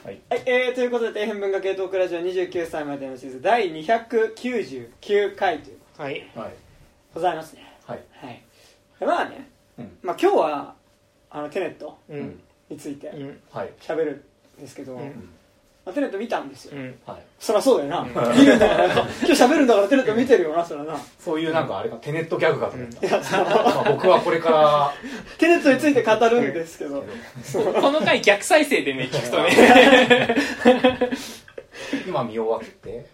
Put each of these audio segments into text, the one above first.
はい、 ということで底辺文化系トークラジオ29歳までのシーズン第299回というはい、 ございますね。 はい、 はい、まあね、まあ、今日はテネットについて喋るんですけど、まあ、テネット見たんですよ、はい、そりゃそうだよな、見るんだから今日喋るんだからテネット見てるよな、そりゃな。 そういうなんかあれか、テネットギャグかと思った。まあ僕はこれからテネットについて語るんですけどこの回逆再生でね、聞くとね今見終わって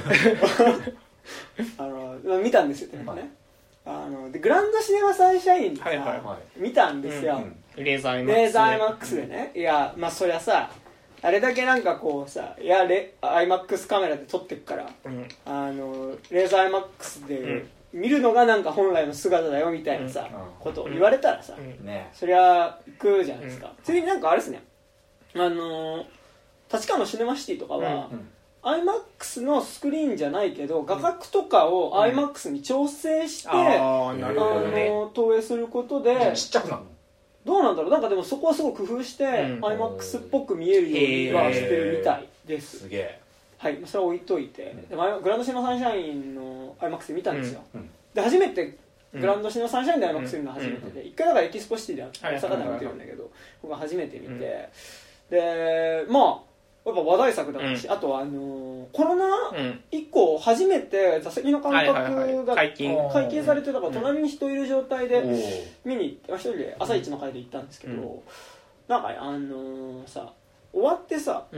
見たんですよテネットね、でグランドシネマサンシャインでさ、見たんですよ、 レーザーアイマックスでね。いやまあそりゃさ、あれだけなんかこうさ、いやアイマックスカメラで撮ってくから、レーザーアイマックスで見るのがなんか本来の姿だよみたいなさ、ことを言われたらさ、そりゃ行くじゃないですか。次になんかあれですね、立川のシネマシティとかは、アイマックスのスクリーンじゃないけど画角とかをアイマックスに調整して、投影することでちっちゃくなるの。 どうなんだろう、なんかでもそこはすごく工夫して、IMAX っぽく見えるようにはしてるみたいです。 すげえ。 はい、それは置いといて、でグランドシネマサンシャインの IMAX で見たんですよ、で初めてグランドシネマサンシャインで IMAX 見るのは初めてで、一回だからエキスポシティで大阪で見てるんだけど、僕は初めて見て、でまあやっぱ話題作だったし、あとはコロナ以降初めて座席の間隔が解禁されてたから、隣に人いる状態で見に行って、一人で朝一の会で行ったんですけど、なんかさ、終わってさ、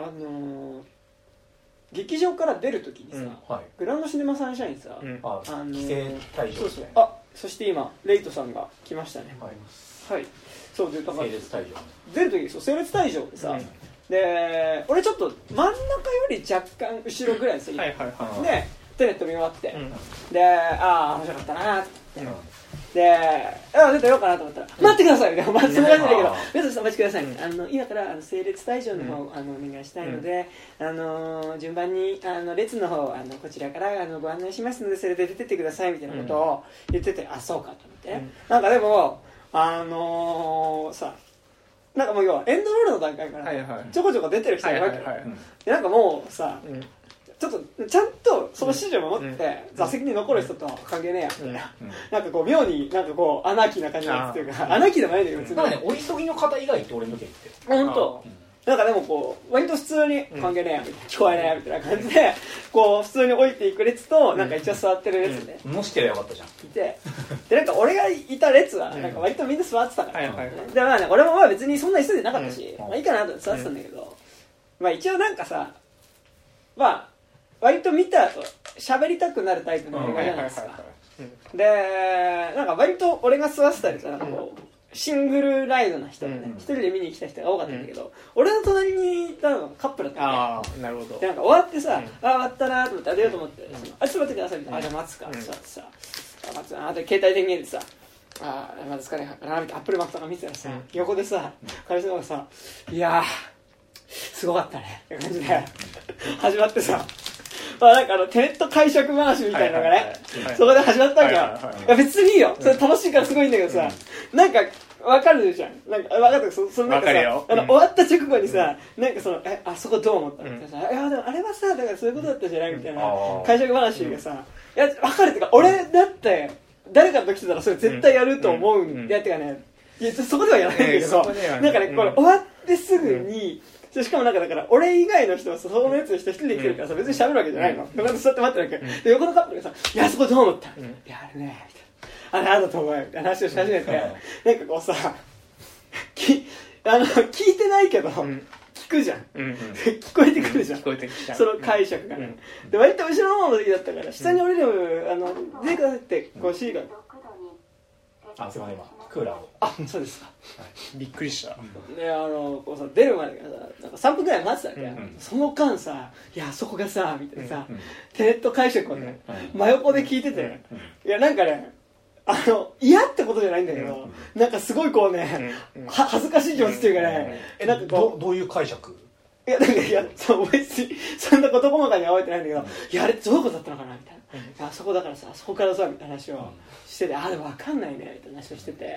劇場から出るときにさ、グランドシネマサンシャインさ、 規制退場、 そして今レイトさんが来ましたね。はい、そうで、だから出るとき整列退場でさ、で俺ちょっと真ん中より若干後ろぐらいですよ、でテネット見終わって、で面白かったなって思って、で出たようかなと思ったら、待ってくださいみたいな、そんな感じだけど、レトさんお待ちください、今から整列退場の方お願いしたいので、順番に列の方こちらからご案内しますので、それで出てってくださいみたいなことを言ってて、そうかと思って、なんかでもさ、なんかもう要はエンドロールの段階からちょこちょこ出てる人がいるわけで、なんかもうさ、ちょっとちゃんとその指示を守って座席に残る人と関係ねえやみたいな、なんかこう妙になんかこうアナーキーな感じなんですっていうか、アナーキーでもないんだけど、別になんかね、お急ぎの方以外って俺の時って本当なんかでもこう割と普通に関係ねえやみたいな、聞こえねえやみたいな感じでこう普通に置いていく列と、なんか一応座ってる列でもしてりゃよかったじゃんいて、でなんか俺がいた列はなんか割とみんな座ってたから、でまあね、俺もまあ別にそんな急いでなかったし、まあいいかなと座ってたんだけど、まあ一応なんかさ、まあ割と見た後喋りたくなるタイプの映画じゃないですか。でなんか割と俺が座ってたりさ、なんかこうシングルライドな人がね、一人で見に来た人が多かったんだけど、俺の隣にいたのがカップルだったわけ。 なるほど。 でなんか終わってさ、終わったなと思って出ようと思って、ちょっと待ってくださいみたいな、じゃあ待つか座ってさ、待つなって携帯電源でさ、まず疲れなみたいなアップルマップとか見てたらさ、横でさ彼氏の方がさ、いやすごかったねって感じで始まってさ、なんかテネット解釈話みたいなのがね、そこで始まったわけよ。いや別にいいよ、それ楽しいからすごいんだけどさ、なんか分かるじゃん、なんか分かった、そのなんかさ、終わった直後にさ、なんかそのそこどう思ったみたいなさ、いやでもあれはさ、だからそういうことだったじゃないみたいな解釈話がさ、いや分かるってか、俺だって誰かと来てたらそれ絶対やると思うんやってかね、いやそこではやらないんだけど、なんかねこれ終わってすぐに、しかもなんかだから俺以外の人はそのやつの人一人で来てるからさ、別に喋るわけじゃないの。横で座って待ってるわけ。で横のカップルがさ、いやそこどう思った？いやあれねみたいな、なんだと思うよみたいな話をし始めて、なんかこうさ、聞いてないけど聞くじゃん。聞こえてくるじゃん。その解釈がね。で割と後ろの方の時だったから下に降りる出てくださいってこう C が。 すいません、今クーラーを。 そうですか。 びっくりした。 でこうさ出るまでがさ、なんか3分くらい待ってたわけ、その間さ、いやそこがさみたいなさ、テネット解釈をね、真横で聞いてて、いやなんかね、嫌ってことじゃないんだけど、なんかすごいこうね、恥ずかしい気持ちっていうかね、なんかこうどういう解釈？ いやなんか別にそんなこと細かには覚えてないんだけど、いやあれどういうことだったのかなみたいな、そこだからさ、そこからさみたいな話をしてて、でも分かんないねみたいな話をしてて、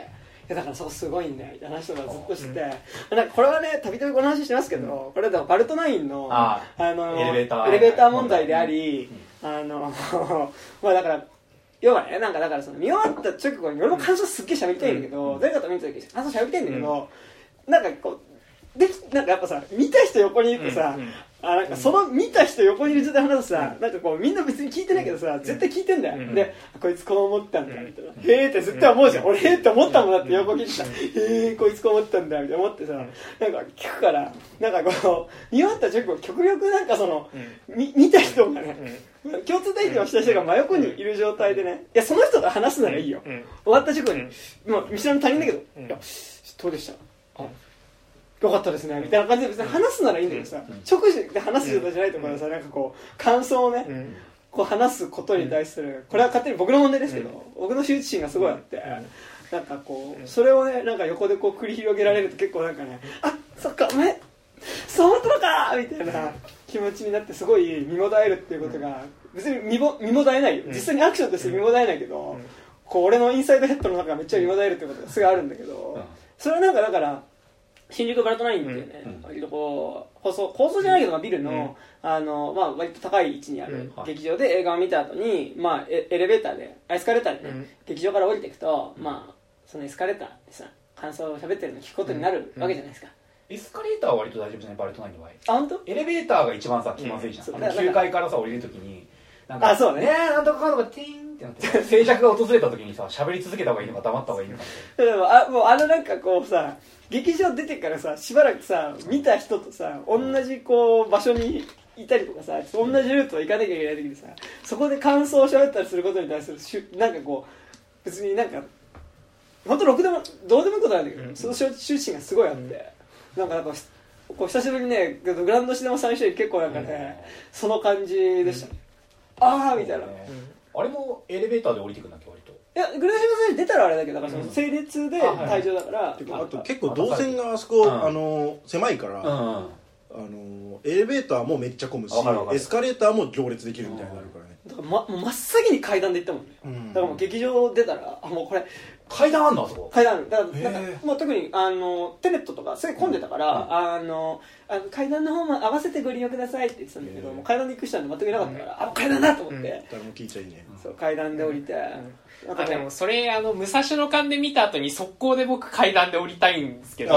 やだからそこすごいんだよみたいな話とかずっとしてて、なんかこれはねたびたびこの話してますけど、これはバルトナインのエレベーター問題であり、まあだから要はね、なんかだからその見終わった直後に俺も感想すっげえ喋りたいんだけど、誰かと見た時感想喋りたいんだけど、なんかこうなんかやっぱさ見た人横にいてさ、なんかその見た人横にいる状態で話すとさ、なんかこうみんな別に聞いてないけどさ、絶対聞いてんだよ、でこいつこう思ったんだみたいな、へーって絶対思うじゃん、俺へーって思ったもんだって横聞いてさ、へーこいつこう思ったんだみたいな思ってさ、なんか聞くから、なんかこう見終わった直後極力なんかその、見た人がね、共通体験をした人が真横にいる状態でね、いやその人と話すならいいよ、終わった直後に、もう見知らぬ他人だけど、いやどうでした、よかったですねみたいな感じで別に話すならいいんだけどさ、直視で話す状態じゃないところでさ、なんかこう感想をね、こう話すことに対する、これは勝手に僕の問題ですけど、僕の羞恥心がすごいあって、なんかこうそれをねなんか横でこう繰り広げられると結構なんかね、あそっかお前そう思ったのかみたいな気持ちになってすごい身もだえるっていうことが、別に身もだえないよ、実際にアクションとして身もだえないけど、こう俺のインサイドヘッドの中がめっちゃ身もだえるっていうことがすごいあるんだけど、それはなんかだから新宿バルトナインっていうね、割とこう高層じゃないけどビルの、まあ割と高い位置にある劇場で映画を見た後に、まあエレベーターでエスカレーターでね、劇場から降りていくと、まあそのエスカレーターでさ感想を喋ってるの聞くことになるわけじゃないですか。 エスカレーターは割と大丈夫じゃない、バルトナインの場合。 あ、本当？ エレベーターが一番さ気まずいじゃん、9階からさ降りるときになんか、そうね、 なんとかかんとかティーンってなって静寂が訪れたときにさ、喋り続けた方がいいのか黙った方がいいのかってでももうなんかこうさ、劇場出てからさしばらくさ見た人とさ同じこう場所にいたりとかさ、同じルートを行かなきゃいけない時にさ、そこで感想を喋ったりすることに対するなんかこう別になんか本当ろくでもどうでもいいことなんだけど、その羞恥心がすごいあって、なんかこう久しぶりにねグランドシネマ最初に結構なんかね、その感じでしたね、ああみたいな、 あれもエレベーターで降りてくんだっけ割と。 いやグランドシネマ最初出たらあれだけど、だからその整列で退場だから、 あと結構動線があそこ狭いから、エレベーターもめっちゃ混むし、エスカレーターも行列できるみたいになるからね。 だからもう真っ先に階段で行ったもんね、だからもう劇場出たらもうこれ階段あんのあそこ。 階段ある。だからなんかもう特にテネットとかすごい混んでたから、階段の方も合わせてご利用くださいって言ってたんだけど、もう階段で行く人なんて全くいなかったから、階段だと思って、 誰も聞いちゃいね。 そう階段で降りて、 でもそれ武蔵野間で見た後に速攻で僕階段で降りたいんですけど、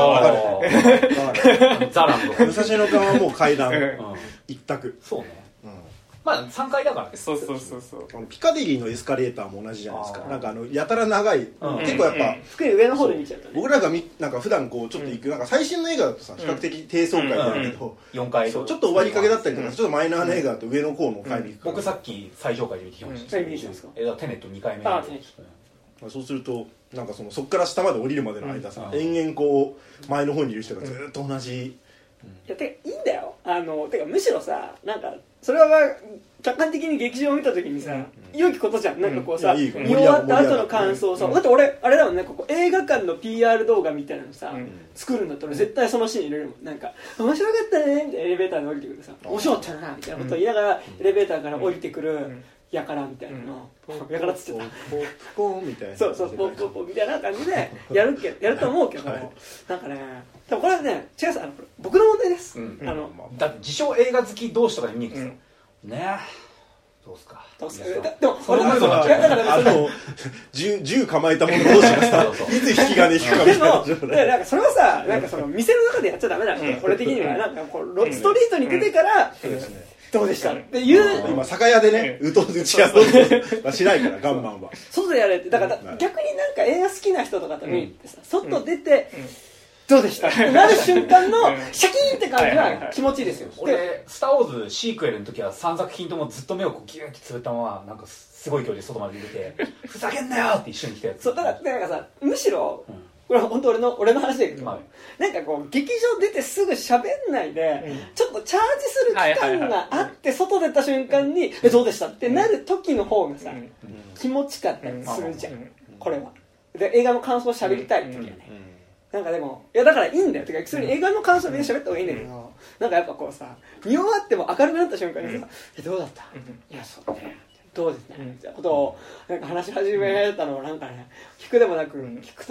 ザランド武蔵野間はもう階段一択。 そうね、まあ3階だからね。 そうピカデリーのエスカレーターも同じじゃないですか。なんかやたら長い、結構やっぱ福井上の方で見ちゃうとね、 僕らがなんか普段こうちょっと行く、なんか最新の映画だとさ比較的低層階だけど、 4階ちょっと終わりかけだったりとか、ちょっとマイナーな映画だと上の方の階に行くから、 僕さっき最上階で見てきました。 見に行ったんですか？ だからテネット2回目。 そうするとなんかそっから下まで降りるまでの間さ、延々こう前の方にいる人がずっと同じ、 いやてかいいんだよ、てかむしろさ、なんかそれは客観的に劇場を見た時にさ、良きことじゃん。なんかこうさ、見終わった後の感想をさ、だって俺あれだもんね、ここ映画館の PR 動画みたいなのさ、作るんだったら絶対そのシーン入れるもん。なんか面白かったねみたいな、エレベーターで降りてくるさ、面白かったなみたいなことを言いながら、エレベーターから降りてくるやからみたいなの、やからっつっちゃった、 ポッポンみたいな、 そうポッポッポみたいな感じでやると思うけど、なんかね、でもこれはね違うさ、僕の問題です。 だって自称映画好き同士とかで見に行くさ、ねどうすか。 でもそのムードになっちゃう。 銃構えた者同士がさ、いつ引き金引くかみたいな状態。 なんかそれはさ、なんかその店の中でやっちゃダメだから、俺的にはなんかこうストリートに出てからどうでしたっていう、 今酒屋でね打ち合わせはしないからガンマンは外でやれって。だから逆になんか映画好きな人とかと見に行ってさ、外出てどうでしたってなる瞬間のシャキーンって感じは気持ちいいですよ。 俺スターウォーズシークエルの時は3作品ともずっと目をこうギューってつぶったままなんかすごい距離で外まで出てふざけんなよって一緒に来たやつ。 そうだからなんかさ、むしろこれは本当俺の話だけど、なんかこう劇場出てすぐ喋んないで、ちょっとチャージする期間があって外出た瞬間にどうでしたってなる時の方がさ、気持ちかったりするじゃん。これはで映画の感想を喋りたい時はね、なんかでもいやだからいいんだよ。てか普通に映画の感想で喋った方がいいんだけど、なんかやっぱこうさ、見終わっても明るくなった瞬間にさ、どうだった？いやそうね、どうですねみたいなことをなんか話し始めたのをなんかね、聞くでもなく聞くと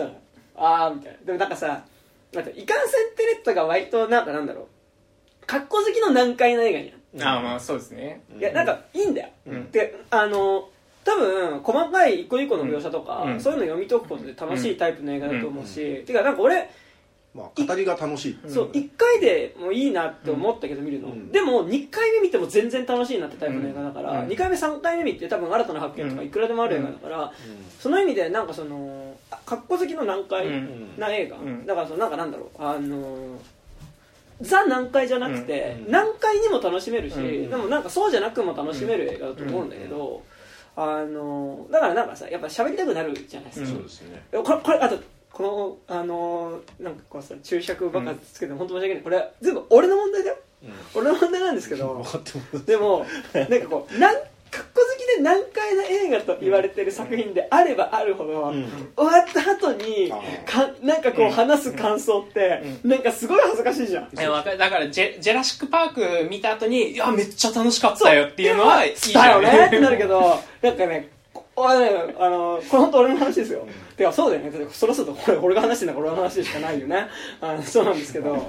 みたいな。でもなんかさ、いかんせんテネットが割となんだろう、かっこ好きの難解な映画にまあそうですね。 いやなんかいいんだよ、で多分細かい一個一個の描写とか、そういうの読み解くことで楽しいタイプの映画だと思うし、てかなんか俺語りが楽しい。 そう1回でもいいなって思ったけど見るの、でも2回目見ても全然楽しいなってタイプの映画だから、2回目3回目見て多分新たな発見とかいくらでもある映画だから、その意味でなんかそのかっこ好きの難解な映画、だからそのなんだろうザ難解じゃなくて、難解にも楽しめるし、でもなんかそうじゃなくも楽しめる映画だと思うんだけど、だからなんかさやっぱ喋りたくなるじゃないですか、 そうですね。 これあとこのなんかこうさ注釈ばっかつけて本当申し訳ない、これは全部俺の問題だよ、俺の問題なんですけどでもなんかこうかっこ好きで難解な映画と言われてる作品であればあるほど、終わった後になんかこう話す感想ってなんかすごい恥ずかしいじゃん。 だからジェラシックパーク見た後にいやめっちゃ楽しかったよっていうのはいいじゃんだよねってなるけどなんかねこれ本当俺の話ですよ、てかそうだよね、そろそろこれ俺が話してるのは俺の話しかないよねそうなんですけど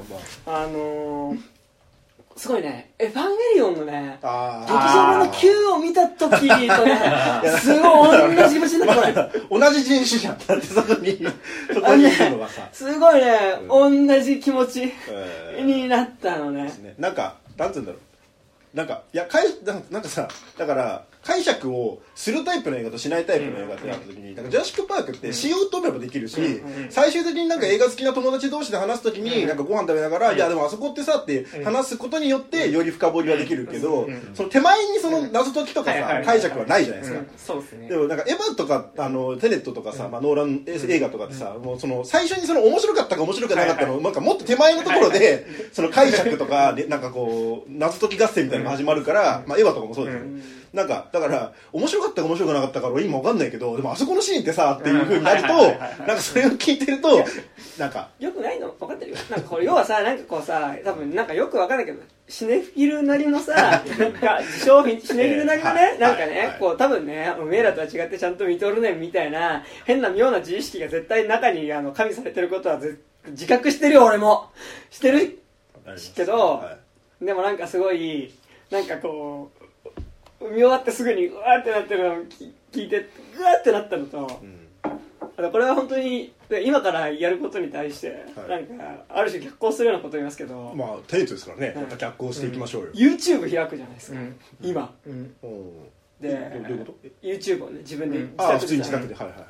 すごいね、エヴァンゲリオンのね、劇場版の Q を見た時とね、すごい同じ気持ちになった。 同じ人種じゃん。だってそこにいるのがさ。 すごいね、同じ気持ちになったのね。 なんか、なんつうんだろう。なんかさ、だから、解釈をするタイプの映画としないタイプの映画ってなった時に、ジュラシックパークってしようと思えばできるし、最終的になんか映画好きな友達同士で話す時になんかご飯食べながら、いやでもあそこってさって話すことによってより深掘りはできるけど、その手前にその謎解きとかさ解釈はないじゃないですか。 そうですね。 でもなんかエヴァとかテネットとかさ、ノーラン映画とかってさ、もうその最初にその面白かったか面白くなかったのなんかもっと手前のところでその解釈とかでなんかこう謎解き合戦みたいなのが始まるから、まあエヴァとかもそうですよ。なんかだから面白かったか面白くなかったか俺今わかんないけど、でもあそこのシーンってさっていう風になると、なんかそれを聞いてるとなんかよくないの分かってるよ。なんかこれ要はさ、なんかこうさ、多分なんかよくわかんないけどシネフィルなりのさ、なんか自称シネフィルなりのね、なんかね、こう多分ね、おめえらとは違ってちゃんと見とるねんみたいな変な妙な自意識が絶対中に加味されてることは自覚してるよ。俺もしてるけど、でもなんかすごいなんかこう見終わってすぐにうわーってなってるのを聞いてうわーってなったのと、これは本当に今からやることに対してなんかある種逆行するようなことを言いますけど、 まあテネットですからね、また逆行していきましょうよ。 YouTube 開くじゃないですか、今でどういうこと？ YouTube をね自分で普通に自宅で、はいはいはい。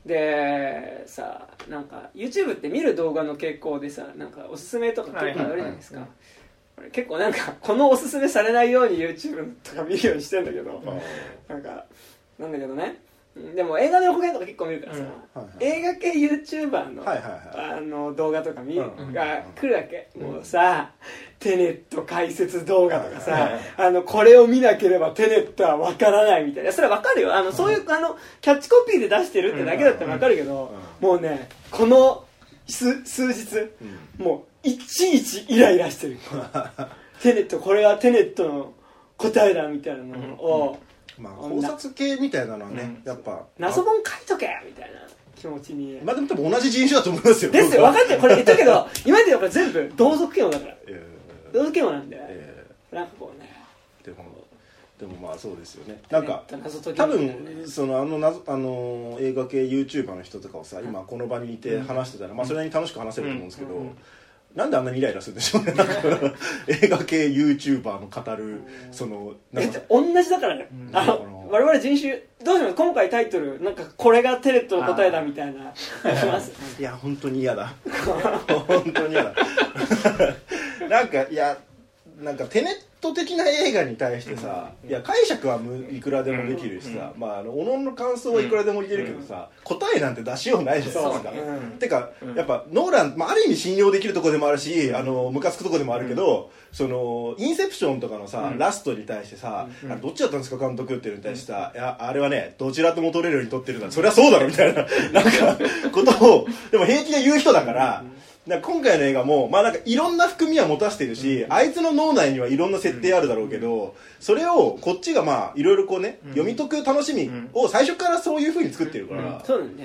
でさ、なんか YouTube って見る動画の傾向でさ、なんかおすすめとか結構あるじゃないですか。結構なんかこのおすすめされないように YouTube とか見るようにしてんだけど、なんだけどね、でも映画の予告編とか結構見るからさ、映画系 YouTuber の動画とかが来るわけ、もうさテネット解説動画とかさ、これを見なければテネットはわからないみたいな、それはわかるよ、そういうキャッチコピーで出してるってだけだったらわかるけど、もうねこの数日、もういちいちイライラしてるテネット、これはテネットの答えだみたいなのを、 まあ考察系みたいなのはね、やっぱ謎本書いとけみたいな気持ちに、 まあでも多分同じ人種だと思いますよ。 ですよ、分かってる、これ言ったけど今までこれ全部同族嫌悪だから、同族嫌悪なんで、なんかこうね、 でもまあそうですよね。なんか多分その映画系 YouTuber の人とかをさ今この場にいて話してたら、まあそれなりに楽しく話せると思うんですけど、なんであんなにイライラするんでしょうね。なんか映画系 YouTuber の語るその同じだからね。我々人種どうします？今回タイトルなんかこれがテネットの答えだみたいな。 いや本当に嫌だ。本当に嫌だ。なんかいやなんかテネット的な映画に対してさ、いや解釈はいくらでもできるしさ、まあおのの感想はいくらでも言えるけどさ、答えなんて出しようないじゃないですか。てかやっぱノーラン、ある意味信用できるところでもあるし、ムカつくところでもあるけど、そのインセプションとかのさラストに対してさ、どっちだったんですか監督っていうのに対してさ、いやあれはねどちらとも取れるように撮ってるんだ、そりゃそうだろみたいななんかことをでも平気で言う人だから。今回の映画も、まあなんかいろんな含みは持たせてるし、あいつの脳内にはいろんな設定あるだろうけど、それをこっちがまあいろいろこうね、読み解く楽しみを最初からそういう風に作ってるから、 そうなんね。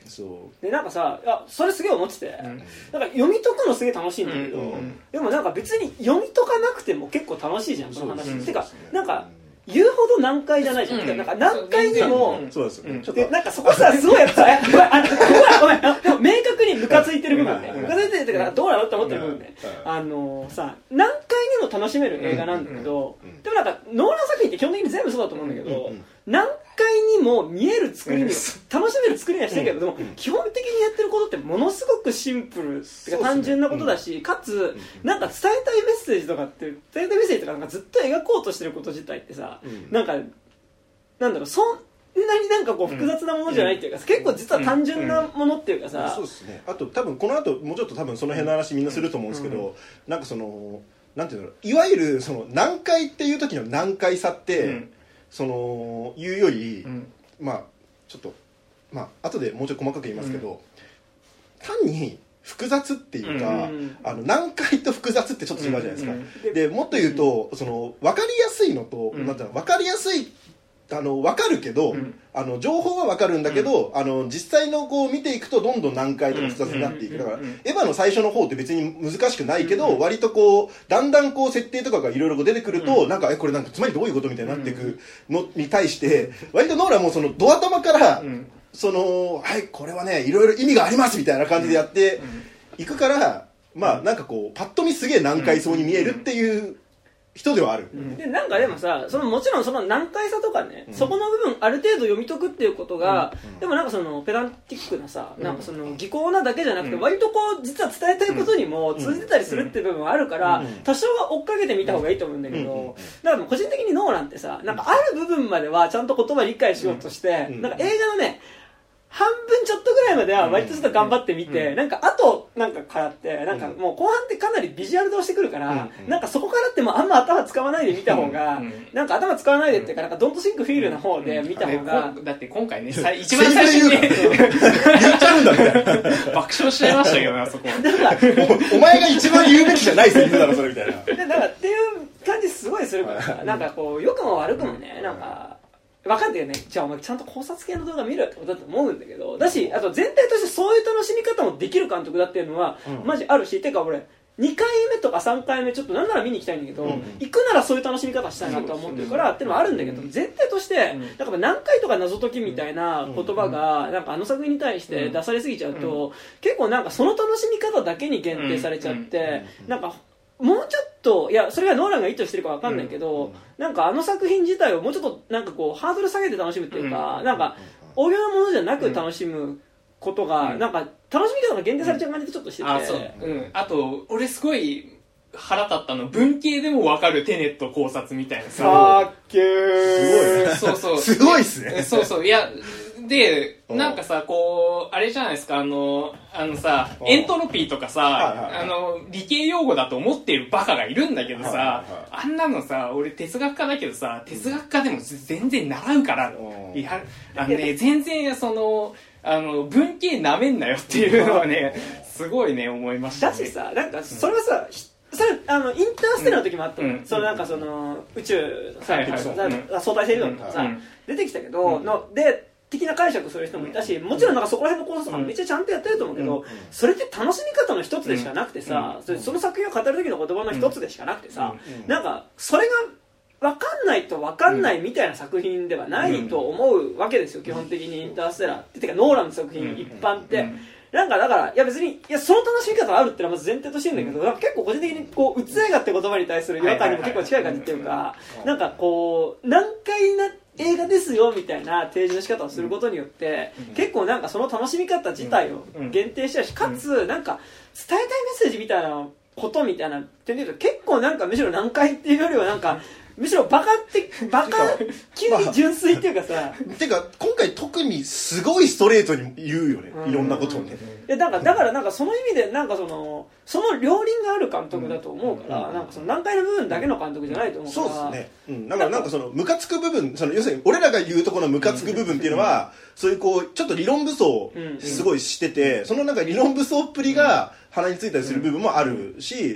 そうでなんかさいやそれすげえ思ってて、なんか読み解くのすげえ楽しいんだけど、でもなんか別に読み解かなくても結構楽しいじゃんこの話、てかなんか言うほど難解じゃないじゃん、なんか難解にもそうですよね。 でなんかそこさすごいやっぱさごめんでも明確にムカついてる部分ね、ムカついてるっていうかどうなのって思ってる部分ね、さ難解にも楽しめる映画なんだけど、でもなんかノーラン作品って基本的に全部そうだと思うんだけど、難解にも見える作りに楽しめる作りにはしてるけど、でも基本的にやってることってものすごくシンプルっていうか単純なことだし、かつなんか伝えたいメッセージとかって伝えたいメッセージとかなんかずっと描こうとしてること自体ってさ、なんかなんだろうそんなになんかこう複雑なものじゃないっていうか、結構実は単純なものっていうかさ、 そうですね。あと多分この後もうちょっと多分その辺の話みんなすると思うんですけど、なんかそのなんていうんだろう、いわゆるその難解っていう時の難解さって、そのいうより、まあちょっとまあ後でもうちょっと細かく言いますけど、単に複雑っていうか、難解と複雑ってちょっと違うじゃないですか。でもっと言うと、その分かりやすいのと、なんていうの、分かりやすい分かるけど、情報は分かるんだけど、実際のこう見ていくとどんどん難解とか複雑になっていく。だからエヴァの最初の方って別に難しくないけど、割とこうだんだんこう設定とかがいろいろ出てくると、なんかこれなんかつまりどういうことみたいになっていくのに対して、割とノーランもそのド頭からそのはいこれはねいろいろ意味がありますみたいな感じでやっていくから、まあなんかこうパッと見すげえ難解そうに見えるっていう人ではある、 でなんかでもさそのもちろんその難解さとかね、そこの部分ある程度読み解くっていうことが、でもなんかそのペダンティックなさ、なんかその技巧なだけじゃなくて、割とこう実は伝えたいことにも通じてたりするっていう部分はあるから、多少は追っかけてみた方がいいと思うんだけど、だから個人的にノーランってさ、なんかある部分まではちゃんと言葉理解しようとして、なんか映画のね半分ちょっとぐらいまでは割とちょっと頑張ってみて、なんかあとなんかからってなんかもう後半ってかなりビジュアルどうしてくるから、なんかそこからってもあんま頭使わないで見た方が、なんか頭使わないでっていうかなんかドントシンクフィールな方で見た方が、 だって今回ね一番最初に言っちゃうんだみたいな爆笑しちゃいましたけどねあそこなんかお前が一番言うべきじゃないセリフだろそれみたいなでなんかっていう感じすごいするからさ、なんかこう良くも悪くもねなんか分かんないよね、じゃあお前ちゃんと考察系の動画見ろってことだと思うんだけど、だしあと全体としてそういう楽しみ方もできる監督だっていうのは、マジあるし、てか俺2回目とか3回目ちょっとなんなら見に行きたいんだけど、行くならそういう楽しみ方したいなと思ってるからっていうのはあるんだけど、全体としてなんか難解とか謎解きみたいな言葉がなんかあの作品に対して出されすぎちゃうと、結構なんかその楽しみ方だけに限定されちゃって、なんかもうちょっといやそれがノーランが意図してるか分かんないけど、なんかあの作品自体をもうちょっとなんかこうハードル下げて楽しむっていうか、なんか大行なものじゃなく楽しむことが、なんか楽しみ方が限定されちゃう感じでちょっとしてて、 あと俺すごい腹立ったの文系でも分かるテネット考察みたいなさっけーそうそうすごいっすねそうそういやでなんかさこうあれじゃないですかさエントロピーとかさ理系用語だと思っているバカがいるんだけどさ、あんなのさ俺哲学科だけどさ哲学科でも全然習うから全然その文系なめんなよっていうのはねすごいね思いました、ね、 だしさなんかそれはさ、それインターステラーの時もあったの、そのなんかその宇宙のさ、相対性理論とかさ、出てきたけど、で的な解釈する人もいたし、もちろんなんかそこら辺の考察とかめっちゃちゃんとやってると思うけど、それって楽しみ方の一つでしかなくてさ、その作品を語る時の言葉の一つでしかなくてさ、なんかそれが分かんないと分かんないみたいな作品ではないと思うわけですよ、基本的にインターステラーって。てかノーランの作品一般って。なんかだからいや別にいやその楽しみ方があるってのはまず前提としてるんだけど、なんか結構個人的にこううつ映画って言葉に対する違和感にも結構近い感じっていうか、なんかこう難解な映画ですよみたいな提示の仕方をすることによって、結構なんかその楽しみ方自体を限定しちゃうし、かつなんか伝えたいメッセージみたいなことみたいな点で言うと結構なんかむしろ難解っていうよりはなんかむしろバカ急に純粋っていうかさてか今回特にすごいストレートに言うよね、いろんなことをね。 だからなんかその意味でなんかその両輪がある監督だと思うから、なんかその難解の部分だけの監督じゃないと思うから。 そうですね、だからなんかそのムカつく部分、その要するに俺らが言うとこのムカつく部分っていうのは、そういうこうちょっと理論武装すごいしてて、そのなんか理論武装っぷりが鼻についたりする部分もあるし、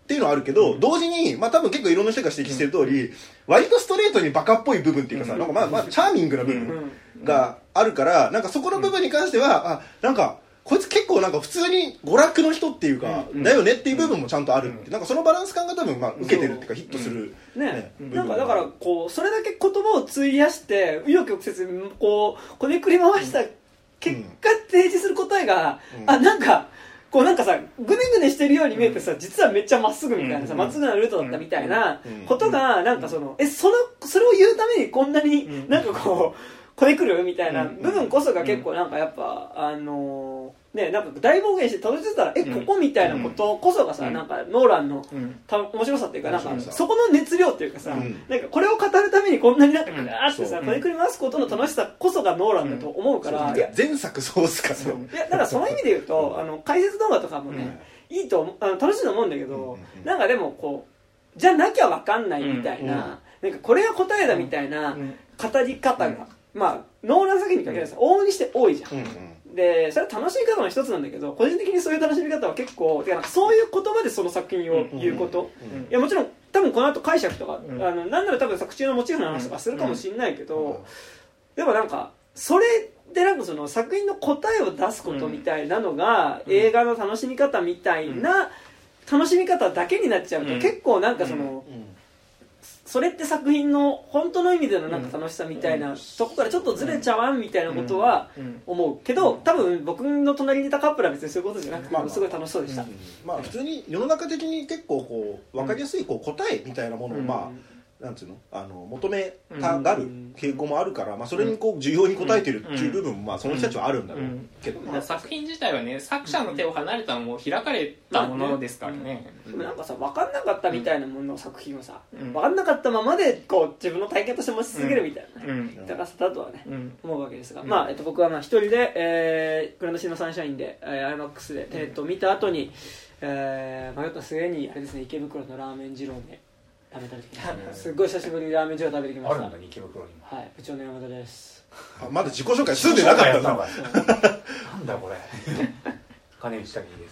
っていうのはあるけど、同時に、まあ多分結構いろんな人が指摘してる通り、割とストレートにバカっぽい部分っていうかさ、なんかまあチャーミングな部分があるから、なんかそこの部分に関しては、なんかこいつ結構なんか普通に娯楽の人っていうか、だよねっていう部分もちゃんとあるって、なんかそのバランス感が多分まあ受けてるっていうかヒットする。 ね、なんかだからこうそれだけ言葉を費やして紆余曲折こねくり回した結果提示する答えが、なんかこうなんかさグネグネしてるように見えてさ、実はめっちゃまっすぐみたいなさ、まっすぐなルートだったみたいなことがなんかそれを言うためにこんなになんかこねくるみたいな部分こそが結構なんかやっぱね、なんか大暴言してたどり着いたらここみたいなことこそがさ、なんかノーランの面白さっていうか、なんかそこの熱量っていうかさ、なんかこれを語るためにこんなになんかガーってさこねくり回すことの楽しさこそがノーランだと思うから、 前作そうっすか。 いやだからその意味で言うと解説動画とかもね、いいと楽しいと思うんだけど、なんかでもこうじゃなきゃ分かんないみたいな、なんかこれが答えだみたいな語り方が、まあノーラン作品に限らず往々にして多いじゃん。でそれは楽しみ方の一つなんだけど、個人的にそういう楽しみ方は結構てかそういう言葉でその作品を言うこと、いやもちろん多分この後解釈とか、なんなら多分作中のモチーフの話とかするかもしれないけど、でもなんかそれでなんかその作品の答えを出すことみたいなのが、映画の楽しみ方みたいな楽しみ方だけになっちゃうと、結構なんかその、それって作品の本当の意味でのなんか楽しさみたいな、そこからちょっとずれちゃわんみたいなことは思うけど、多分僕の隣にいたカップルは別にそういうことじゃなくて、すごい楽しそうでした。 まあ普通に世の中的に結構こう分かりやすいこう答えみたいなものをまあなんていうの求めたがる傾向もあるから、まあそれにこう需要に応えてるっていう部分もまあその人たちはあるんだろうけど、 作品自体はね作者の手を離れたのも開かれたものですからね。 でもなんかさ分かんなかったみたいなものの作品をさ、分かんなかったままでこう自分の体験として持ち続けるみたいな豊かさだとはね思うわけですが、まあ僕はまあ一人でグランドシーノサンシャインで IMAX でテレ東を見た後に迷った末にあれですね、池袋のラーメン二郎で食べたりきました。すっごい久しぶりにラーメン二郎食べてきました。 あるんだね池袋にも。 はい、部長の山田です。 まだ自己紹介済んでなかったな。 なんだこれ。金内武です。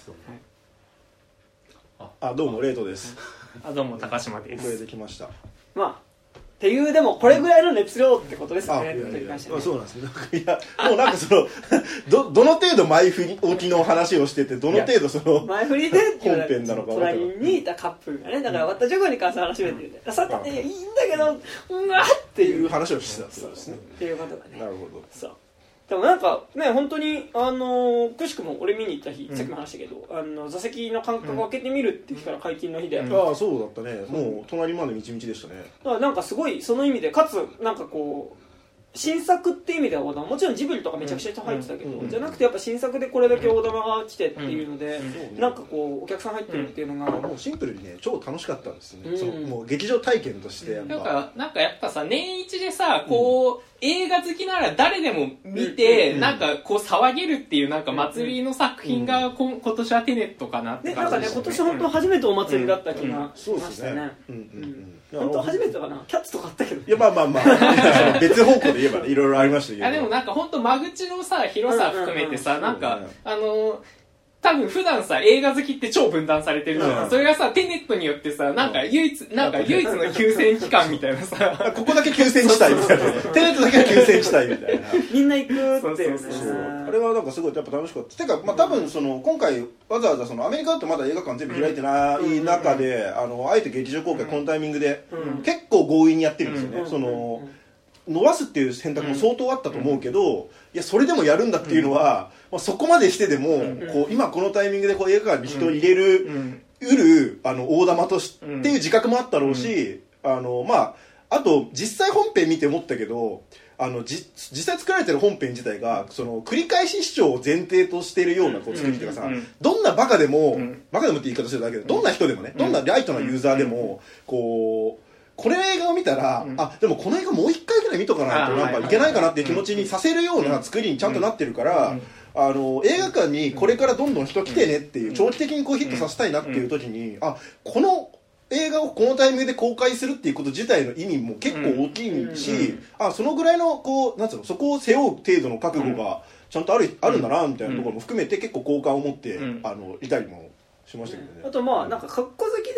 どうもレイトです。 どうも高島です。 遅れてきました。 まあっていうでもこれぐらいの熱量ってことですよね。 そうなんですね。いやもうなんかそのどの程度前振り置きの話をしてて、どの程度その前振りで本編なのか隣にいたカップルがね、だから終わった直後に関する話をしてて、さっていいんだけどうわっていう話をしてたそうですね。っていうことがね。 なるほど。 そう。でもなんかね本当にくしくも俺見に行った日、さっきも話したけど座席の間隔を空けてみるっていう日から解禁の日で、 ああそうだったね。もう隣までみちみちでしたね。 だからなんかすごいその意味でかつなんかこう新作っていう意味ではもちろんジブリとかめちゃくちゃ人入ってたけど、じゃなくてやっぱ新作でこれだけ大玉が来てっていうので、なんかこうお客さん入ってるっていうのが、 もうシンプルにね超楽しかったんですよね。そのもう劇場体験としてやっぱなんかやっぱさ年一でさこう、映画好きなら誰でも見て、なんかこう騒げるっていうなんか祭りの作品が今年はテネットかなって感じなんかね今年本当初めてお祭りだった気がしましたね。本当初めてかな。キャッツとかあったけど。 いやまあ別方向で言えばいろいろありましたけど。 でもなんか本当間口のさ広さ含めてさ、なんか多分普段さ映画好きって超分断されてるじゃん、それがさテネットによってさなんか唯一の休戦期間みたいなさここだけ休戦地帯みたいなテネットだけは休戦地帯みたいなみんな行くっていうあれはなんかすごいやっぱ楽しかった。てかまあ多分その今回わざわざそのアメリカだとまだ映画館全部開いてない中であえて劇場公開このタイミングで結構強引にやってるんですよね。その伸ばすっていう選択も相当あったと思うけど、いやそれでもやるんだっていうのは、まあ、そこまでしてでも、こう今このタイミングでこう映画館に人を入れる、大玉としていう自覚もあったろうし、まあと実際本編見て思ったけど実際作られてる本編自体がその繰り返し視聴を前提としているようなこう作りっていうかさ、どんなバカでもバカでもって言い方してるだけでどんな人でもね、どんなライトなユーザーでもこの映画を見たら、でもこの映画もう一回ぐらい見とかないとなんかいけないかなっていう気持ちにさせるような作りにちゃんとなってるから、映画館にこれからどんどん人来てねっていう長期的にこうヒットさせたいなっていう時にこの映画をこのタイミングで公開するっていうこと自体の意味も結構大きいし、そのぐらいのこうなんつうのそこを背負う程度の覚悟がちゃんとあるんだなみたいなところも含めて結構好感を持っていたりもしましたけどね。 あとまあなんか格好好きで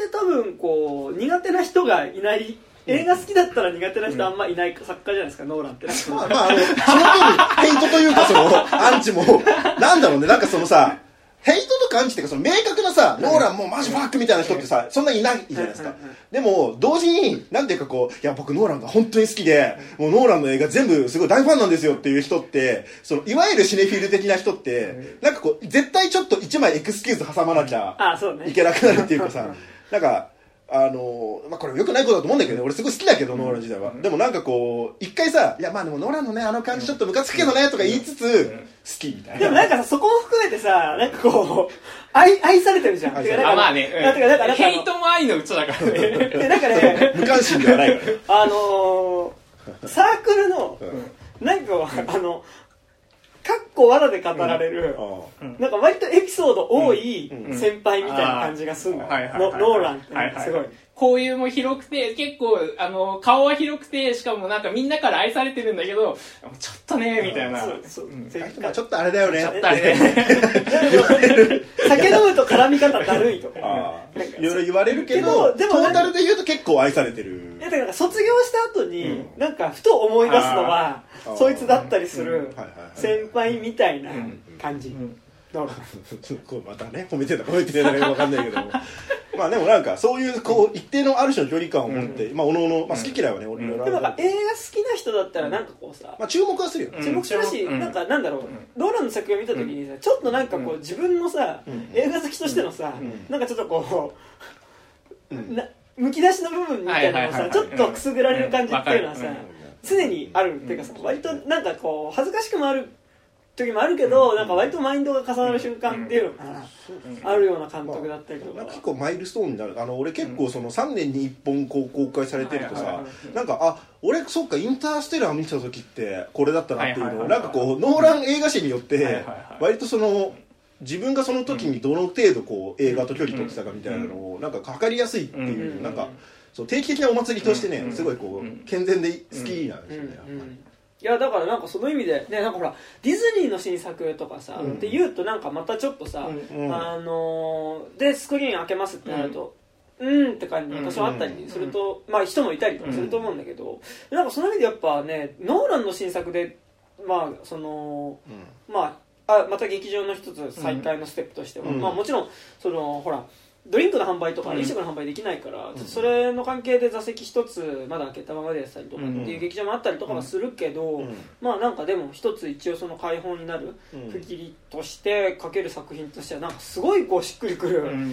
多分こう苦手な人がいない映画好きだったら苦手な人あんまいない作家じゃないですか、ノーランって。 まあその手にヘイトというかそのアンチもなんだろうね、なんかそのさヘイトとかアンチっていうかその明確なさ、ノーランもうマジファックみたいな人ってさそんなにいないじゃないですか。でも同時になんていうかこう、いや僕ノーランが本当に好きでもうノーランの映画全部すごい大ファンなんですよっていう人って、そのいわゆるシネフィル的な人ってなんかこう絶対ちょっと一枚エクスキューズ挟まなきゃいけなくなるっていうかさ、なんかまあ、これ良くないことだと思うんだけど、俺すごい好きだけど、ノーラン自体は。でもなんかこう、一回さ、いやまあでもノーランのね、あの感じちょっとムカつくけどね、とか言いつつ、好きみたいな。 でもなんかさ、そこも含めてさ、なんかこう、愛されてるじゃん。 まあね、ヘイトも愛のうちだからね。 なんかね、 無関心ではないからね。 サークルの、なんかかっこわらで語られる、なんか割とエピソード多い先輩みたいな感じがするの、ノーランってすごい。 交友も広くて、結構顔は広くて、しかもなんかみんなから愛されてるんだけど、ちょっとねみたいな。 ちょっとあれだよね。 ちょっとあれだよね。 酒飲むと絡み方だるいとか。 いろいろ言われるけど、トータルで言うと結構愛されてる。 だから卒業した後に、なんかふと思い出すのは、そいつだったりする先輩みたいな感じ。 またね、褒めてたか分かんないけども。まあでもなんかそういうこう一定のある種の距離感を持って、まあおのおの、まあ好き嫌いはね、俺でもなんか映画好きな人だったらなんかこうさ、 まあ注目はするよ。 注目するし、なんかなんだろう、ノーランの作品を見た時にさ、ちょっとなんかこう自分のさ、映画好きとしてのさ、なんかちょっとこう、むき出しの部分みたいなのをさ、ちょっとくすぐられる感じっていうのはさ、常にあるっていうかさ、割となんかこう恥ずかしくもある時もあるけど、なんか割とマインドが重なる瞬間っていうのがあるような監督だったりとか、 結構マイルストーンになる。俺結構その3年に1本こう公開されてるとさ、なんか俺そっかインターステラー見てた時ってこれだったなっていうのをなんかこうノーラン映画史によって割とその自分がその時にどの程度こう映画と距離取ってたかみたいなのをなんか測りやすいっていう、なんかそう定期的なお祭りとしてね、すごいこう健全で好きなんですよね。 いやだからなんかその意味でね、なんかほらディズニーの新作とかさ、って言うとなんかまたちょっとさ、でスクリーン開けますってなるとって感じ多少あったりすると、まあ人もいたりとかすると思うんだけど、なんかその意味でやっぱね、ノーランの新作でまあそのまた劇場の一つ再開のステップとしては、まあもちろんそのほらドリンクの販売とか飲食の販売できないから、それの関係で座席一つまだ開けたままでやったりとかっていう劇場もあったりとかはするけど、まあなんかでも一つ一応その開放になる区切りとしてかける作品としてはなんかすごいこうしっくりくる感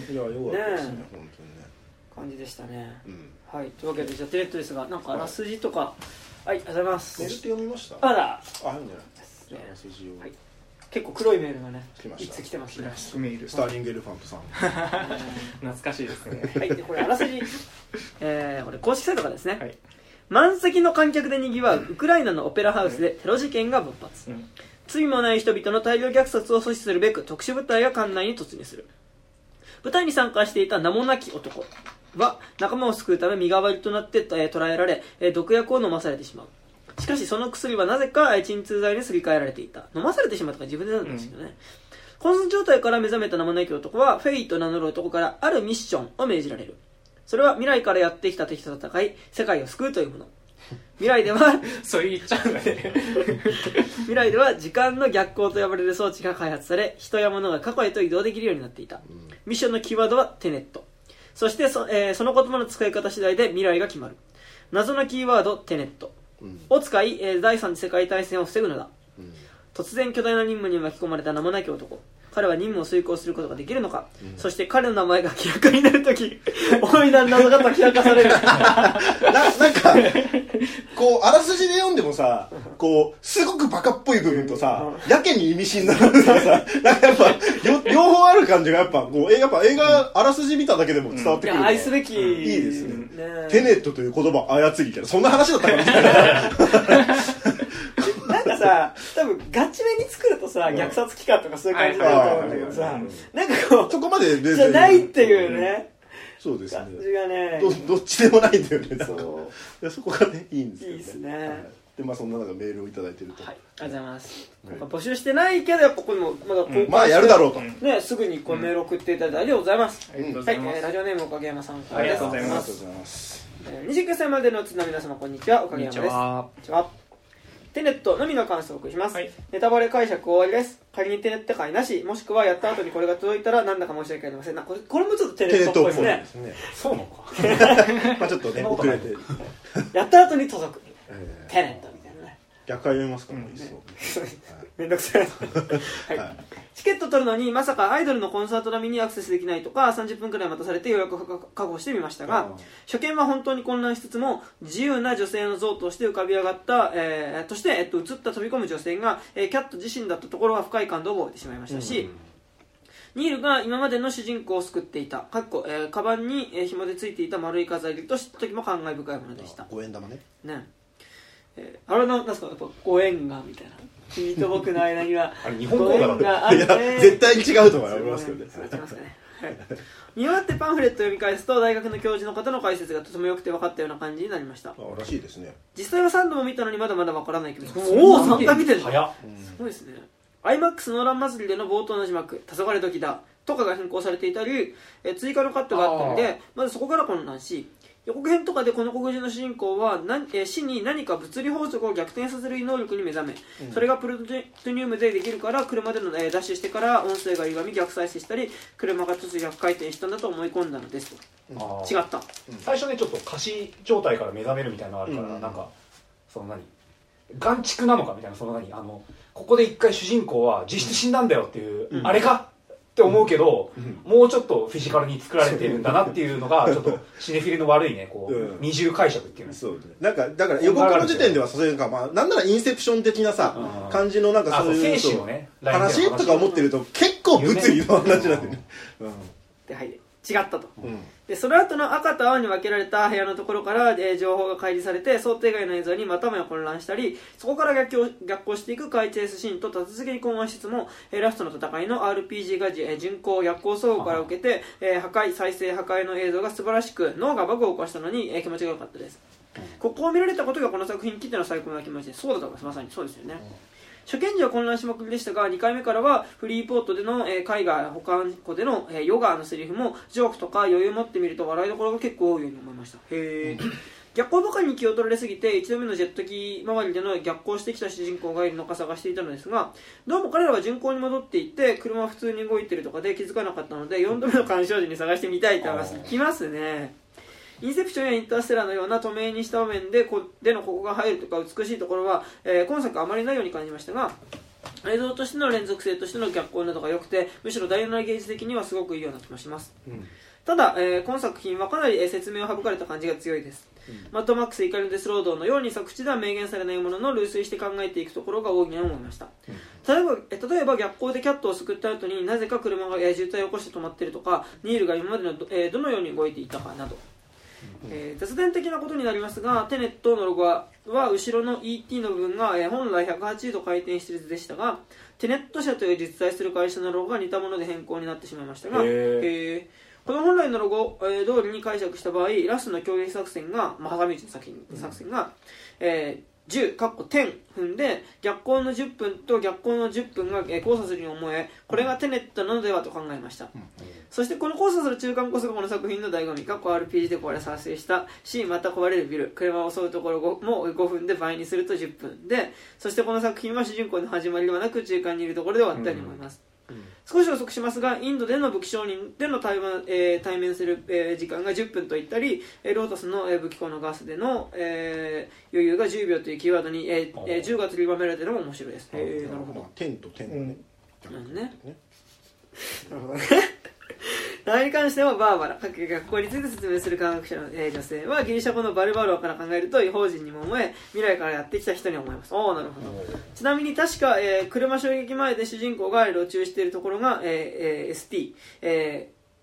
じでしたね。はい、というわけでじゃあテレットですが、なんかあらすじとか、はい、ありがとうございます。 メールって読みました？ まだ読んでないですね。あらすじを。 結構黒いメールがね、いつ来てますね。 スターリングエレファントさん。 懐かしいですね。 はい、でこれあらすじ、これ公式サイトがですね、満席の観客で賑わうウクライナのオペラハウスでテロ事件が勃発。罪もない人々の大量虐殺を阻止するべく特殊部隊が館内に突入する。部隊に参加していた名もなき男は仲間を救うため身代わりとなって捕らえられ、毒薬を飲まされてしまう。しかしその薬はなぜか鎮痛剤にすり替えられていた。飲まされてしまったから自分でなんですよね。昏睡状態から目覚めた名もない男はフェイと名乗る男からあるミッションを命じられる。それは未来からやってきた敵と戦い世界を救うというもの。未来ではそう言っちゃうんだね。 未来では時間の逆行と呼ばれる装置が開発され、人や物が過去へと移動できるようになっていた。ミッションのキーワードはテネット。そしてその言葉の使い方次第で未来が決まる。謎のキーワードテネットを使い、第三次世界大戦を防ぐのだ。突然巨大な任務に巻き込まれた名もなき男。彼は任務を遂行することができるのか。そして彼の名前が明らかになるとき、大いなる謎が解き明かされる。なんかこうあらすじで読んでもさ、こうすごくバカっぽい部分とさ、やけに意味深な部分がさ、なんかやっぱ両方ある感じがやっぱこう映画あらすじ見ただけでも伝わってくる。 愛すべきいいですね。テネットという言葉を操りみたいな、そんな話だったかみたいな。 なんかさ、多分ガチめに作るとさ、虐殺機関とかそういう感じだと思うんだけどさ、なんかこうそこまでじゃないっていうね。 そうですね。 感じがね、 どっちでもないんだよね。 そこがねいいんですよね。 いいですね。 でそんな中メールをいただいてると、 はい、ありがとうございます。募集してないけどやっぱここにもまだ公開して、 やるだろうと、 ね、すぐにこうメール送っていただいてありがとうございます。 ありがとうございます。 ラジオネームおかげやまさんからありです。 がとうございます。 29歳までの津波皆様こんにちは、おかげやまです。こんにちは。テネットのみの感想をお送りします、ネタバレ解釈終わりです。仮にテネット会なし、もしくはやった後にこれが届いたらなんだか申し訳ありません。これもちょっとテネットっぽいですね。 そうなのかちょっとね遅れてやった後に届く、テネットみたいなね。 逆回読みますか、 めんどくさい、チケット取るのにまさかアイドルのコンサート並みにアクセスできないとか30分くらい待たされて予約確保してみましたが、初見は本当に混乱しつつも自由な女性の像として浮かび上がった、として、映った飛び込む女性が、キャット自身だったところは深い感動を覚えてしまいましたし、ニールが今までの主人公を救っていたカバンに紐でついていた丸い飾りと知った時も感慨深いものでした。 5円玉ね。 あれなんですか、やっぱご縁がみたいな、君と僕の間にはあれ日本語だろ。 いや絶対に違うと思いますけどね。 見終わってパンフレットを読み返すと大学の教授の方の解説がとても良くて分かったような感じになりました。 らしいですね。 実際は3度も見たのにまだまだ分からないけど、おお3回見てる、 早っ、 すごいですね。IMAX ノーラン祭りでの冒頭の字幕「黄昏時だ」とかが変更されていたり、追加のカットがあったのでまずそこから混乱し、予告編とかでこの黒人の主人公は死に何か物理法則を逆転させる能力に目覚め、それがプルトニウムでできるから車でのダッシュしてから音声が歪み逆再生したり車が突如逆回転したんだと思い込んだのですと。違った、 最初ねちょっと仮死状態から目覚めるみたいなのがあるから、なんかその眼蓄なのかみたいな、そのここで一回主人公は実質死んだんだよっていう、あれかって思うけど、もうちょっとフィジカルに作られているんだなっていうのがちょっとシネフィルの悪いねこう、二重解釈っていうの。 そうだから予告の時点ではそれがなんならインセプション的なさ、感じのなんかそういう精神をね話とか思ってると結構物理の話なんでね。 ではい違ったと、でその後の赤と青に分けられた部屋のところから、情報が開示されて想定外の映像にまたもや混乱したり、そこから逆行していく回チェイスシーンと立て続けに混乱しつつも、ラストの戦いの RPG が巡航逆行相互から受けて、破壊再生破壊の映像が素晴らしく脳がバグを起こしたのに、気持ちが良かったです。ここを見られたことがこの作品きっての最高な気持ちです。そうだと思います。まさにそうですよね。初見時は混乱しまくりでしたが、2回目からはフリーポートでの絵画保管庫でのヨガのセリフもジョークとか余裕を持ってみると笑いどころが結構多いように思いました。逆行ばかりに気を取られすぎて1度目のジェット機周りでの逆行してきた主人公がいるのか探していたのですが、どうも彼らは巡航に戻っていって車は普通に動いているとかで気づかなかったので4度目の鑑賞時に探してみたいと話してきますね。インセプションやインターステラーのような透明にした場面でここが入るとか美しいところは、今作あまりないように感じましたが、映像としての連続性としての逆光などが良くて、むしろ第7芸術的にはすごくいいような気もします、ただ、今作品はかなり、説明を省かれた感じが強いです、マッドマックス怒りのデスロードのように作中では明言されないものの類推して考えていくところが多いように思いました。例えば逆光でキャットを救った後になぜか車が、渋滞を起こして止まっているとか、ニールが今までの どのように動いていたかなど、雑談的なことになりますが、テネットのロゴは後ろの ET の部分が、本来180度回転している図でしたが、テネット社という実在する会社のロゴが似たもので変更になってしまいましたが、この本来のロゴ、通りに解釈した場合、ラストの攻撃作戦が、挟み撃ちの作戦が、10分で逆光の10分と逆光の10分が交差するように思え、これがテネットなのではと考えました、そしてこの交差する中間こそがこの作品の醍醐味。RPG で壊れ再生したし、また壊れるビル、車を襲うところも5分で倍にすると10分で、そしてこの作品は主人公の始まりではなく中間にいるところで終わったように思います、少し遅くしますが、インドでの武器商人での対面する、時間が10分といったり、ロータスの、武器庫のガスでの、余裕が10秒というキーワードに、10が取りばめられているのも面白いです。なるほど。 点と点のね。 なるほどね。名前に関してはバーバラ、学校について説明する科学者の、女性はギリシャ語のバルバロアから考えると異邦人にも思え、未来からやってきた人に思います。なるほど。ちなみに確か、車衝撃前で主人公が路駐しているところが、ST、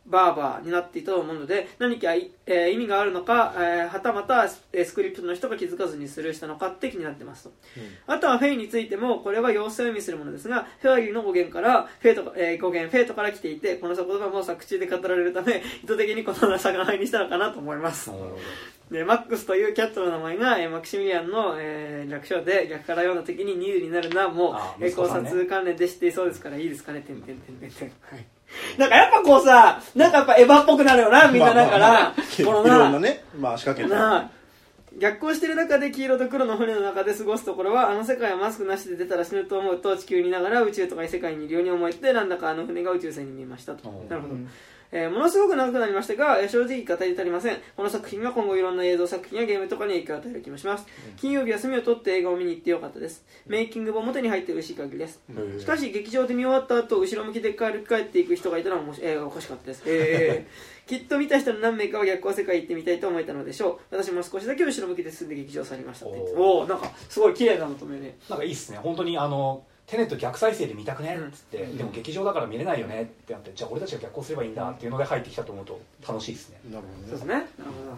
バーバーになっていたと思うので、何か、意味があるのか、はたまたスクリプトの人が気づかずにスルーしたのかって気になってますと、あとはフェイについてもこれは妖精を意味するものですが、フェアリーの語源からフェイトから来ていて、この言葉も作中で語られるため意図的にこの差が入りしたのかなと思います。でマックスというキャットの名前が、マクシミリアンの、略称で逆からような敵にニールになるのはもう、考察関連で知っていそうですからいいですかね。はいなんかやっぱこうさ、なんかやっぱエヴァっぽくなるよな、みんなだから、このな、 いろんなね、仕掛けた。 逆行してる中で黄色と黒の船の中で過ごすところは、あの世界はマスクなしで出たら死ぬと思うと、地球にいながら宇宙とか異世界にいるように思えて、なんだかあの船が宇宙船に見えましたと。なるほど。ものすごく長くなりましたが、正直語り足りません。この作品は今後いろんな映像作品やゲームとかに影響を与える気もします。金曜日休みを取って映画を見に行ってよかったです。メイキング本も手に入って嬉しい限りです。しかし劇場で見終わった後、後ろ向きで帰っていく人がいたら欲しかったです。きっと見た人の何名かは逆光世界行ってみたいと思えたのでしょう。私も少しだけ後ろ向きで進んで劇場去りましたって。なんかすごい綺麗なのとめね。 なんかいいっすね。本当にテネット逆再生で見たくねっつって、でも劇場だから見れないよねってなって、じゃあ俺たちが逆行すればいいんだっていうので入ってきたと思うと楽しいですね。 なるほどね。 そうですね。なる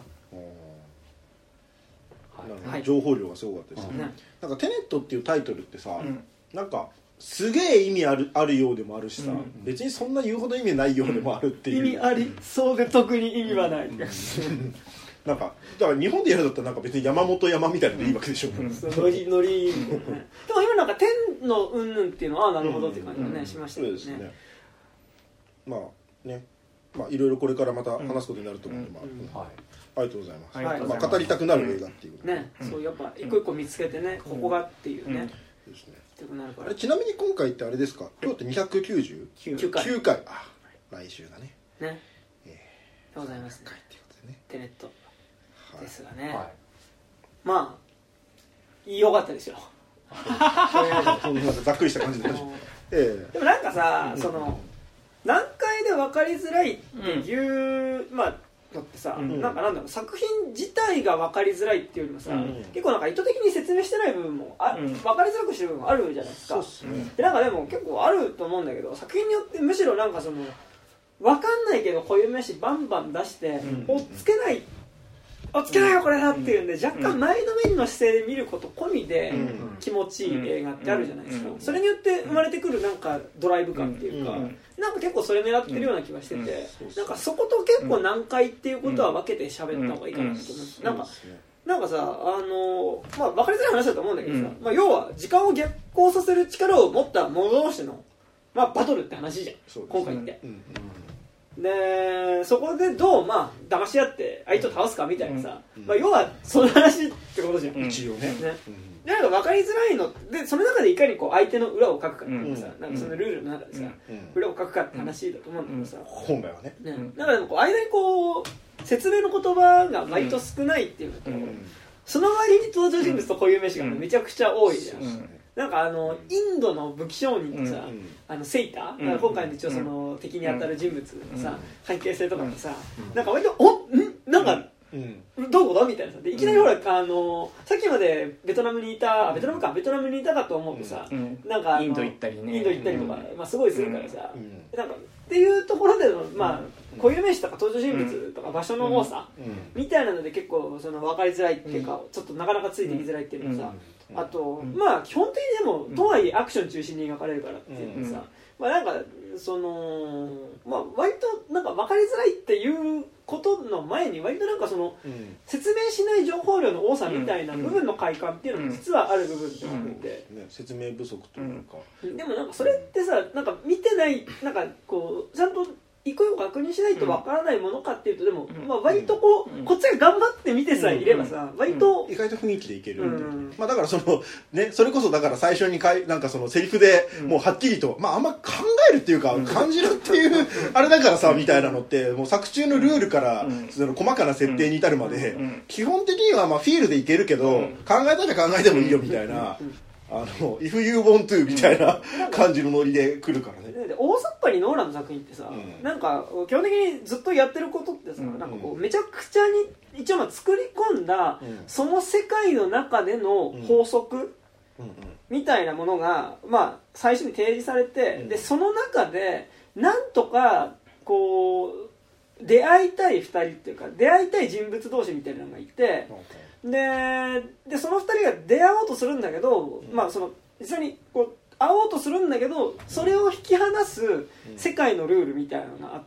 ほど。情報量がすごかったですね。なんかテネットっていうタイトルってさ、なんかすげえ意味あるようでもあるしさ、別にそんな言うほど意味ないようでもあるっていう。 意味ありそうで特に意味はない。 なんかだから日本でやるだったらなんか別に山本山みたいなのでいいわけでしょ。 ノリでも今なんか天の云々っていうのはなるほどっていう感じがねしましたけどね。そうですね。まあいろいろこれからまた話すことになると思うので、ありがとうございます。語りたくなる映画っていうことね。そうやっぱ一個一個見つけてね、ここがっていうね。 ちなみに今回ってあれですか、今日って299回来週だね。 ね。でございますね。テネットですがね、まあ良かったですよ。 ざっくりした感じで。でもなんかさ、その難解で分かりづらいっていうのってさ、なんだろう、作品自体が分かりづらいっていうよりもさ、結構なんか意図的に説明してない部分も分かりづらくしてる部分もあるじゃないですか。でなんかでも結構あると思うんだけど、作品によってむしろなんかその分かんないけど固有名詞バンバン出して、おっつけないよこれだっていうんで、若干前のめりの姿勢で見ること込みで気持ちいい映画ってあるじゃないですか。それによって生まれてくるなんかドライブ感っていうか、なんか結構それ狙ってるような気がしてて、なんかそこと結構難解っていうことは分けて喋った方がいいかなと思って、なんかさ、分かりづらい話だと思うんだけどさ、要は時間を逆行させる力を持った者同士のバトルって話じゃん、今回って。でそこでどう騙し合って相手を倒すかみたいなさ、要はその話ってことじゃん、 一応ね。 なんか分かりづらいので、その中でいかにこう相手の裏を書くかっていうさ、なんかそのルールの中でさ、裏を書くかって話だと思うんだけどさ、 本来はね。 だからでもこう間にこう説明の言葉が割と少ないっていうのと、その割に登場人物と固有名詞がめちゃくちゃ多いじゃん。なんかインドの武器商人とさ、セイター、今回の一応その敵に当たる人物のさ、関係性とかもさ、なんか割となんかどういうことみたいなさ、でいきなりほらさっきまでベトナムにいたかと思うとさ、なんかインド行ったりとかすごいするからさ、なんかっていうところでの固有名詞とか登場人物とか場所の多さみたいなので結構その分かりづらいっていうか、ちょっとなかなかついてきづらいっていうのさ、あと基本的にでもとはいえアクション中心に描かれるからっていうのさ、なんかその割となんか分かりづらいっていうことの前に割となんかその説明しない情報量の多さみたいな部分の快感っていうのも実はある部分って思ってて、 説明不足というか、 でもなんかそれってさ、なんか見てないなんかこうちゃんと一個一個確認しないとわからないものかっていうと、でも割とこっちが頑張って見てさえいればさ、割と意外と雰囲気でいけるっていう、だからそのね、それこそだから最初になんかそのセリフでもうはっきりとあんま考えるっていうか感じるっていうあれだからさみたいなのってもう作中のルールからその細かな設定に至るまで基本的にはフィールでいけるけど、考えたら考えてもいいよみたいな。If you want to みたいな感じのノリで来るからね。 大雑把にノーランの作品ってさ、なんか基本的にずっとやってることってさ、なんかこうめちゃくちゃに一応作り込んだ、その世界の中での法則みたいなものが最初に提示されて、でその中でなんとかこう出会いたい2人っていうか出会いたい人物同士みたいなのがいて、でその2人が出会おうとするんだけど、まあその実際にこう会おうとするんだけどそれを引き離す世界のルールみたいなのがあって、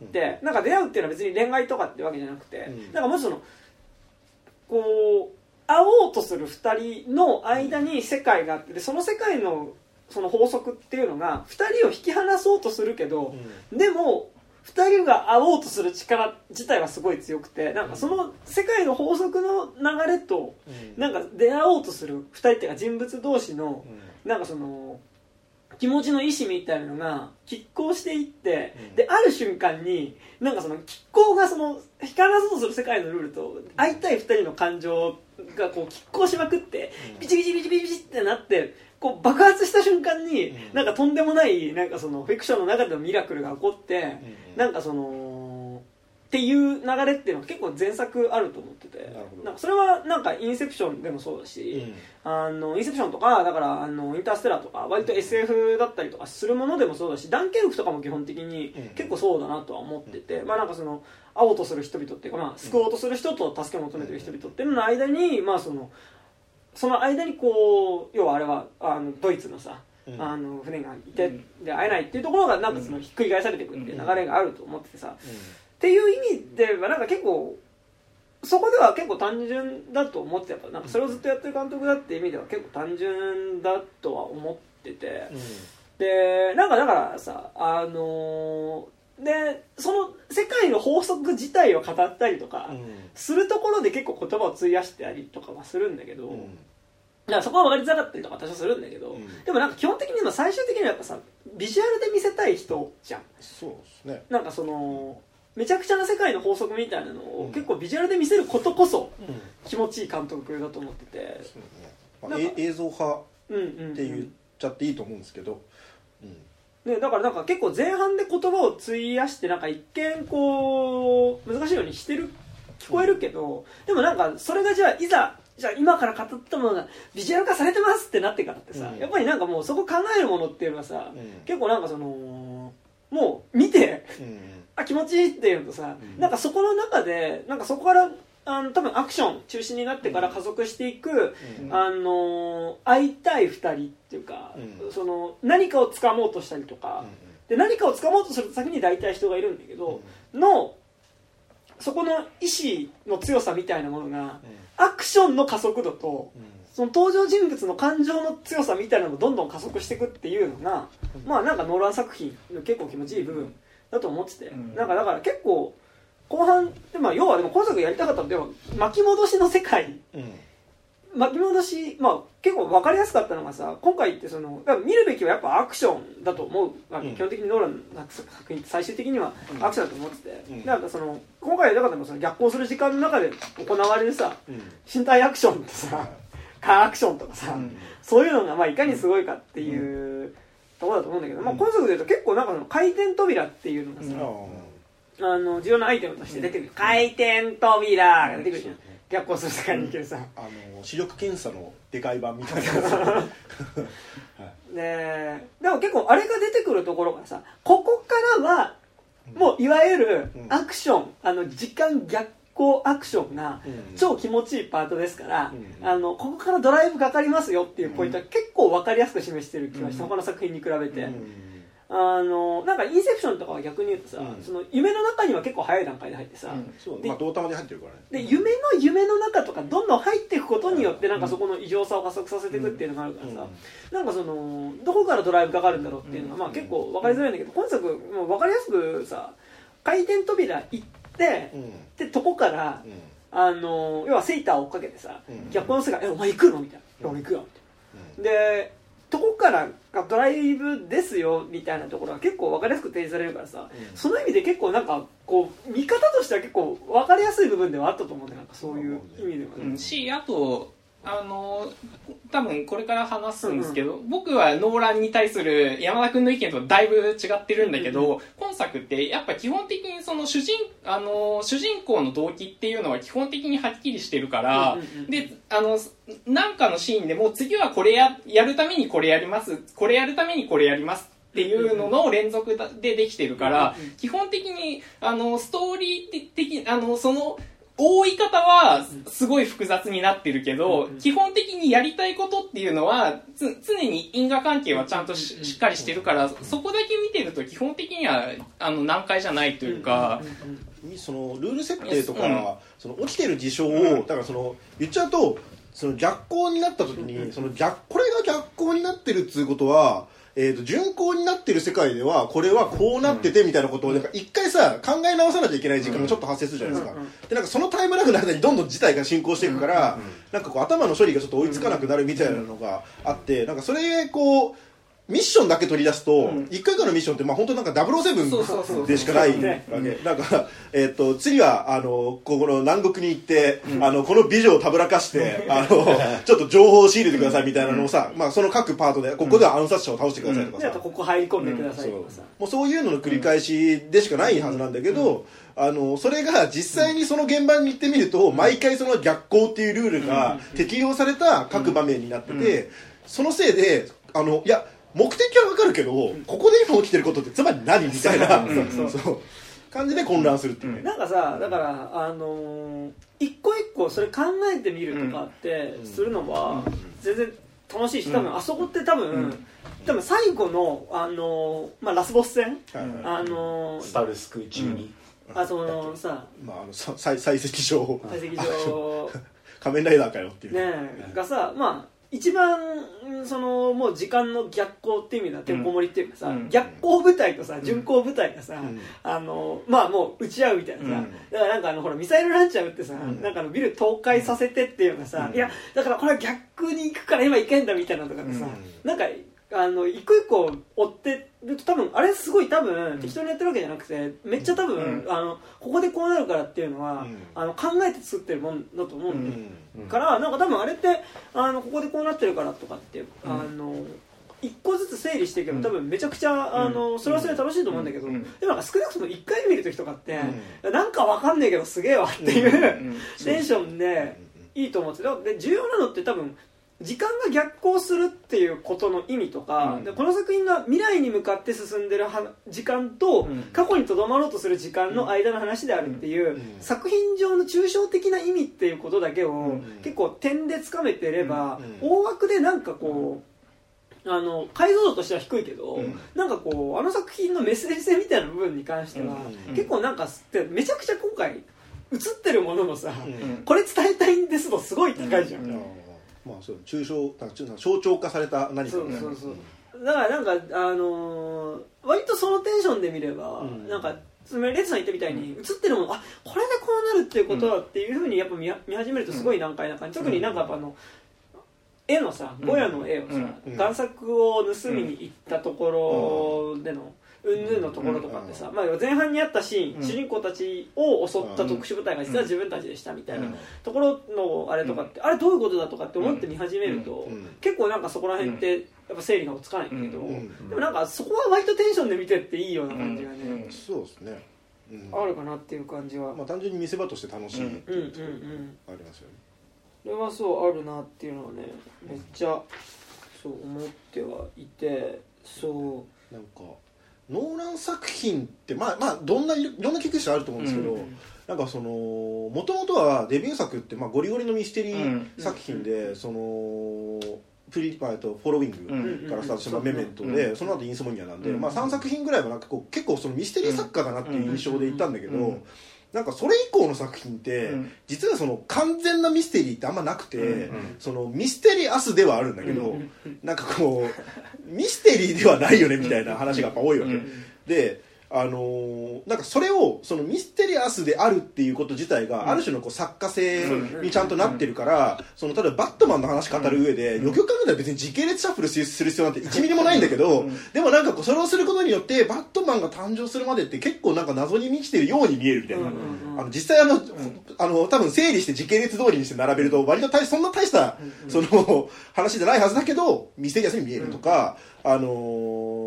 なんか出会うっていうのは別に恋愛とかってわけじゃなくて、なんかもしそのこう会おうとする2人の間に世界があって、でその世界のその法則っていうのが2人を引き離そうとするけど、でも2人が会おうとする力自体はすごい強くて、なんかその世界の法則の流れとなんか出会おうとする2人っていうか人物同士のなんかその気持ちの意思みたいなのが拮抗していって、である瞬間になんかその拮抗がその引き離そうとする世界のルールと会いたい2人の感情がこう拮抗しまくってビチビチビチビチってなってこう爆発した瞬間になんかとんでもないなんかそのフィクションの中でのミラクルが起こってなんかそのっていう流れっていうのが結構前作あると思ってて、なんかそれはなんかインセプションでもそうだし、インセプションとかだからインターステラーとか割と SF だったりとかするものでもそうだし、ダンケルクとかも基本的に結構そうだなとは思ってて、まあなんかその会おうとする人々っていうか、まあ救おうとする人と助けを求めてる人々っていうのの間に、まあその間にこう要はあれはドイツのさ船がいてで会えないっていうところがなんかそのひっくり返されていくっていう流れがあると思っててさ、っていう意味ではなんか結構そこでは結構単純だと思ってた。なんかそれをずっとやってる監督だっていう意味では結構単純だとは思ってて、でなんかだからさでその世界の法則自体を語ったりとかするところで結構言葉を費やしてたりとかはするんだけど、だからそこは分かりづらかったりとか多少するんだけど、でもなんか基本的に最終的にはやっぱさビジュアルで見せたい人じゃん。 そうですね。 なんかそのめちゃくちゃな世界の法則みたいなのを結構ビジュアルで見せることこそ気持ちいい監督だと思ってて、 そうね、まあ、映像派って言っちゃっていいと思うんですけど、 ね、だからなんか結構前半で言葉を費やしてなんか一見こう難しいようにしてる聞こえるけど、でもなんかそれがじゃあ今から語ったものがビジュアル化されてますってなってからってさ、やっぱりなんかもうそこ考えるものっていうのはさ、結構なんかそのもう見て、あ気持ちいいっていうのとさ、なんかそこの中でなんかそこから多分アクション中心になってから加速していく、会いたい2人っていうか、その何かを掴もうとしたりとか、で何かを掴もうとすると先に大体人がいるんだけど、そこの意志の強さみたいなものが、アクションの加速度と、その登場人物の感情の強さみたいなのもどんどん加速していくっていうのが、まあなんかノーラン作品の結構気持ちいい部分だと思ってて、なんかだから結構後半で、まあ、要はでも今作やりたかったのでも巻き戻しの世界、巻き戻し、まあ結構分かりやすかったのがさ、今回ってその見るべきはやっぱアクションだと思うわけ、基本的にノーランの作品って最終的にはアクションだと思ってて、なんかその今回やりたかったのはその逆行する時間の中で行われるさ、身体アクションとさカーアクションとかさ、そういうのがまあいかにすごいかっていうところだと思うんだけど、まあ、今作でいうと結構なんかその回転扉っていうのがさ、重要なアイテムとして出てくる、回転扉が出てくるじゃん、逆行する世界に行けるさ、 視力検査のでかい版みたいなでも結構あれが出てくるところがさ、ここからはもういわゆるアクション、時間逆行アクションが超気持ちいいパートですから、ここからドライブかかりますよっていうポイントは結構分かりやすく示してる気がして、他の作品に比べて、なんかインセプションとかは逆に言うとさ、その夢の中には結構早い段階で入ってさ、 まあ同玉で入ってるからね、 で夢の中とかどんどん入っていくことによってなんかそこの異常さを加速させていくっていうのがあるからさ、なんかそのどこからドライブかかるんだろうっていうのがまあ結構分かりづらいんだけど、今作もう分かりやすくさ、回転扉行ってでとこから要はセイターを追っかけてさ、逆の世界お前行くのみたいな、俺行くよみたいな、でとこからがドライブですよみたいなところは結構分かりやすく提示されるからさ、その意味で結構なんかこう見方としては結構分かりやすい部分ではあったと思うんで、なんかそういう意味ではね、 あと多分これから話すんですけど、僕はノーランに対する山田君の意見とだいぶ違ってるんだけど、今作ってやっぱ基本的にその主人公の動機っていうのは基本的にはっきりしてるから、でなんかのシーンでも次はこれやるためにこれやります、これやるためにこれやりますっっていうのの連続でできてるから、基本的にストーリー的その覆い方はすごい複雑になってるけど、基本的にやりたいことっていうのは常に因果関係はちゃんとしっかりしてるから、そこだけ見てると基本的には難解じゃないというか、 そのルール設定とか、その起きてる事象をだからその言っちゃうと、その逆行になった時にこれが逆行になってるっつうことは、順行になってる世界ではこれはこうなっててみたいなことをなんか一回さ考え直さなきゃいけない時間がちょっと発生するじゃないですか。でなんかそのタイムラグの間にどんどん事態が進行していくから、なんかこう頭の処理がちょっと追いつかなくなるみたいなのがあって、なんかそれこうミッションだけ取り出すと、1回からのミッションってまあ本当なんか007でしかないわけ。なんか次はここの南国に行って、この美女をたぶらかしてちょっと情報を仕入れてくださいみたいなのをさ、まあその各パートでここでは暗殺者を倒してくださいとかさ、 ここ入り込んでくださいとかさ、 もうそういうのの繰り返しでしかないはずなんだけど、それが実際にその現場に行ってみると、毎回その逆行っていうルールが適用された各場面になってて、そのせいでいや目的はわかるけど、ここで今起きてることってつまり何みたいなそう感じで混乱するっていうね。 なんかさ、だから一個一個それ考えてみるとかってするのは全然楽しいし、多分あそこって多分最後のまあラスボス戦、 スタルスク中にそのさ、 採石場仮面ライダーかよっていうねがさ、まあ一番そのもう時間の逆行っていう意味ではてんこ盛りっていうかさ、逆行部隊とさ順行部隊がさ、まあもう撃ち合うみたいなさ、だからなんかほらミサイルランチャー撃ってさ、なんかビル倒壊させてっていうのがさ、いやだからこれは逆に行くから今行けんだみたいなのとかってさ、なんか一個一個追ってると多分あれすごい多分適当にやってるわけじゃなくて、めっちゃ多分ここでこうなるからっていうのは考えて作ってるもんだと思うんだから、なんか多分あれってここでこうなってるからとかって一個ずつ整理していけば多分めちゃくちゃそれはそれで楽しいと思うんだけど、でもなんか少なくとも1回見るときとかってなんかわかんないけどすげえわっていうテンションでいいと思ってて、で重要なのって多分時間が逆行するっていうことの意味とか、でこの作品が未来に向かって進んでる時間と過去にとどまろうとする時間の間の話であるっていう作品上の抽象的な意味っていうことだけを結構点でつかめてれば、大枠でなんかこう解像度としては低いけど、なんかこう作品のメッセージ性みたいな部分に関しては結構なんかめちゃくちゃ今回映ってるもののさ、これ伝えたいんですのすごい高いじゃん。 まあ、そう象徴化された何か、ね、 そうだからなんか割とそのテンションで見れば、なんかレッツさん言ったみたいに映ってるもの、あこれでこうなるっていうことだっていうふうにやっぱ見始めるとすごい難解な感じ、特になんかやっぱ絵のさゴヤの絵をさ、贋作を盗みに行ったところでののところとかってさ、まあ、前半にあったシーン、主人公たちを襲った特殊部隊が実は自分たちでしたみたいなところのあれとかって、あれどういうことだとかって思って見始めると、結構なんかそこら辺ってやっぱ整理がつかないんだけど、でもなんかそこは割とテンションで見てっていいような感じがね、 そうですね、 あるかなっていう感じは、 まあ、単純に見せ場として楽しいっていうところありますよね。 それはそうあるなっていうのはね、めっちゃそう思ってはいて、そうなんかノーラン作品ってまあいろんな研究者あると思うんですけど、なんかそのもともとはデビュー作ってゴリゴリのミステリー作品で、そのフォロウィングからスタートしたメメントで、その後インソムニアなんで、3作品ぐらいはなんかこう結構そのミステリー作家だなっていう印象でいったんだけど、なんかそれ以降の作品って実はその完全なミステリーってあんまなくて、そのミステリアスではあるんだけど、なんかこうミステリーではないよねみたいな話がやっぱ多いわけで、なんかそれをそのミステリアスであるっていうこと自体がある種のこう作家性にちゃんとなってるから、その例えばバットマンの話語る上でよくよく考えたら別に時系列シャッフルする必要なんて1ミリもないんだけど、でもなんかこうそれをすることによってバットマンが誕生するまでって結構なんか謎に満ちてるように見えるみたいな、実際多分整理して時系列通りにして並べると割とそんな大したその話じゃないはずだけどミステリアスに見えるとか、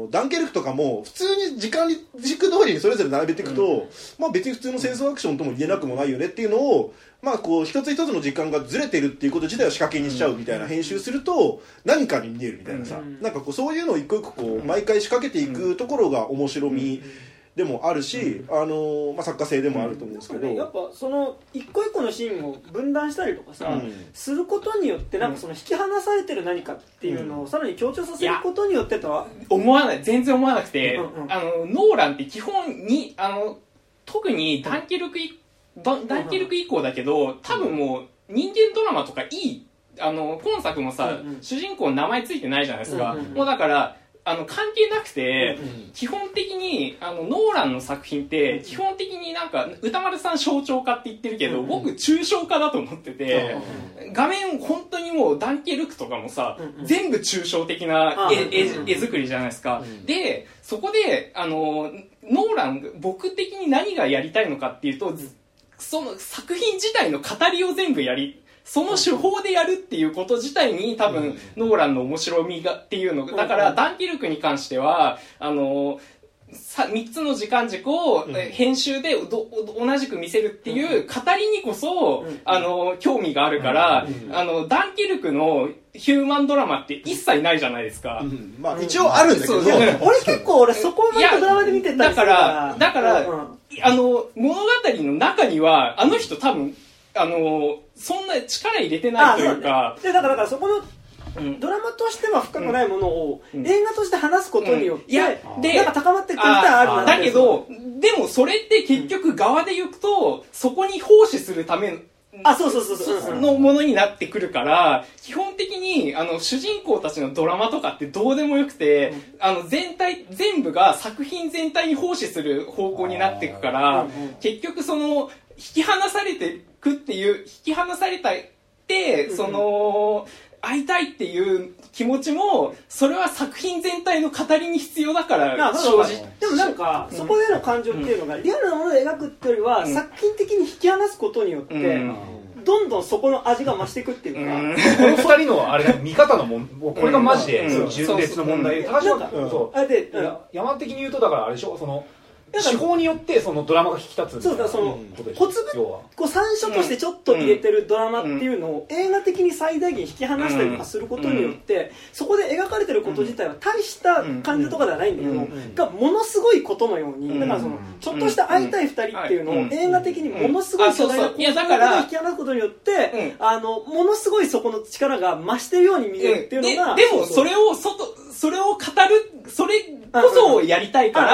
ダンケルクとかも普通に時間軸通りにそれぞれ並べていくと、まあ別に普通の戦争アクションとも言えなくもないよねっていうのを、まあこう一つ一つの時間がずれてるっていうこと自体を仕掛けにしちゃうみたいな編集すると何かに見えるみたいなさ、なんかこうそういうのを一個一個こう毎回仕掛けていくところが面白みでもあるし、まあ、作家性でもあると思うんですけど、 やっぱその一個一個のシーンを分断したりとかさ、することによってなんかその引き離されてる何かっていうのをさらに強調させることによってとは思わない、全然思わなくて、ノーランって基本に特にダンケルク以降だけど、多分もう人間ドラマとかいい今作もさ、主人公の名前ついてないじゃないですか、もうだから関係なくて、基本的にノーランの作品って基本的になんか歌丸さん象徴化って言ってるけど、僕抽象化だと思ってて、画面本当にもうダンケルクとかもさ、全部抽象的な絵作りじゃないですか。でそこでノーラン僕的に何がやりたいのかっていうと、その作品自体の語りを全部その手法でやるっていうこと自体に多分ノーランの面白みがっていうのだから、ダンケルクに関しては3つの時間軸を編集で同じく見せるっていう語りにこそ興味があるから、ダンケルクのヒューマンドラマって一切ないじゃないですか。 まあ一応あるんだけど、 俺結構そこまでドラマで見てたりするからだから物語の中にはあの人多分そんな力入れてないというか、 でだからそこのドラマとしては深くないものを映画として話すことによってなんか高まっていく感じはあるな。 だけどでもそれって結局側で行くとそこに奉仕するためのものになってくるから、基本的に主人公たちのドラマとかってどうでもよくて、全部が作品全体に奉仕する方向になっていくから、結局その引き離されてくっていう、引き離されたってその会いたいっていう気持ちもそれは作品全体の語りに必要だから正直。 でもなんかそこでの感情っていうのがリアルなものを描くっていうよりは作品的に引き離すことによってどんどんそこの味が増していくっていうか、 この二人のあれ見方のこれがマジで純烈の問題で、山的に言うとだからあれでしょ、その手法によってそのドラマが引き立つ。 そうだ、その小粒こう参照としてちょっと入れてるドラマっていうのを映画的に最大限引き離したりとかすることによってそこで描かれてること自体は大した感じとかではないんだけどがものすごいことのように、だからそのちょっとした会いたい二人っていうのを映画的にものすごい巨大な構造で引き離すことによってものすごいそこの力が増してるように見えるっていうのが、 でもそれを語る、それこそをやりたいから、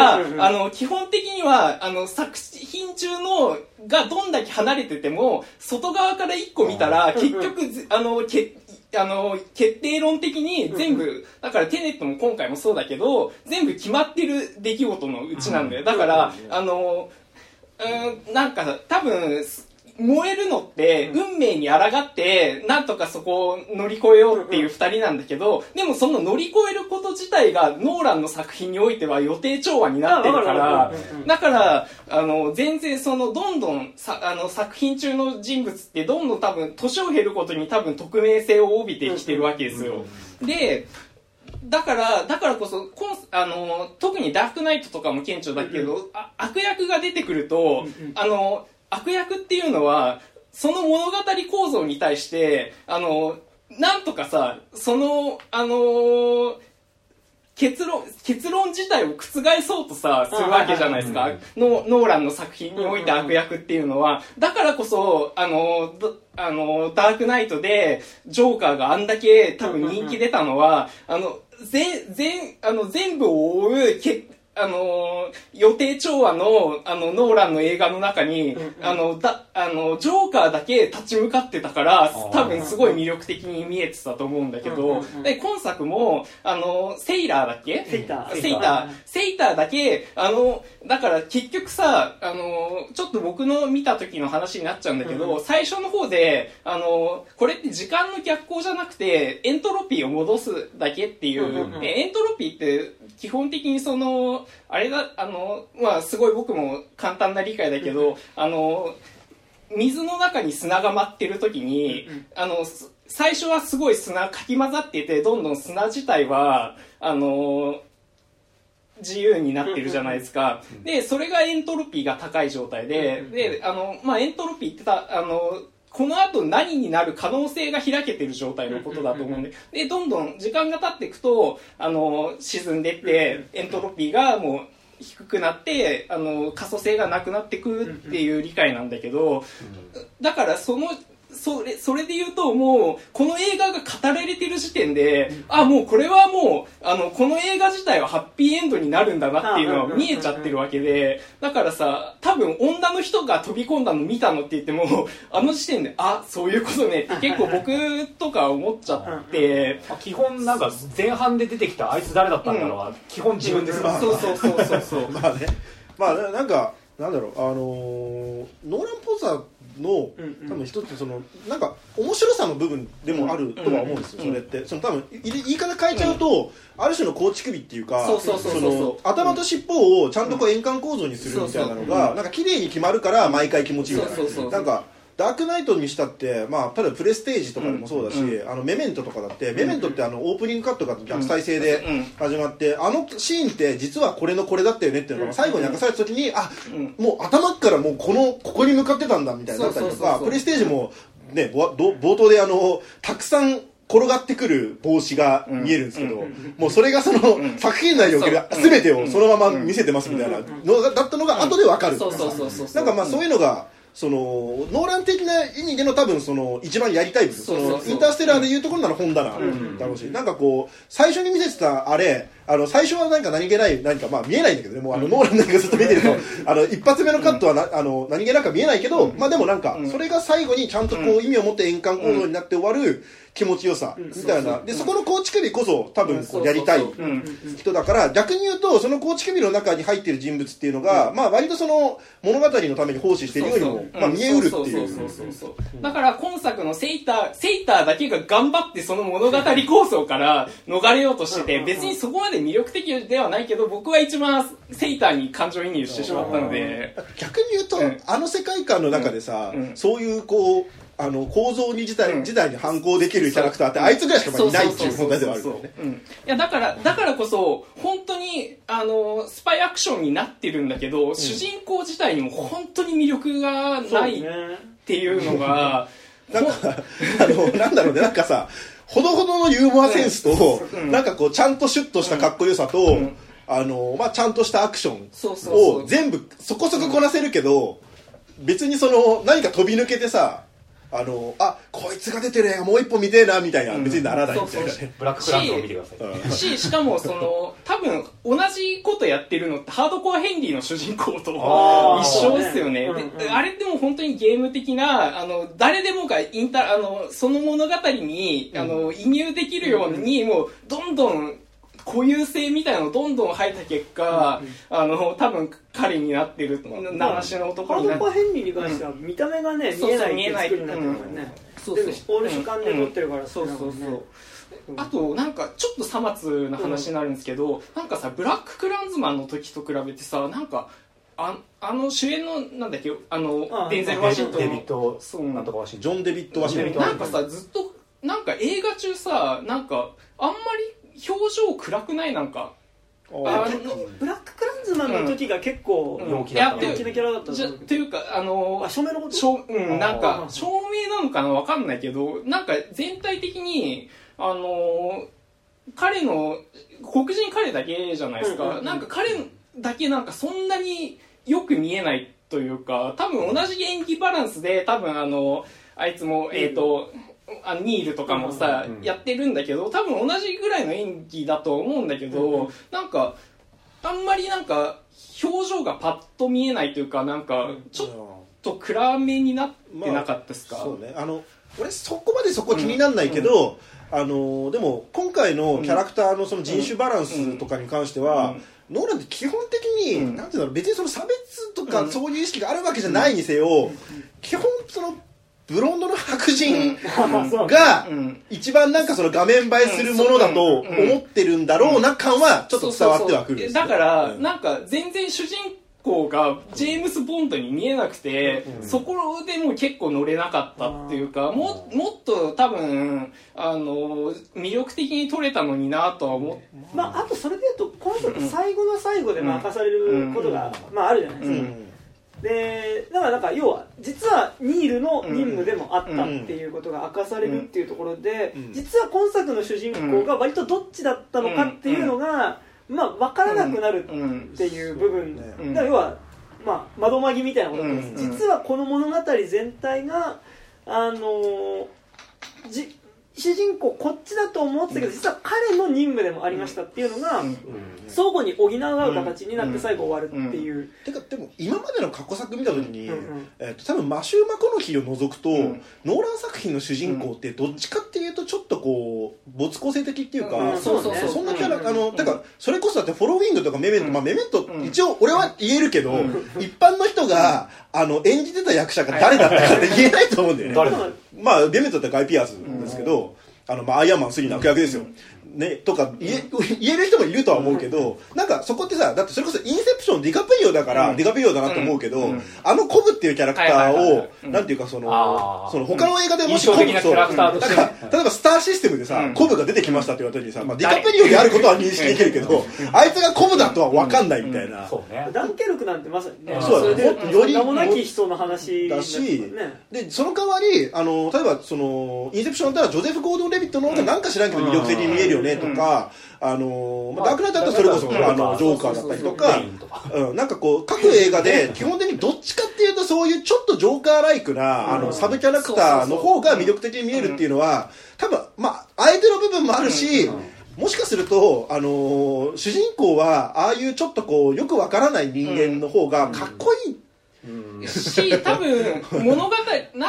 基本的には作品中のがどんだけ離れてても外側から一個見たら結局決定論的に全部だからテネットも今回もそうだけど全部決まってる出来事のうちなんだよ。だからなんか多分燃えるのって運命に抗ってなんとかそこを乗り越えようっていう二人なんだけど、でもその乗り越えること自体がノーランの作品においては予定調和になってるから、だから全然そのどんどん作品中の人物ってどんどん多分年を経ることに多分匿名性を帯びてきてるわけですよ。でだからこそ特にダークナイトとかも顕著だけど、悪役が出てくると悪役っていうのはその物語構造に対してなんとかさその結論自体を覆そうとさするわけじゃないですか、ノーランの作品において悪役っていうのは。だからこそダークナイトでジョーカーがあんだけ多分人気出たのは全部を覆う予定調和のノーランの映画の中にジョーカーだけ立ち向かってたから多分すごい魅力的に見えてたと思うんだけど、で今作もセイラーだっけセイターだけだから結局さちょっと僕の見た時の話になっちゃうんだけど、最初の方でこれって時間の逆行じゃなくてエントロピーを戻すだけっていう、エントロピーって基本的にそのあれだまあすごい僕も簡単な理解だけど水の中に砂が舞ってる時に最初はすごい砂かき混ざっててどんどん砂自体は自由になってるじゃないですか。で、それがエントロピーが高い状態で、で、エントロピーってこの後何になる可能性が開けてる状態のことだと思うんで、で、どんどん時間が経っていくと、沈んでって、エントロピーがもう低くなって、可塑性がなくなってくっていう理解なんだけど、だからそれで言うともうこの映画が語られてる時点でもうこれはもうこの映画自体はハッピーエンドになるんだなっていうのは見えちゃってるわけで、だからさ多分女の人が飛び込んだの見たのって言っても時点でそういうことねって結構僕とか思っちゃって基本なんか前半で出てきたあいつ誰だったんだろうは基本自分ですから、 そうまあねなんかなんだろうノーラン・ポザの多分一つなんか面白さの部分でもあるとは思うんですよ、それって多分言い方変えちゃうと、ある種の構築美っていうか頭と尻尾をちゃんと円環構造にするみたいなのがなんか綺麗に決まるから毎回気持ちいいみたいな、なんかダークナイトにしたって、例えばプレステージとかでもそうだし、メメントとかだって、メメントってオープニングカットが逆再生で始まって、シーンって実はこれのこれだったよねっていうのが最後に明かされた時に、もう頭からもうここに向かってたんだみたいになったりとか、プレステージもね、冒頭でたくさん転がってくる帽子が見えるんですけど、もうそれが作品内における全てをそのまま見せてますみたいなのだったのが後で分かる。なんかそういうのがノーラン的な意味での多分一番やりたい部分、インターステラーでいうところなら本棚だろうし、なんかこう最初に見せてた最初はなんか何気ない何か見えないんだけどね、もうノーランなんかずっと見てると一発目のカットは何気なく見えないけど、でもなんかそれが最後にちゃんとこう意味を持って円環構造になって終わる気持ちよさみたいな、でそこの構築美こそ多分こうやりたい人だから、逆に言うとその構築美の中に入っている人物っていうのが割と物語のために奉仕しているようにも見えうるっていう。 だから今作のセイターだけが頑張ってその物語構想から逃れようとしてて、別にそこまで魅力的ではないけど、僕は一番セイターに感情移入してしまったので、 逆に言うと世界観の中でさ、そういうこう構造に自体に反抗できるキャラクターってあいつぐらいしかいないっていう問題ではあるよね。 いやだからこそ本当にスパイアクションになってるんだけど、主人公自体にも本当に魅力がないっていうのがなんかなんだろうね、なんかさほどほどのユーモアセンスと、なんかこうちゃんとシュッとしたかっこよさと、ちゃんとしたアクションを全部そこそここなせるけど、別に何か飛び抜けてさこいつが出てる映画もう一本見てえなみたいな別にならないみたいなね。 ブラッククランズを見てください。 しかも多分同じことやってるのってハードコアヘンリーの主人公と一緒ですよね。あれでも本当にゲーム的な誰でもがその物語に移入できるようにもうどんどん固有性みたいなのをどんどん入った結果、多分彼になってる習志の男になってる。 ハードコアヘンリーに関しては見た目がね、見えないって作りになってるからね。オール主観で撮ってるから。 あとなんかちょっとさまつな話になるんですけど、なんかさブラッククランズマンの時と比べてさ、なんか主演のなんだっけデンゼル・ワシントンデビッドなんとかワシントン、 ジョン・デビッド・ワシントン、 なんかさずっとなんか映画中さ、なんかあんまり表情暗くない？なんかブラッククランズマンの時が結構陽気なキャラだったっていうか照明のことなんか照明なのかなわかんないけど、なんか全体的に彼の黒人彼だけじゃないですか、なんか彼だけなんかそんなによく見えないというか、多分同じ演技バランスで多分あいつもニールとかもさ、やってるんだけど、多分同じぐらいの演技だと思うんだけど、なんかあんまりなんか表情がパッと見えないというか、なんかちょっと暗めになってなかったですか？ そうね、俺そこまでそこ気にならないけど、でも今回のキャラクターのその人種バランスとかに関しては、ノーランって基本的に、なんていうの、別に差別とかそういう意識があるわけじゃないにせよ、基本ブロンドの白人が一番なんか画面映えするものだと思ってるんだろうな感はちょっと伝わってはくるんですよ。 だからなんか全然主人公がジェームス・ボンドに見えなくて、そこでもう結構乗れなかったっていうか、もっと多分魅力的に撮れたのになとは思って、 あとそれでいうと今作最後の最後で明かされることが、あるじゃないですか、でだからなんか要は実はニールの任務でもあったっていうことが明かされるっていうところで、実は今作の主人公が割とどっちだったのかっていうのが分からなくなるっていう部分、だから要は窓まぎみたいなことです、実はこの物語全体が主人公こっちだと思ってたけど実は彼の任務でもありましたっていうのが相互に補い合う形になって最後終わるっていう、 てかでも今までの過去作見た時に、多分マシュー・マコノヒーを除くと、ノーラン作品の主人公ってどっちかっていうとちょっとこう没個性的っていうか、そんなキャラてかそれこそだってフォローウィングとかメメント、メメント一応俺は言えるけど、一般の人が演じてた役者が誰だったかって言えないと思うんだよね。メメントってガイ・ピアースですけど、アイアンマン3の悪役ですよ、ね、とか言える人もいるとは思うけど、なんかそこってさ、だってそれこそインセプションディカプリオだからディカプリオだなと思うけど、コブっていうキャラクターをなんていうかその他の映画でもしコブ、例えばスターシステムでさ、コブが出てきましたって言われた時にさ、ディカプリオであることは認識できるけど、あいつがコブだとは分かんないみたいな。 ダンケルクなんてまさにね、 そうだね、より名もなき人の話だし、でその代わり例えばそのインセプションだったらジョゼフ・ゴードン・レビットの方がなんか知らんけど魅力的に見えるよねとか、ダークナイトだったらそれこそジョーカーだったりとか、なんかこう各映画で基本的にどっちかっていうとそういうちょっとジョーカーライクなサブキャラクターの方が魅力的に見えるっていうのは多分相手の部分もあるし、もしかすると主人公はああいうちょっとこうよくわからない人間の方がかっこいいし、多分物語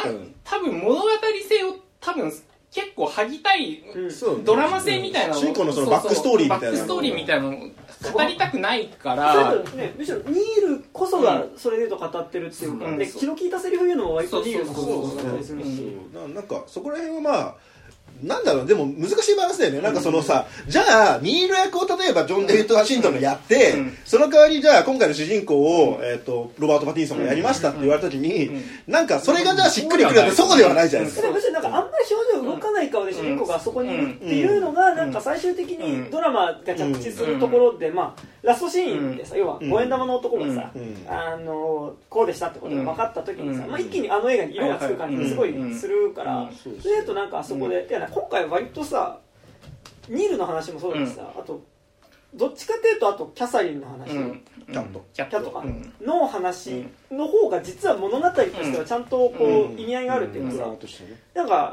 性を多分結構剥ぎたい、ドラマ性みたいなの、 主人公のそのバックストーリーみたいなのを語りたくないから、 むしろニールこそがそれで言うと語ってるっていうか、気の利いたセリフ言うのも割とニールのことだったりするし、 なんかそこら辺はなんだろう、でも難しいバランスだよね。なんかそのさ、じゃあニール役を例えばジョン・デビッド・ワシントンがやって、その代わりじゃあ今回の主人公を、ロバート・パティンソンがやりましたって言われた時に、なんかそれがじゃあしっくりくるってそうではないじゃないですか。 むしろなんかあんまり表情動かない顔で主人公があそこにいるっていうのがなんか最終的にドラマが着地するところで、ラストシーンでさ、要は5円玉の男がさ、こうでしたってことが分かった時にさ、一気に映画に色がつく感じがすごいするから、それだとなんかあそこで、今回割とさニールの話もそうだしさ、あとどっちかっていうとあとキャサリンの話、キャットかの話の方が実は物語としてはちゃんとこう意味合いがあるっていうかさ、なんか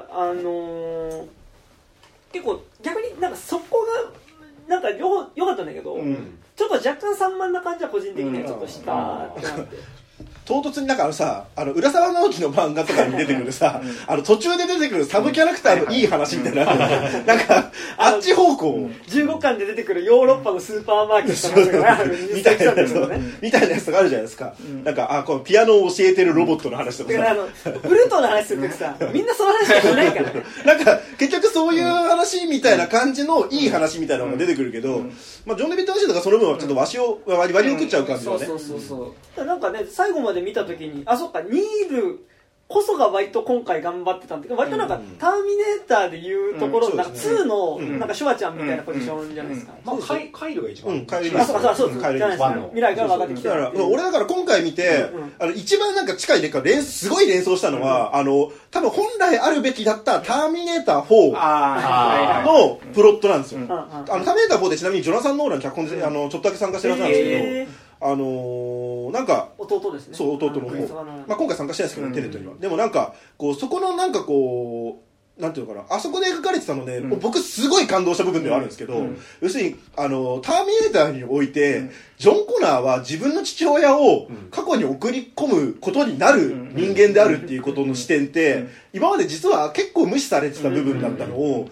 結構逆になんかそこがなんか良かったんだけど、ちょっと若干散漫な感じは個人的にはちょっとしたってなって。 唐突になんか浦沢直樹の漫画とかに出てくるさ、途中で出てくるサブキャラクターのいい話みたいな、なんかあっち方向 15巻で出てくるヨーロッパのスーパーマーケットがみたいなやつとかあるじゃないですか。なんかこのピアノを教えてるロボットの話とかさ、 ウルトの話するときさ、みんなその話しかしないからね。 なんか結局そういう話みたいな感じのいい話みたいなのが出てくるけど、ジョン・デビッド・ワシントンがその分はちょっと割り食っちゃう感じだね。 なんかね、最後まで見た時にそっか、ニールこそが割と今回頑張ってたんだけど、割となんかターミネーターでいうところ、なんか2のなんかシュワちゃんみたいなポジションじゃないですか。 カイルが一番、 そうです、未来から分かってきて、 俺だから今回見て一番なんか近いでかすごい連想したのは、多分本来あるべきだったターミネーター4のプロットなんですよ。ターミネーター4でちなみにジョナサン・ノーラン脚本でちょっとだけ参加してらっしゃるんですけど、なんか弟ですね。 そう、弟の方、今回参加してないですけど、テレ東には。でもなんかこうそこのなんかこうなんていうのかな、あそこで描かれてたので、僕すごい感動した部分ではあるんですけど、要するにターミネーターにおいて、ジョン・コナーは自分の父親を過去に送り込むことになる人間であるっていうことの視点って、今まで実は結構無視されてた部分だったのを、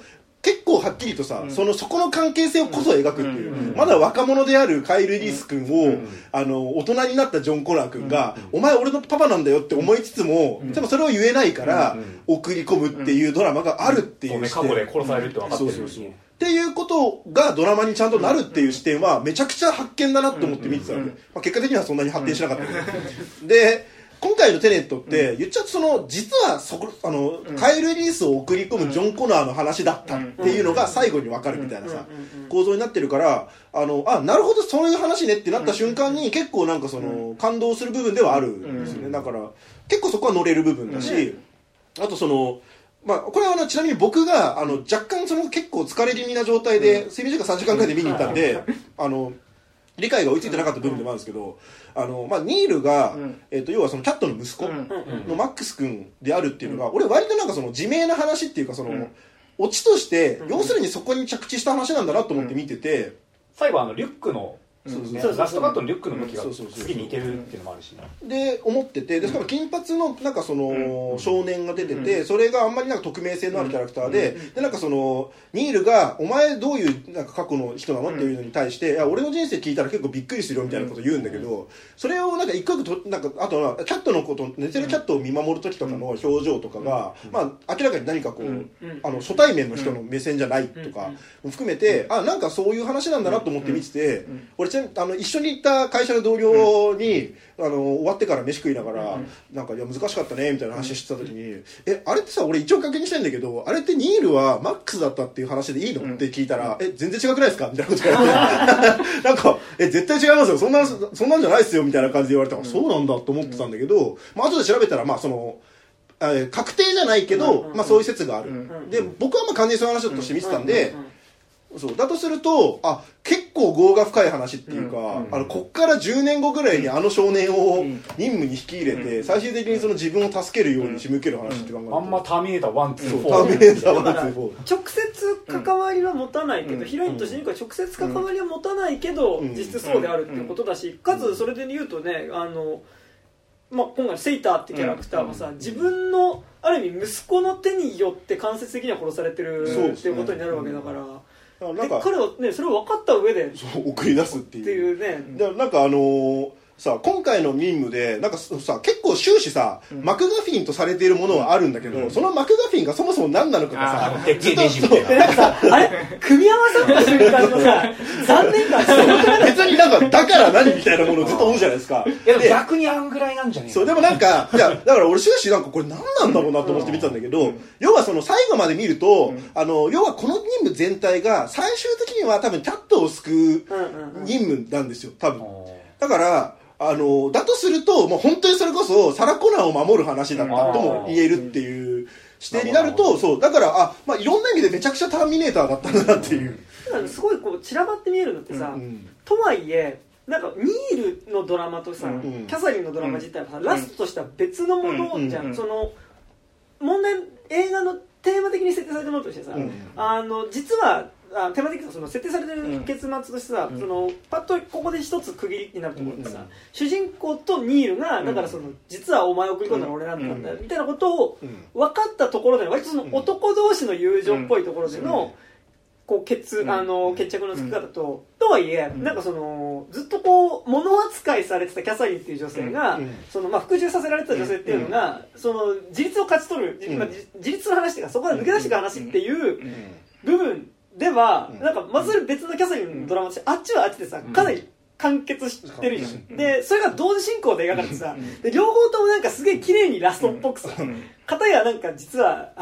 結構はっきりとさ、そこの関係性をこそ描くっていう、まだ若者であるカイル・リース君を、大人になったジョン・コナー君が、お前俺のパパなんだよって思いつつも、でもそれを言えないから、送り込むっていうドラマがあるっていう、 過去で殺されるって分かってるのにっていうことがドラマにちゃんとなるっていう視点はめちゃくちゃ発見だなって思って見てたので、結果的にはそんなに発展しなかったけど、で今回のテネットって言っちゃうと実はカイル・リースを送り込むジョン・コナーの話だったっていうのが最後に分かるみたいなさ構造になってるから、なるほどそういう話ねってなった瞬間に結構なんか感動する部分ではあるんですよね。だから結構そこは乗れる部分だし、あとこれはちなみに僕が若干結構疲れ気味な状態で睡眠時間3時間くらいで見に行ったんで理解が追いついてなかった部分でもあるんですけど、ニールが、要はキャットの息子のマックス君であるっていうのが、俺割となんか自明な話っていうかオチとして、要するにそこに着地した話なんだなと思って見てて、 最後リュックのラストカットのリュックの向きが次に似てるっていうのもあるしで思ってて、でしかも金髪のなんか少年が出てて、それがあんまりなんか匿名性のあるキャラクターで、でなんかニールがお前どういうなんか過去の人なのっていうのに対して、いや俺の人生聞いたら結構びっくりするよみたいなこと言うんだけど、それをなんか一個一個なんかあとはキャットのこと寝てるキャットを見守る時とかの表情とかが、明らかに何かこう初対面の人の目線じゃないとかも含めて、なんかそういう話なんだなと思って見てて、俺一緒に行った会社の同僚に終わってから飯食いながら、なんかいや難しかったねみたいな話してた時に、あれってさ俺一応確認したいんだけど、あれってニールはマックスだったっていう話でいいのって聞いたら、全然違くないですかみたいなこと言われてなんか絶対違いますよ、そんなんじゃないですよみたいな感じで言われたから、そうなんだと思ってたんだけど、後で調べたら確定じゃないけど、そういう説がある、で僕は完全にそういう話だとして見てたんで、そうだとすると結構業が深い話っていうか、こっから10年後ぐらいに少年を任務に引き入れて、最終的に自分を助けるように仕向ける話って考えると、 あんまターミネーター1、2、4 ターミネーター1、2、4 直接関わりは持たないけど、ヒロインと主人公は直接関わりは持たないけど、実質そうであるっていうことだし、かつそれで言うとね、今回セイターってキャラクターはさ、自分のある意味息子の手によって間接的には殺されてるっていうことになるわけだから、 なんか彼はねそれを分かった上で送り出すっていうね。 だからなんかさ今回の任務でなんかさ結構終始さ、マクガフィンとされているものはあるんだけど、そのマクガフィンがそもそも何なのかがさずっとなんかさあれ組み合わさった瞬間のさ残念感別になんかだから何みたいなものをずっと思うじゃないですか。 いやでも逆にあんぐらいなんじゃねえか。 そうでもなんかいやだから俺終始なんかこれ何なんだろうなと思って見てたんだけど、要は最後まで見ると、要はこの任務全体が最終的には多分キャットを救う任務なんですよ多分。だからだとするともう本当にそれこそサラ・コナーを守る話だったとも言えるっていう視点になると、そうだからいろんな意味でめちゃくちゃターミネーターだったんだなっていう、 すごいこう散らばって見えるのってさ、とはいえなんかニールのドラマとさ、キャサリンのドラマ自体はさ、ラストとしては別のものじゃん、問題映画のテーマ的に設定されたものとしてさ、実はテーマ的に設定されてる結末としてさ、パッとここで一つ区切りになるところでさ、主人公とニールがだから実はお前を送り込んだの俺なんだよみたいなことを分かったところで、割と男同士の友情っぽいところでのこう決着のつき方と、とはいえなんかずっとこう物扱いされてたキャサリンっていう女性が服従させられてた女性っていうのが自立を勝ち取る自立の話っていうか、そこから抜け出していく話っていう部分ではなんかまず別のキャサリンのドラマとしてあっちはあっちでさかなり完結してるじゃん。でそれが同時進行で描かれてさ、で両方ともなんかすげえ綺麗にラストっぽくさ、片やなんか実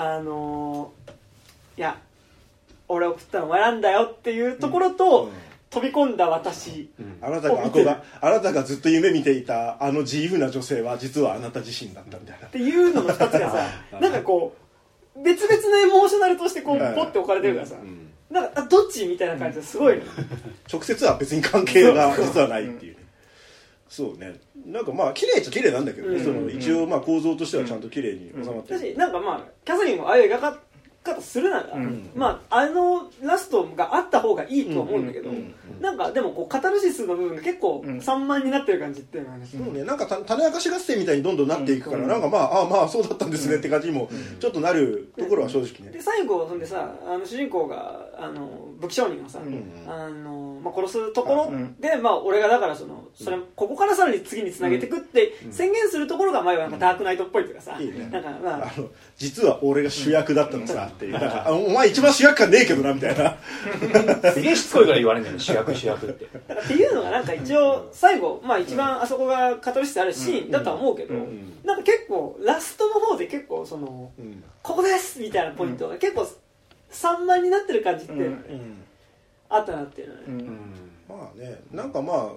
はいや俺を送ったのお前なんだよっていうところと、飛び込んだ私、 あなたがずっと夢見ていた自由な女性は実はあなた自身だったみたいなっていうのの2つがさなんかこう別々のエモーショナルとしてこうポッて置かれてるからさ、なんかどっちみたいな感じですごい、 直接は別に関係が実はないっていうそうね、なんか綺麗っちゃ綺麗なんだけどね、一応構造としてはちゃんと綺麗に収まってる、 だしなんかキャサリンもああいう描か方するなら、まああのラストがあった方がいいと思うんだけど、なんかでもこうカタルシスの部分が結構散漫になってる感じっていうのはね、 そうね、なんか種明かし合戦みたいにどんどんなっていくから、なんかまあそうだったんですねって感じにもちょっとなるところは正直ね。 で最後そんでさ、主人公が武器商人をさ、まあ、殺すところで、まあ俺がだからそれここからさらに次につなげていくって宣言するところが前はなんかダークナイトっぽいっていうかさ、なんかまあ実は俺が主役だったのさっていう、なんかお前一番主役感ねえけどなみたいな。 すげえしつこいから言われるんだよね、主役ってだからっていうのがなんか一応最後、まあ一番あそこがカタルシスあるシーンだとは思うけど、なんか結構ラストの方で結構ここですみたいなポイントが結構散漫になってる感じってあったなっていうのね。 まあね、なんかまあ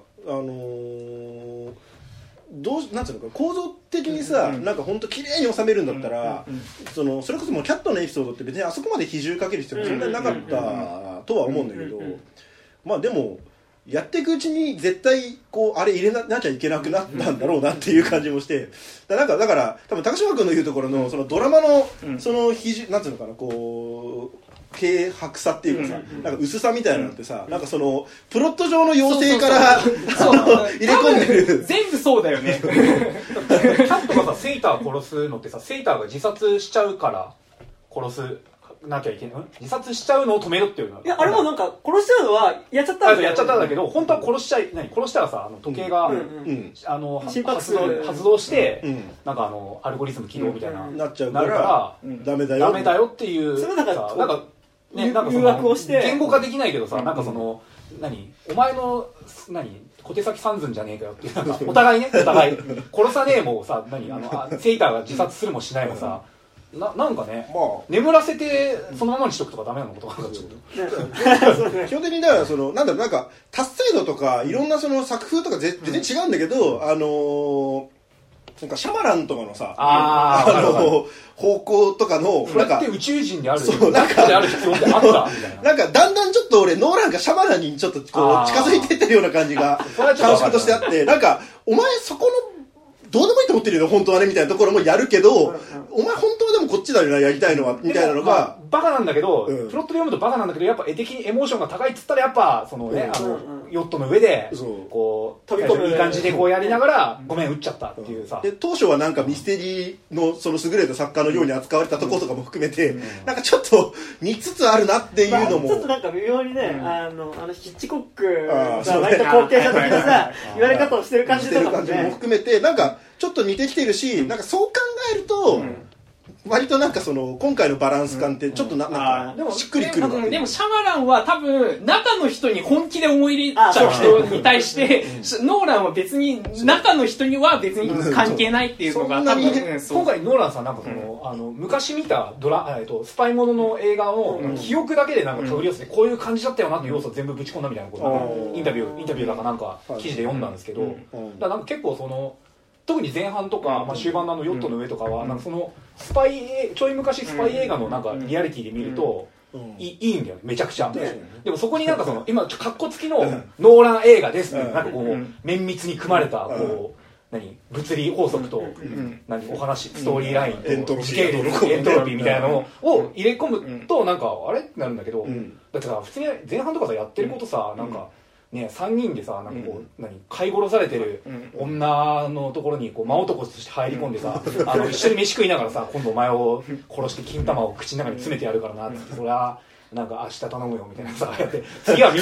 なんていうのか、構造的にさ、なんか本当綺麗に収めるんだったら、それこそもうキャットのエピソードって別にあそこまで比重かける必要もそんなになかったとは思うんだけど、まあでもやっていくうちに絶対こうあれ入れなきゃいけなくなったんだろうなっていう感じもして、だから多分高島君の言うところのそのドラマのその比重、なんていうのかな、こう軽薄さっていうかさ、なんか薄さみたいなのってさ、なんかそのプロット上の要請から入れ込んでる、 全部そうだよね。 キャットがさセイター殺すのってさ、セイターが自殺しちゃうから殺すなきゃいけない、自殺しちゃうのを止めるっていうのは、 いやあれもなんか殺しちゃうのはやっちゃったんだけど、本当は殺したらさ時計が発動して、なんかアルゴリズム起動みたいななっちゃうからダメだよっていう、 それなんかね、なんか誘惑をして言語化できないけどさ、なんかお前の小手先三寸じゃねえかよっていう、なんかお互い殺さねえもさ、セイターが自殺するもしないもさ、なんかね、眠らせてそのままにしとくとかダメなのとか基本的にだからなんか達成度とかいろんなその作風とか全然違うんだけど、なんかシャマランとかのさ、方向とかのこれって宇宙人であるそうなんかである必要ってあったみたいな、 なんかだんだんちょっと俺ノーランがシャマランにちょっとこう近づいていってるような感じが感触としてあって、なんかお前そこのどうでもいいと思ってるよ本当はねみたいなところもやるけど、お前本当はでもここっちだよなやりたいのはみたいなのが、 バカなんだけど、プロットで読むとバカなんだけど、やっぱ絵的にエモーションが高いっつったらやっぱヨットの上でこう飛び込むいい感じでこうやりながらごめん撃っちゃったっていうさ、 で当初はなんかミステリーのその優れた作家のように扱われたところとかも含めて、なんかちょっと似つつあるなっていうのも、 ちょっとなんか微妙にね、ヒッチコックが割と後継者的なさ言われ方をしてる感じとかもね含めて、なんかちょっと似てきてるし、なんかそう考えると割となんか今回のバランス感ってちょっとなんかしっくりくる。 でもシャマランは多分中の人に本気で思い入れちゃう人に対してノーランは別に中の人には別に関係ないっていうのが多分今回ノーランさんなんか昔見たスパイものの映画を記憶だけでなんか手繰り寄せてこういう感じだったよなっていう要素を全部ぶち込んだみたいなことをインタビューだかなんか記事で読んだんですけど、だからなんか結構特に前半とか、終盤のヨットの上とかは、なんかちょい昔スパイ映画のなんかリアリティで見ると、いいんだよね、めちゃくちゃ。でもそこになんか今、カッコつきのノーラン映画ですって、なんかこう、綿密に組まれた、物理法則と、お話、ストーリーラインと、時系列、エントロピーみたいなのを入れ込むと、なんか、あれってなるんだけど、だってさ、普通に前半とかさ、やってることさ、なんか、ね、3人でさなんかこう、飼い殺されてる女のところにこう真男として入り込んでさ、一緒に飯食いながらさ今度お前を殺して金玉を口の中に詰めてやるからなってそれはなんか明日頼むよみたいなさやって次は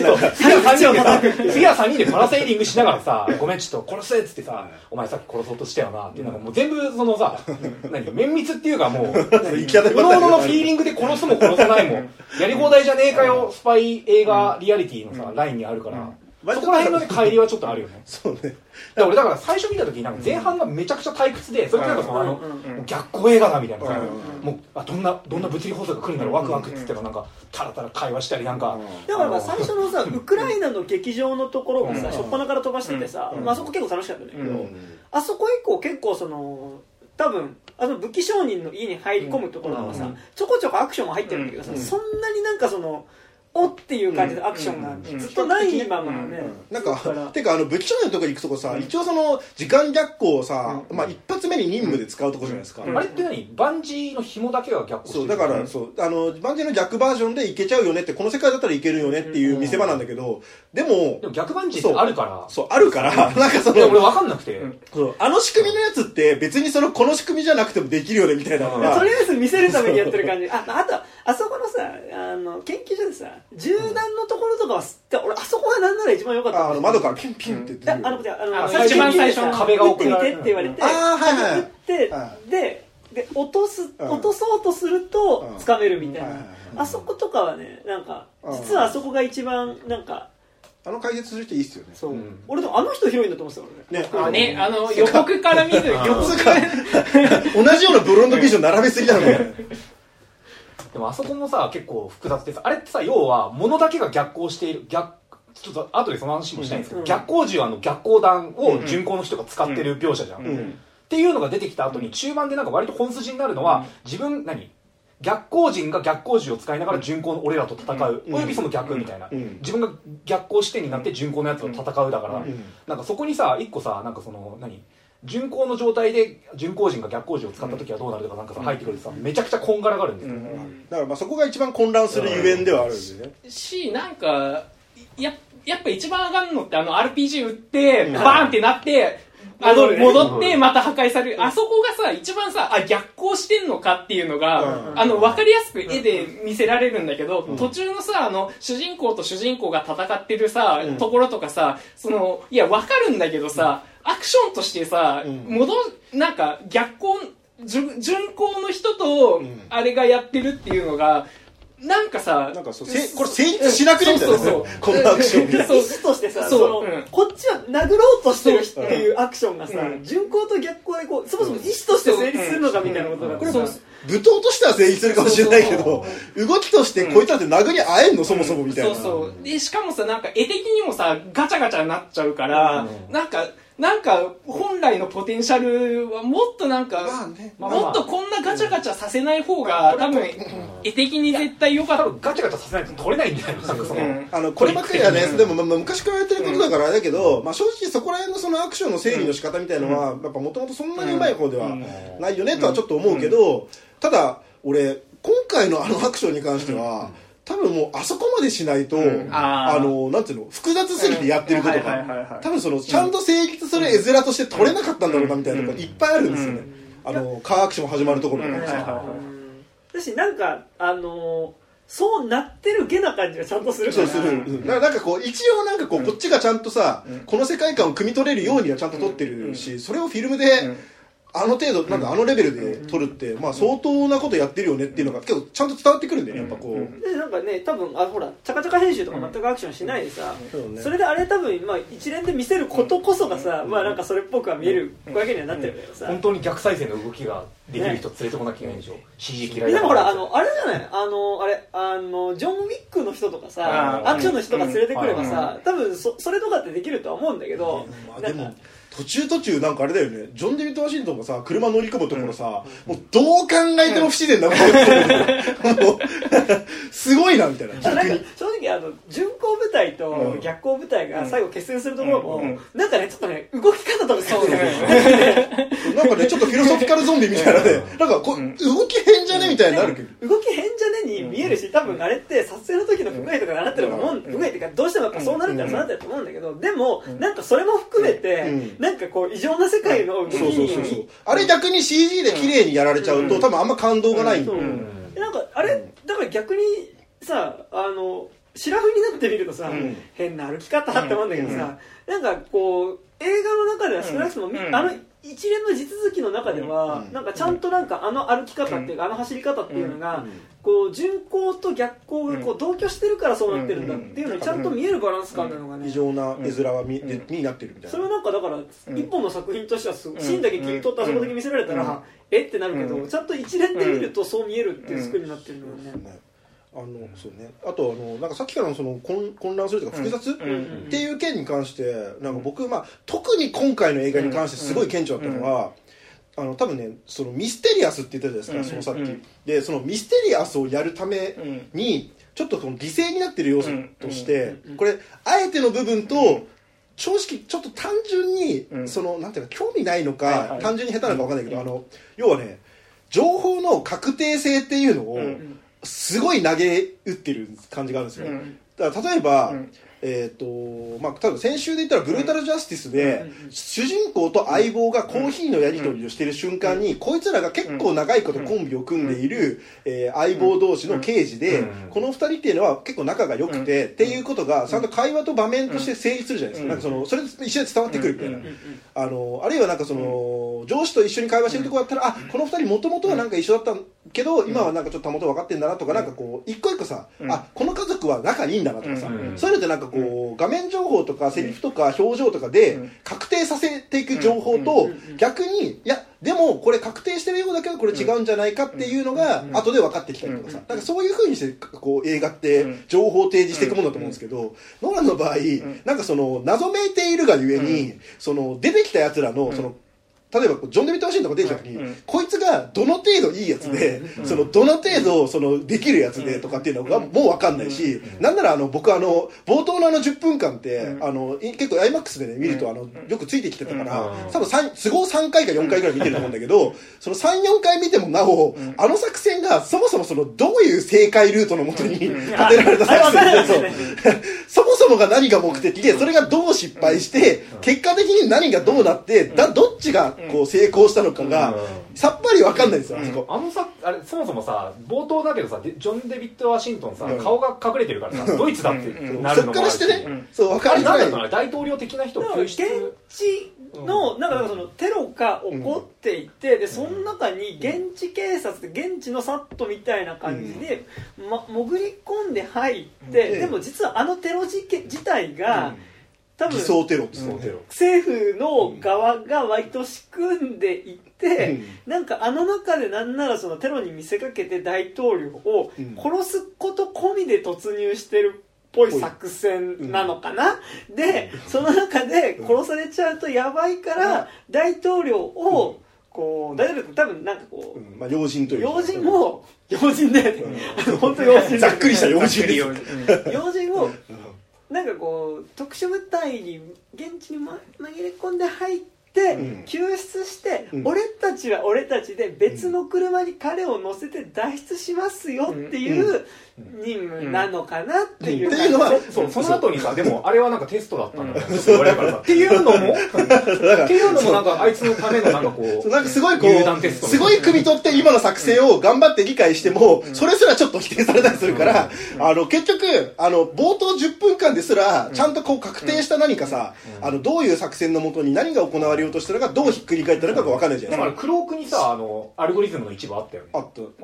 3人でパラセーリングしながらさごめんちょっと殺せっつってさお前さっき殺そうとしたよなってなんかもう全部さ綿密っていうかもう各々のフィーリングで殺すも殺さないもやり放題じゃねえかよスパイ映画リアリティのさラインにあるから、そこら辺の乖離はちょっとあるよね。 そうね。 俺だから最初見た時なんか前半がめちゃくちゃ退屈で、それってなんか逆光映画だみたいなさ、もうどんな物理法則が来るんだろうワクワクっつってのなんかタラタラ会話したりなんか。 だから最初のさウクライナの劇場のところがさ初っ端から飛ばしててさ、あそこ結構楽しかったんだけど、あそこ以降結構多分武器商人の家に入り込むところはさ、ちょこちょこアクションも入ってるんだけどさ、そんなになんかおおっていう感じのアクションがずっとないままね、 なんかてか武器少年のとこ行くとこさ、一応その時間逆行をさ、まあ一発目に任務で使うとこじゃないですか、 あれって何バンジーの紐だけが逆行してるそうだからそうバンジーの逆バージョンでいけちゃうよねって、この世界だったらいけるよねっていう見せ場なんだけど、でも逆バンジーってあるからそうあるからなんかその俺分かんなくて、 そう仕組みのやつって別にこの仕組みじゃなくてもできるよねみたいなのが、 とりあえず見せるためにやってる感じ。あとあそこのさ研究所でさ銃弾のところとかは俺あそこがなんなら一番良かった。 窓からピンピンって言って一番最初の壁が送られてって言われて、 撃ってで落とそうとすると掴めるみたいな、あそことかはねなんか実はあそこが一番なんか解説する人いいっすよね。 そう、俺でも人ヒロインだと思ってた俺ね。予告から見る予告同じようなブロンドビジョン並べすぎなのね。 でもあそこもさ結構複雑でさ、あれってさ要は物だけが逆行しているちょっと後でその話もしたいんですけど、逆行銃は逆行弾を巡航の人が使ってる描写じゃん、っていうのが出てきた後に中盤でなんか割と本筋になるのは、逆行人が逆行銃を使いながら巡航の俺らと戦う、およびその逆みたいな、自分が逆行視点になって巡航のやつと戦うだから、なんかそこにさ一個さなんかその巡航の状態で巡航人が逆行銃を使った時はどうなるとかなんかさ入ってくるとさめちゃくちゃこんがらがるんですよ、 だからまあそこが一番混乱するゆえんではあるんですよね。 なんかやっぱ一番上がるのって RPG 撃ってバーンってなって戻ってまた破壊される、あそこがさ一番さ逆行してんのかっていうのが分かりやすく絵で見せられるんだけど、途中のさ主人公と主人公が戦ってるさところとかさいや分かるんだけどさ、アクションとしてさなんか逆行巡航の人とあれがやってるっていうのがなんかさこれ成立しなくねみたいな、このアクション意思としてさこっちは殴ろうとしてるっていうアクションがさ巡航と逆行でそもそも意思として成立するのかみたいなことがこれ武闘としては成立するかもしれないけど、動きとしてこいつらって殴り合えんのそもそもみたいな。 そうでしかもさなんか絵的にもさガチャガチャになっちゃうからなんか本来のポテンシャルはもっとなんか、もっとこんなガチャガチャさせない方が多分絵的に絶対良かった。 ガチャガチャさせないと取れないんだよ。 こればっかりはね、でも昔からやってることだからあれだけど、正直そこら辺のそのアクションの整理の仕方みたいなのはやっぱもともとそんなにうまい方ではないよねとはちょっと思うけど、ただ俺今回のアクションに関しては多分もうあそこまでしないと、なんていうの複雑すぎてやってることが多分ちゃんと成立する絵面として撮れなかったんだろうなみたいなところいっぱいあるんですよね。カーアクション始まるところとかさ。 私なんかそうなってるげな感じがちゃんとするから。 そうする。なんかこう一応なんかこっちがちゃんとさこの世界観を汲み取れるようにはちゃんと撮ってるし、それをフィルムで程度なんかレベルで撮るって相当なことやってるよねっていうのが結構ちゃんと伝わってくるんだよね、やっぱこうでなんかね多分ほらチャカチャカ編集とか全くアクションしないでさ、それであれ多分一連で見せることこそがさなんかそれっぽくは見えるわけにはなってるけどさ、 本当に逆再生の動きができる人連れてこなきゃいけないでしょ、CG 嫌いでもほらあれじゃないジョン・ウィックの人とかさアクションの人とか連れてくればさ多分それとかってできるとは思うんだけど、 でも途中なんかあれだよね、ジョン・デビッド・ワシントンもさ車乗り込むところさ、もうどう考えても不自然なすごいなみたいな。 なんか正直巡航部隊と逆行部隊が最後決戦するところもなんかねちょっとね動き方とかそうなんかねちょっとフィロソフィカルゾンビみたいなね、なんか動き変じゃねみたいになるけど、 動き変じゃねに見えるし、多分あれって撮影の時の不具合とかなってると思う、不具合っていうかどうしてもやっぱそうなるんだろうなって思うんだけど、でもなんかそれも含めてなんかこう異常な世界の動きにあれ逆に CG で綺麗にやられちゃうと多分あんま感動がないんだよ。 なんかあれだから逆にさシラフになってみるとさ、変な歩き方って思うんだけどさ、なんかこう映画の中では少なくとも一連の地続きの中ではなんかちゃんとなんか歩き方っていうか走り方っていうのがこう巡航と逆行がこう同居してるからそうなってるんだっていうのにちゃんと見えるバランス感なのがね、 異常な絵面はになってるみたいな。 それはなんかだから一本の作品としてはシーンだけ切り取ったあそこだけ見せられたらえってなるけど、ちゃんと一連で見るとそう見えるっていう作りになってるのよね。 そうね、あとなんかさっきからの混乱するというか複雑、っていう件に関してなんか僕、特に今回の映画に関してすごい顕著だったのは、多分ねミステリアスって言ったじゃないですか、そのさっきでそのミステリアスをやるためにちょっとこの犠牲になってる要素として、これあえての部分と正直ちょっと単純にそのなんていうか興味ないのか単純に下手なのか分かんないけど、要はね情報の確定性っていうのをすごい投げ打ってる感じがあるんですよ。だから例えば、まあ、多分先週で言ったらブルータルジャスティスで、主人公と相棒がコーヒーのやり取りをしている瞬間に、こいつらが結構長いことコンビを組んでいる、相棒同士の刑事で、この二人っていうのは結構仲が良くて、っていうことがちゃんと会話と場面として成立するじゃないですか。なんかそのそれで一緒に伝わってくるみたいな、あるいはなんかその上司と一緒に会話してるところだったら、あ、この二人もともとはなんか一緒だったけど今はなんかちょっとたもと分かってんだなとか、なんかこう一個一個さ、あ、この家族は仲いいんだなとかさ、そういうのってなんかこう画面情報とかセリフとか表情とかで確定させていく情報と、逆にいやでもこれ確定してるようだけどこれ違うんじゃないかっていうのが後で分かってきたりとかさ、なんかそういう風にしてこう映画って情報を提示していくものだと思うんですけど、ノーランの場合なんかその謎めいているがゆえに、その出てきたやつらのその例えばジョン・デビッド・ワシントンが出てきた時に、こいつがどの程度いいやつで、そのどの程度そのできるやつでとかっていうのがもう分かんないし、なんなら僕冒頭の10分間って結構 IMAX でね見るとよくついてきてたから、多分都合3回か4回ぐらい見てると思うんだけど、その 3,4 回見てもなお作戦がそもそもそのどういう正解ルートのもとに立てられた作戦で、そもそもが何が目的でそれがどう失敗して結果的に何がどうなってどっちがこう成功したのかがさっぱり分かんないんですよ、 あれそもそもさ冒頭だけどさジョン・デビッド・ワシントンさ、顔が隠れてるからさ、ドイツだってなるのもあるし、そっからしてね、そう分かりづらい、なんだ大統領的な人を救出、 現地のなんかそのテロが起こっていて、でその中に現地警察で現地のサットみたいな感じで、潜り込んで入って、でも実はテロ事件自体が、多分偽装テロ、 政府の側が割と仕組んでいて、なんか中でなんならそのテロに見せかけて大統領を殺すこと込みで突入してるっぽい作戦なのかな、でその中で殺されちゃうとやばいから大統領をこう大統領って多分なんかこう、 要人という要人も要人で本当要人ざっくりした要人です要人をなんかこう特殊部隊に現地に紛れ込んで入って救出して、俺たちは俺たちで別の車に彼を乗せて脱出しますよっていう任務なのかなっていう感じで、 その後にさ、でもあれはなんかテストだったんだよっていうのもなんかあいつのためのなんかこうなんかすごいこうすごい汲み取って今の作戦を頑張って理解してもそれすらちょっと否定されたりするから、結局冒頭10分間ですらちゃんとこう確定した何かさ、どういう作戦のもとに何が行われようとしたのかどうひっくり返ったのかが分かんないじゃないですか。 だからクロークにさアルゴリズムの一部あったよね。 あった。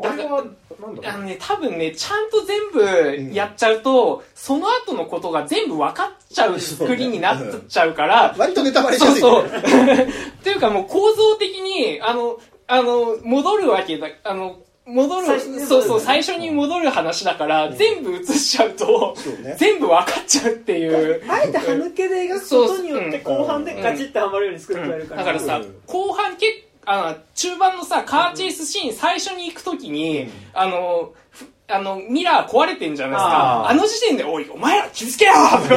あれはなんだろう、 多分ねちゃんと全部やっちゃうと、その後のことが全部分かっちゃう作りになっちゃうから、 割とネタバレしやすい、 そうっていうかもう構造的に戻るわけだ、最初に戻る話だから、全部映しちゃうと、全部分かっちゃうっていう。 あえて歯抜けで描くことによって後半でガチッとハマるように作ってくれるから。 だからさ、後半中盤のさ、カーチェイスシーン最初に行くときに、ミラー壊れてんじゃないですか。あの時点で、おい、お前ら気づけよ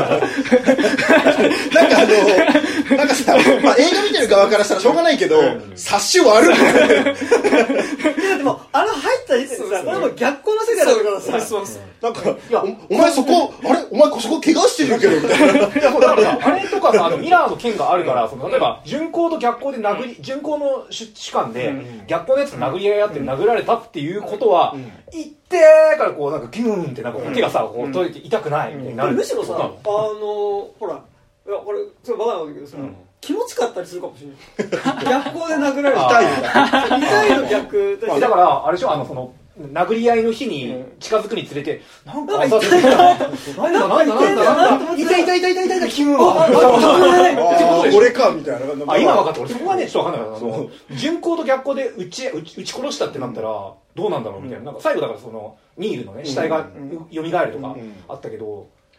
なんかさ、映画見てる側からしたらしょうがないけど、察し悪い。 でも、入った時点でさ、これも逆光の世界だからさ、 なんか、いや、お前そこ、お前そこ怪我してるけど、みたいな。 いや、だからあれとかさ、ミラーの剣があるから、例えば、巡光と逆光で巡光の主観で、逆光のやつと殴り合いあって殴られたっていうことは、言ってからこう、なんかギューンってなんか手がさ、こう取れて痛くないみたいになる。 むしろさ、ほら、いや、これ、ちょっとバカなんだけどさ、気持ちかったりするかもしれない。逆光で殴られた。痛いの逆。 だから、あれでしょ、殴り合いの日に近づくにつれて、なんか痛い痛い気分は俺かみたいな。 今分かった。俺そこはね、ちょっと分かんないから、巡光と逆光で撃ち殺したってなったらどうなんだろうみたいな。なんか最後だからニールのね死体が蘇るとかあったけど、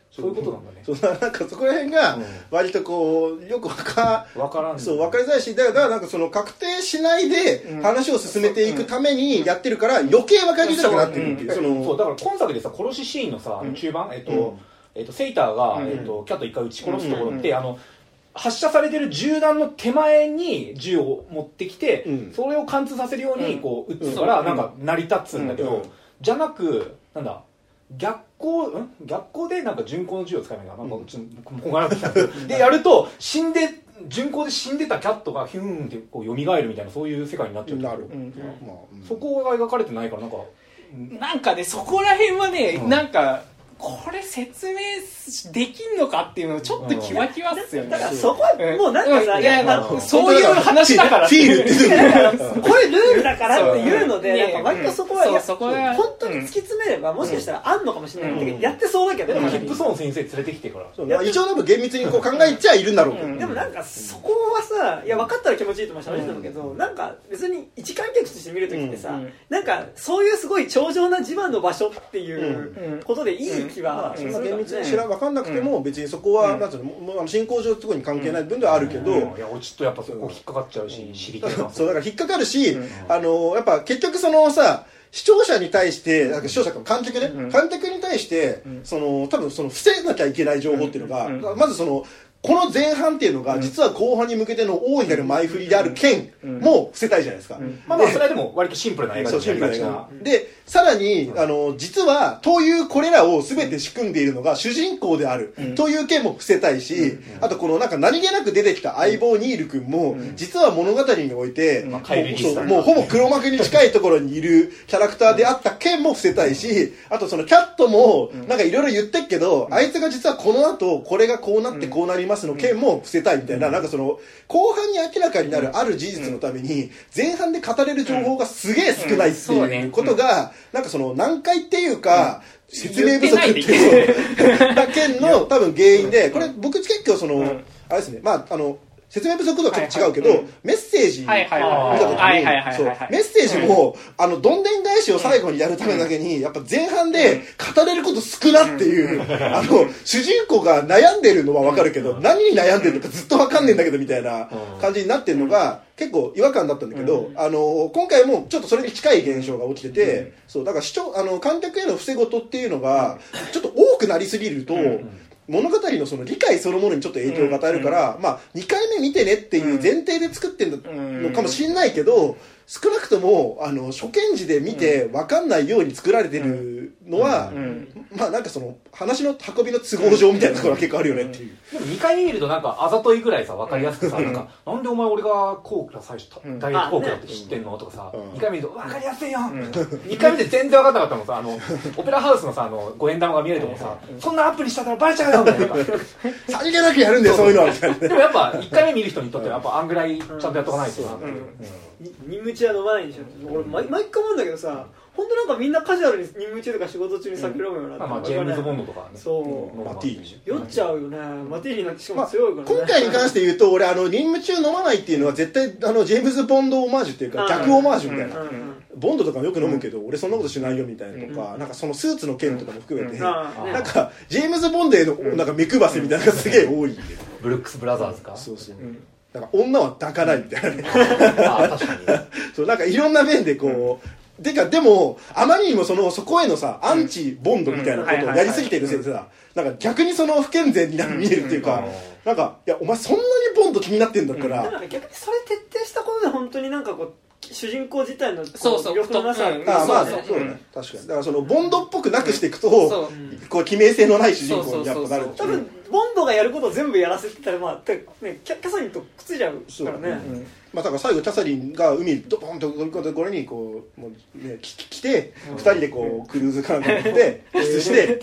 そういうことなんだね。 そうなんかそこら辺が割とこうよく分からん、そう分かりづらいし、だからなんかその確定しないで話を進めていくためにやってるから余計分かりづらくなってるっていう、 そうだから今作でさ殺しシーンのさ中盤セイターがキャット一回撃ち殺すところって発射されてる銃弾の手前に銃を持ってきてそれを貫通させるようにこう撃つからなんか成り立つんだけど、じゃなくなんだ逆光でなんか巡航の銃を使えないかな、なんかちょっとこがらってきたんですけどでやると巡航で死んでたキャットがヒューンってこう蘇るみたいなそういう世界になっちゃう。なる、そこが描かれてないからなんかねそこら辺はね、なんかこれ説明できんのかっていうのちょっとキワキワっすよね。 だからそこはもうなんかさ、 いやそういう話だからフィールってこれルールだからっていうのでなんか割とそこは本当に突き詰めればもしかしたらあんのかもしれないけどやってそうだけど、 でもヒップソーン先生連れてきてから一応多分厳密にこう考えちゃいるんだろうけど、 でもなんかそこはさ、いや分かったら気持ちいいとも話してたんだけど、なんか別に一観客として見るときってさ、なんかそういうすごい頂上な地盤の場所っていうことでいい気は厳密に分かんなくても別にそこはなんつうの進行上そこに関係ない部分ではあるけど、 いや俺ちょっとやっぱそこ引っかかっちゃうし知りたいな。 そうだから引っかかるし、やっぱ結局そのさ視聴者に対してなんか視聴者か観客ね、観客に対してその多分その防がなきゃいけない情報っていうのが、まずそのこの前半っていうのが実は後半に向けての大いなる前振りである件も伏せたいじゃないですか。 まあそれはでも割とシンプルな映画ですね。 でさらに実はというこれらを全て仕組んでいるのが主人公であるという件も伏せたいし、あとこのなんか何気なく出てきた相棒ニール君も実は物語においてもうほぼ黒幕に近いところにいるキャラクターであった件も伏せたいし、あとそのキャットもなんかいろいろ言ってっけどあいつが実はこの後これがこうなってこうなりますの件も伏せたいみたいな、なんかその後半に明らかになるある事実のために前半で語れる情報がすげえ少ないっていうことがなんかその難解っていうか説明不足っていうだけの多分原因で、これ僕結構そのあれですね、まあ説明不足とはちょっと違うけど、メッセージ見た時にメッセージもどんでん返しを最後にやるためだけにやっぱ前半で語れること少なっていう主人公が悩んでるのは分かるけど何に悩んでるのかずっと分かんねえんだけどみたいな感じになってるのが結構違和感だったんだけど、今回もちょっとそれに近い現象が起きてて、そうだから観客への伏せ事っていうのがちょっと多くなりすぎると物語のその理解そのものにちょっと影響が与えるから、まあ2回目見てねっていう前提で作ってるのかもしれないけど、少なくとも初見時で見て分かんないように作られてるのは、まあなんかその話の運びの都合上みたいなところが結構あるよねっていう。 でも2回目見るとなんかあざといぐらいさ分かりやすくさ、なんかなんでお前俺がコークだ最初ダイエットコークだって知ってんのとかさ、2回目見ると分かりやすいよ、2回目で全然分かんなかったもんさ、オペラハウスのさ5円玉が見えるともさ、そんなアプリしたらバレちゃうよみたいな、 さりげなくやるんだよそういうのはみたいな。 でもやっぱ1回目見る人にとってはやっぱあんぐらいちゃんとやっとかないとなっていう。 任務中は飲まないんでしょ。俺毎回思うんだけどさ、本当なんかみんなカジュアルに任務中とか仕事中に酒飲むような、 まあジェームズ・ボンドとかね、 そうマティーニ酔っちゃうよね。マティーニなんてしかも強いからね、 今回に関して言うと俺任務中飲まないっていうのは絶対ジェームズ・ボンドオマージュっていうか逆オマージュみたいな、ボンドとかもよく飲むけど俺そんなことしないよみたいなとか、なんかそのスーツの件とかも含めて、なんかジェームズ・ボンドへのなんか目配せみたいなのがすげえ多いんで、 ブルックス・ブラザーズか、 そうそう、なんか女は抱かないみたいなね確かにそうなんかいろんな面でこう、でもあまりにもそこへのさアンチボンドみたいなことをやりすぎてるせいでさ、なんか逆にその不健全に見えるっていうか、なんかいやお前そんなにボンド気になってんだったら、 逆にそれ徹底したことで本当になんかこう主人公自体の魅力のなさ、 まあそうね、確かにだからそのボンドっぽくなくしていくと、こう記名性のない主人公にやっぱなる。 多分ボンドがやることを全部やらせてたらまあキャサリンとくっついちゃうからね。 まあだから最後キャサリンが海ドポンと飛び込んだところにこうもうね来て2人でこうクルーズかなんか乗ってキスして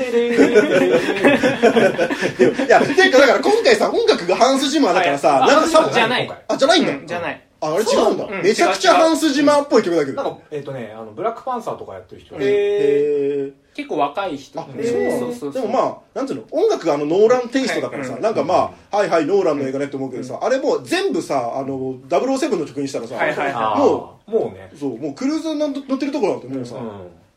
いやていうかだから今回さ音楽がハンス・ジマーだからさ、なんかさじゃないじゃないんだ、 じゃない、 あれ違うんだ、めちゃくちゃハンス・ジマーっぽい曲だけど、 なんかブラックパンサーとかやってる人、 結構若い人、 そうでもまあなんていうの音楽がノーランテイストだからさ、なんかまあはいはいノーランの映画ねって思うけどさ、あれもう全部さ007の曲にしたらさ、もうね、そうもうクルーズ乗ってるところなんてもうさ、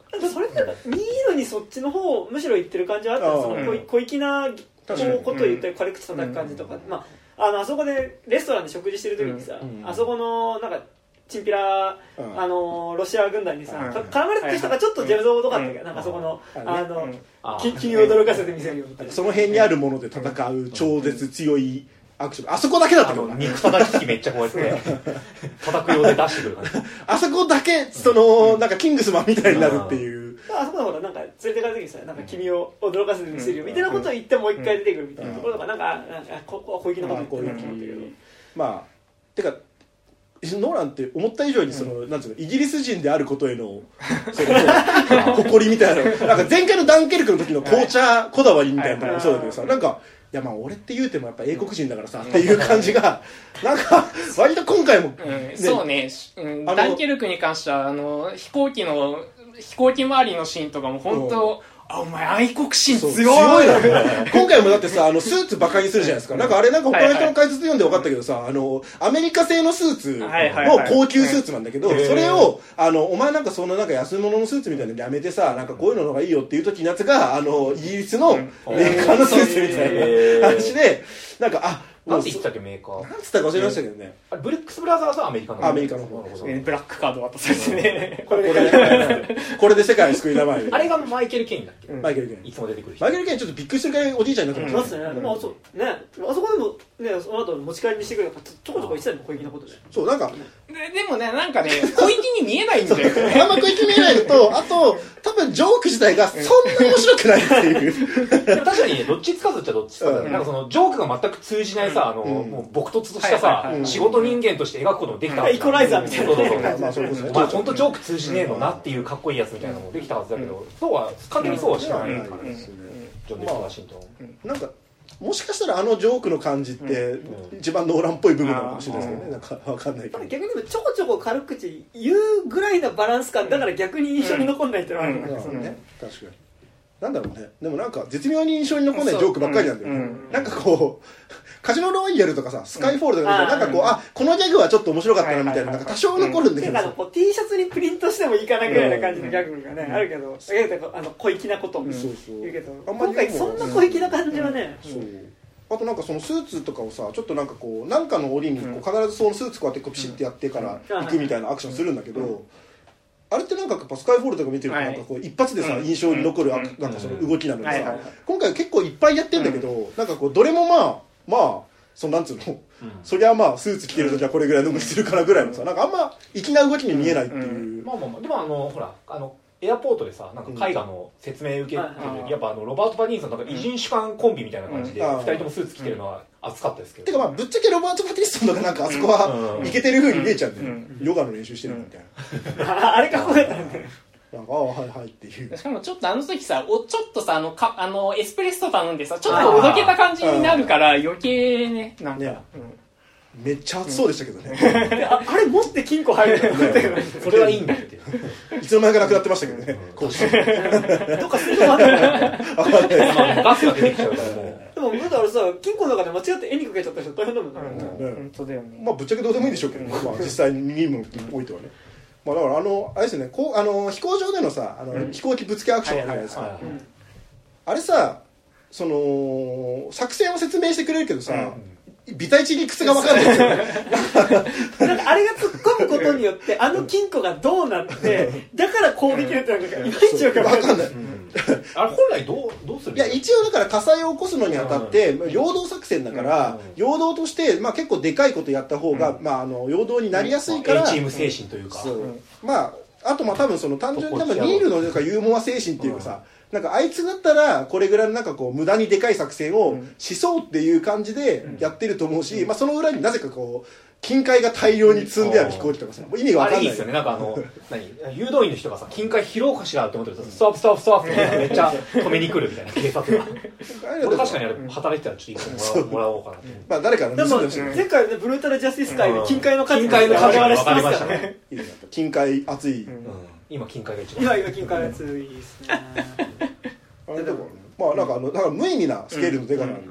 それって見るにそっちの方むしろ言ってる感じはあったら、その小粋なことを言ったり軽口叩く感じとか、まあ、あそこでレストランで食事してる時にさ、あそこのなんかチンピラ、ロシア軍団にさ、絡まれてる人がちょっとジェルゾーとかあったけど、なんかそこの君を驚かせてみせるよみたいな、 その辺にあるもので戦う超絶強いアクション、あそこだけだったけど肉叩き機めっちゃこうやって叩く用で出してくる感じあそこだけそのなんかキングスマンみたいになるっていう、 あそこのほらなんか連れてかれた時にさ、なんか君を驚かせてみせるよみたいなことを言ってもう一回出てくるみたいなところとか、なんかここは小粋なこと言ってるなと思ったけど、 まあてかノーランって思った以上にその、なんつうの、イギリス人であることへのその誇りみたいな、なんか前回のダンケルクの時の紅茶こだわりみたいなのもそうだけどさ、なんかいやまあ俺って言うてもやっぱ英国人だからさっていう感じがなんか割と今回も、 ね、そうね、ダンケルクに関しては飛行機周りのシーンとかも本当、あ、お前愛国心強いよね今回もだってさスーツバカにするじゃないですか、なんかあれなんか他の人の解説読んで分かったけどさ、アメリカ製のスーツの高級スーツなんだけど、それをお前なんかそのなんか安物のスーツみたいなのやめてさ、なんかこういうのがいいよっていう時のやつがイギリスのメーカーのスーツみたいな話で、なんかなんて言ってたっけメーカーなんつったか忘れましたけどね、 あれブルックスブラザーズはアメリカのアメリカの方ブラックカード渡されてねこれで世界を救い名前あれがマイケル・ケインだっけ、 マイケル・ケインいつも出てくる人、 マイケル・ケインちょっとびっくりするくらいおじいちゃんになってますね、でもそうね、あそこでもね、その後持ち帰りにしてくれるからちょこちょこ言ってたの小粋なことで、 そうなんかでもね、なんかね小粋に見えないんだよあんま小粋に見えないのと、あと多分ジョーク自体がそんな面白くないっていうでも確かにね、どっちつかずっちゃどっちつかず、なんかそのジョークが全く通じないさ、もう朴突としたさ、仕事人間として描くこともできたはず、 イコライザーみたいな、 まあそうですね、 お前本当ジョーク通じねえのなっていうかっこいいやつみたいなのもできたはずだけど、そうは完全にそうはしないからね、ジョン・デック・ワシントン、 なんかもしかしたらジョークの感じって一番ノーランっぽい部分なのかもしれないですけどね、なんかわかんないけど、 逆にでもちょこちょこ軽口言うぐらいのバランス感だから逆に印象に残んないっていうのはあるんだけどね、 確かになんだろうね、でもなんか絶妙に印象に残んないジョークばっかりなんだよね、なんかこうカジノロワイヤルとかさ、スカイフォールとか見て、なんかこうこのギャグはちょっと面白かったなみたいな、なんか多少残るんだけどさ、 T シャツにプリントしてもいいかなぐらいな感じのギャグがね、あるけど、小粋なことを言うけど、今回そんな小粋な感じはね、 あとなんかそのスーツとかをさ、ちょっとなんかこうなんかの折にこう必ずそのスーツこうやってこうピシッてやってから行くみたいなアクションするんだけど、あれってなんかやっぱスカイフォールとか見てるとなんかこう一発でさ印象に残るなんかその動きなのにさ、今回結構いっぱいやってんだけど、なんかこうどれもまあそのなんつうの、そりゃまあスーツ着てるときはこれぐらいの動きするからぐらいのさ、なんかあんま粋な動きに見えないっていう。 まあでもほらエアポートでさ、なんか絵画の説明受けてる時、やっぱロバート・パティンソンなんか異人種間コンビみたいな感じで2人ともスーツ着てるのは熱かったですけど、 てかまあぶっちゃけロバート・パティンソンとかなんかあそこはイケてる風に見えちゃうんだよ、ヨガの練習してるみたいな、 あれかっこよかったね、 なんかはいはいっていう。 しかもちょっと時さ、ちょっとさエスプレッソ頼んでさ、ちょっとおどけた感じになるから余計ね、なんか、 めっちゃ熱そうでしたけどねあれ持って金庫入るのそれはいいんだっていつの間にかなくなってましたけどね、どっかするのもあるガスが出てきちゃうからもう。 でもだからさ、金庫の中で間違って絵にかけちゃった人大変だもんね。 本当だよね。 まあぶっちゃけどうでもいいでしょうけどね、まあ実際に任務においてはね。まあだからあれですよね、飛行場でのさ飛行機ぶつけアクションあるじゃないですか。あれさ、その作戦を説明してくれるけどさ、微体値理屈が分かんないですよねなんかあれが突っ込むことによって金庫がどうなってだから攻撃だったのかいまいち分かんない、 あれ本来どうする？ いや一応だから火災を起こすのにあたって陽動作戦だから陽動としてまあ結構でかいことやった方がまあ陽動になりやすいから A チーム精神というか、 まああとまあ多分その単純に多分ニールのなんかユーモア精神っていうかさ、なんかあいつだったらこれぐらいのなんかこう無駄にでかい作戦をしそうっていう感じでやってると思うし、まあその裏になぜかこう金塊が大量に積んである飛行機とかさ、意味が分かんない。 あれいいですよね、なんか誘導員の人がさ、金塊拾おうかしらって思ってるとストップストップストップってめっちゃ止めに来るみたいな警察がこれ確かにあれ働いてたらちょっと一個もらおうかなって。 まあ誰かのでも前回ねブルータルジャスティス界で金塊の価値が分かりましたね。 金塊熱い、 今金塊が一番今金塊熱いですねあれでもまあなんかだから無意味なスケールのデカなんで、まあ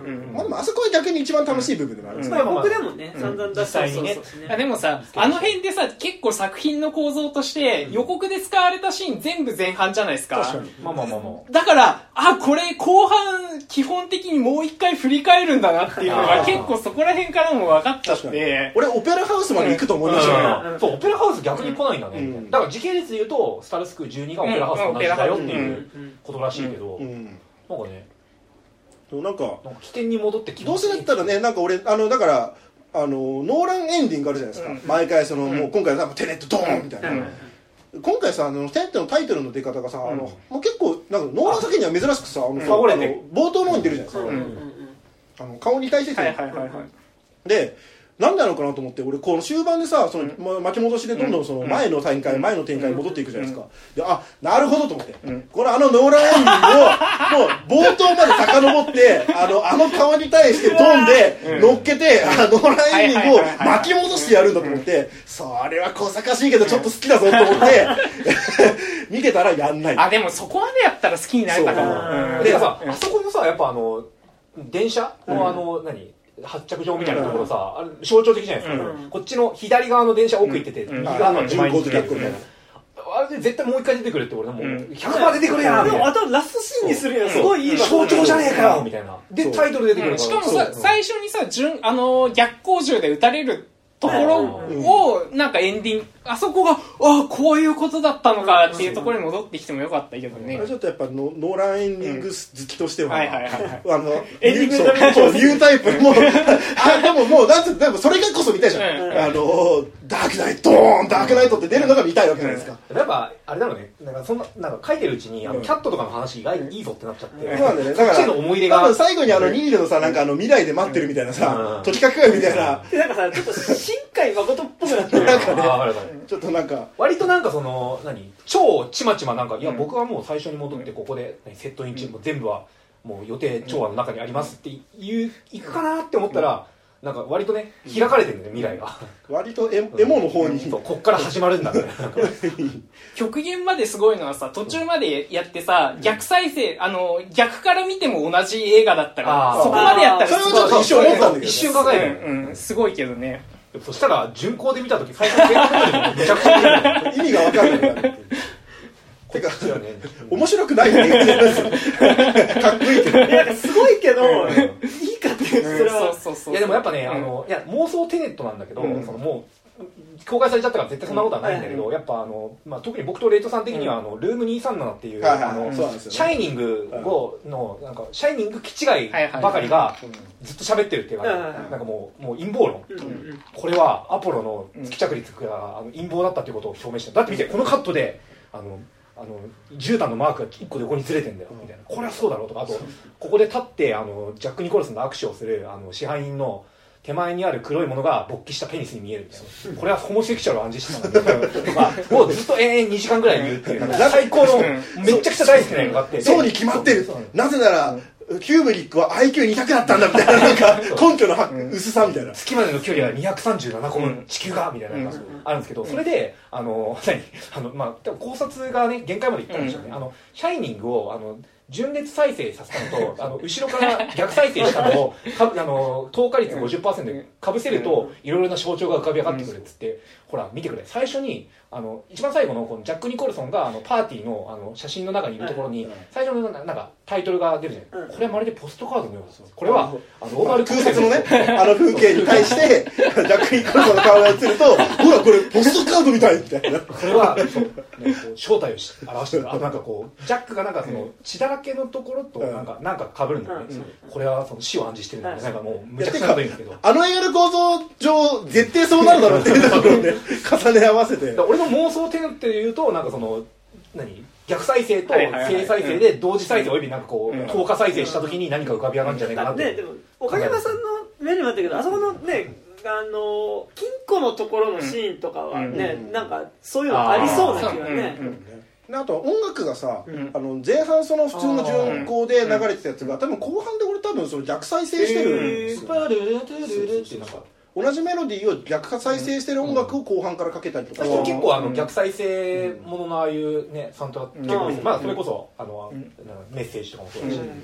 でもあそこは逆に一番楽しい部分でもあるんですまあ僕でもね散々出した実際にねでもさ、あの辺でさ、結構作品の構造として予告で使われたシーン全部前半じゃないですか。 確かに。 まあだから、これ後半基本的にもう一回振り返るんだなっていうのが結構そこら辺からも分かっちゃって。 俺オペラハウスまで行くと思いましたよ。 そう、オペラハウス逆に来ないんだね。だから時系列で言うと、スタルスク12がオペラハウスと同じだよっていうことらしいけど、なんかね、 なんか起点に戻ってきどうせだったらね、なんか俺だからノーランエンディングあるじゃないですか。毎回もう今回はテネットドーンみたいな。今回さテネットのタイトルの出方がさもう結構なんかノーラン作品には珍しくさ冒頭の方に出るじゃないですか。顔に対してでなんでなのかなと思って、俺この終盤でさ巻き戻しでどんどんその前の展開に戻っていくじゃないですか。でなるほどと思って、これノーランエンディングをもう冒頭まで遡ってあの顔に対してドンで乗っけてノーランエンディングを巻き戻してやるんだと思って、それは小賢しいけどちょっと好きだぞと思って見てたらやんない。 でもそこまでやったら好きになれたかも。 でさ、あそこもさやっぱ電車の発着場みたいなところさ、あれ象徴的じゃないですか。こっちの左側の電車奥行ってて、右側の前に行ってみたいな。あれで絶対もう一回出てくるって俺もう100%出てくるやん。 でもあとラストシーンにするやん。すごいいい象徴じゃねえかよみたいな。でタイトル出てくる。 しかもさ最初にさ逆光銃で撃たれるところをなんかエンディングあそこがこういうことだったのかっていうところに戻ってきてもよかったけどね。 ちょっとやっぱノーランエンディング好きとしてはエンディングニュータイプもでももうでもそれがこそ見たいじゃん。ダークナイトダークナイトって出るのが見たいわけじゃないですか。 やっぱあれだろうね、なんか書いてるうちにキャットとかの話がいいぞってなっちゃって、 そうなんだよね。だからの思い出が多分最後にニールのさなんか未来で待ってるみたいなさ時かけみたいななんかさちょっと新海誠っぽくなってる。 なんかねちょっとなんか割となんか超ちまちまなんかいや僕はもう最初に戻ってここでセットインチも全部はもう予定調和の中にありますって行くかなって思ったらなんか割とね開かれてるんだよ未来が。 割とエモの方にこっから始まるんだみたいな。 極限まですごいのはさ途中までやってさ逆再生逆から見ても同じ映画だったらそこまでやったらそれはちょっと一瞬思ったんだけど一瞬考えるすごいけどね。 そしたら巡航で見た時最初のめちゃくちゃ意味が分かんないてか面白くないねかっこいいけどすごいけどいいかっていうそれはいやでもやっぱねいや妄想テネットなんだけどもう公開されちゃったから絶対そんなことはないんだけどやっぱ特に僕とレイトさん的にはルーム237っていうシャイニングのなんかシャイニング気違いばかりがずっと喋ってるっていうかなんかもう陰謀論これはアポロの月着陸が陰謀だったっていうことを表明してだって見てこのカットで絨毯のマークが1個横にずれてんだよみたいなこれはそうだろうとかあとここで立ってジャック・ニコルソンの握手をする支配人の手前にある黒いものが勃起したペニスに見えるみたいなこれはホモセクシャルを暗示してたんだとかもうずっと延々2時間ぐらい言うっていう最高のめちゃくちゃ大好きな映画があってそうに決まってるなぜならキューブリックは IQ200 だったんだみたいななんか根拠の薄さみたいな月までの距離は237個分地球がみたいなのがあるんですけどそれで考察がね限界までいったんでしょうねシャイニングを順列再生させたのと後ろから逆再生したのを透過率 50% でかぶせるといろいろな象徴が浮かび上がってくるっつってほら見てくれ最初に一番最後のこのジャック・ニコルソンがパーティーの写真の中にいるところに最初のなんかタイトルが出るじゃないこれはまるでポストカードのようですこれは空撮のね風景に対してジャック・ニコルソンの顔が映るとほらこれポストカードみたいみたいなこれは正体を表してるなんかこうジャックがなんか血だらけのところとなんか被るんだよねこれは死を暗示してるんだよなんかもうむちゃくちゃなこと言うんですけど映画の構造上絶対そうなるだろうっていうところで重ね合わせて俺の妄想テネっていうとなんか逆再生と正再生で同時再生およびなんかこう透過再生した時に何か浮かび上がるんじゃないかなってでも岡山さんの目にもあったけどあそこのね金庫のところのシーンとかはねなんかそういうのありそうな気がねあと音楽がさ前半その普通の順行で流れてたやつが多分後半で俺多分その逆再生してるんですよ同じメロディーを逆再生してる音楽を後半からかけたりとか結構逆再生もののああいうねサントラ結構まあそれこそメッセージとかもそうだし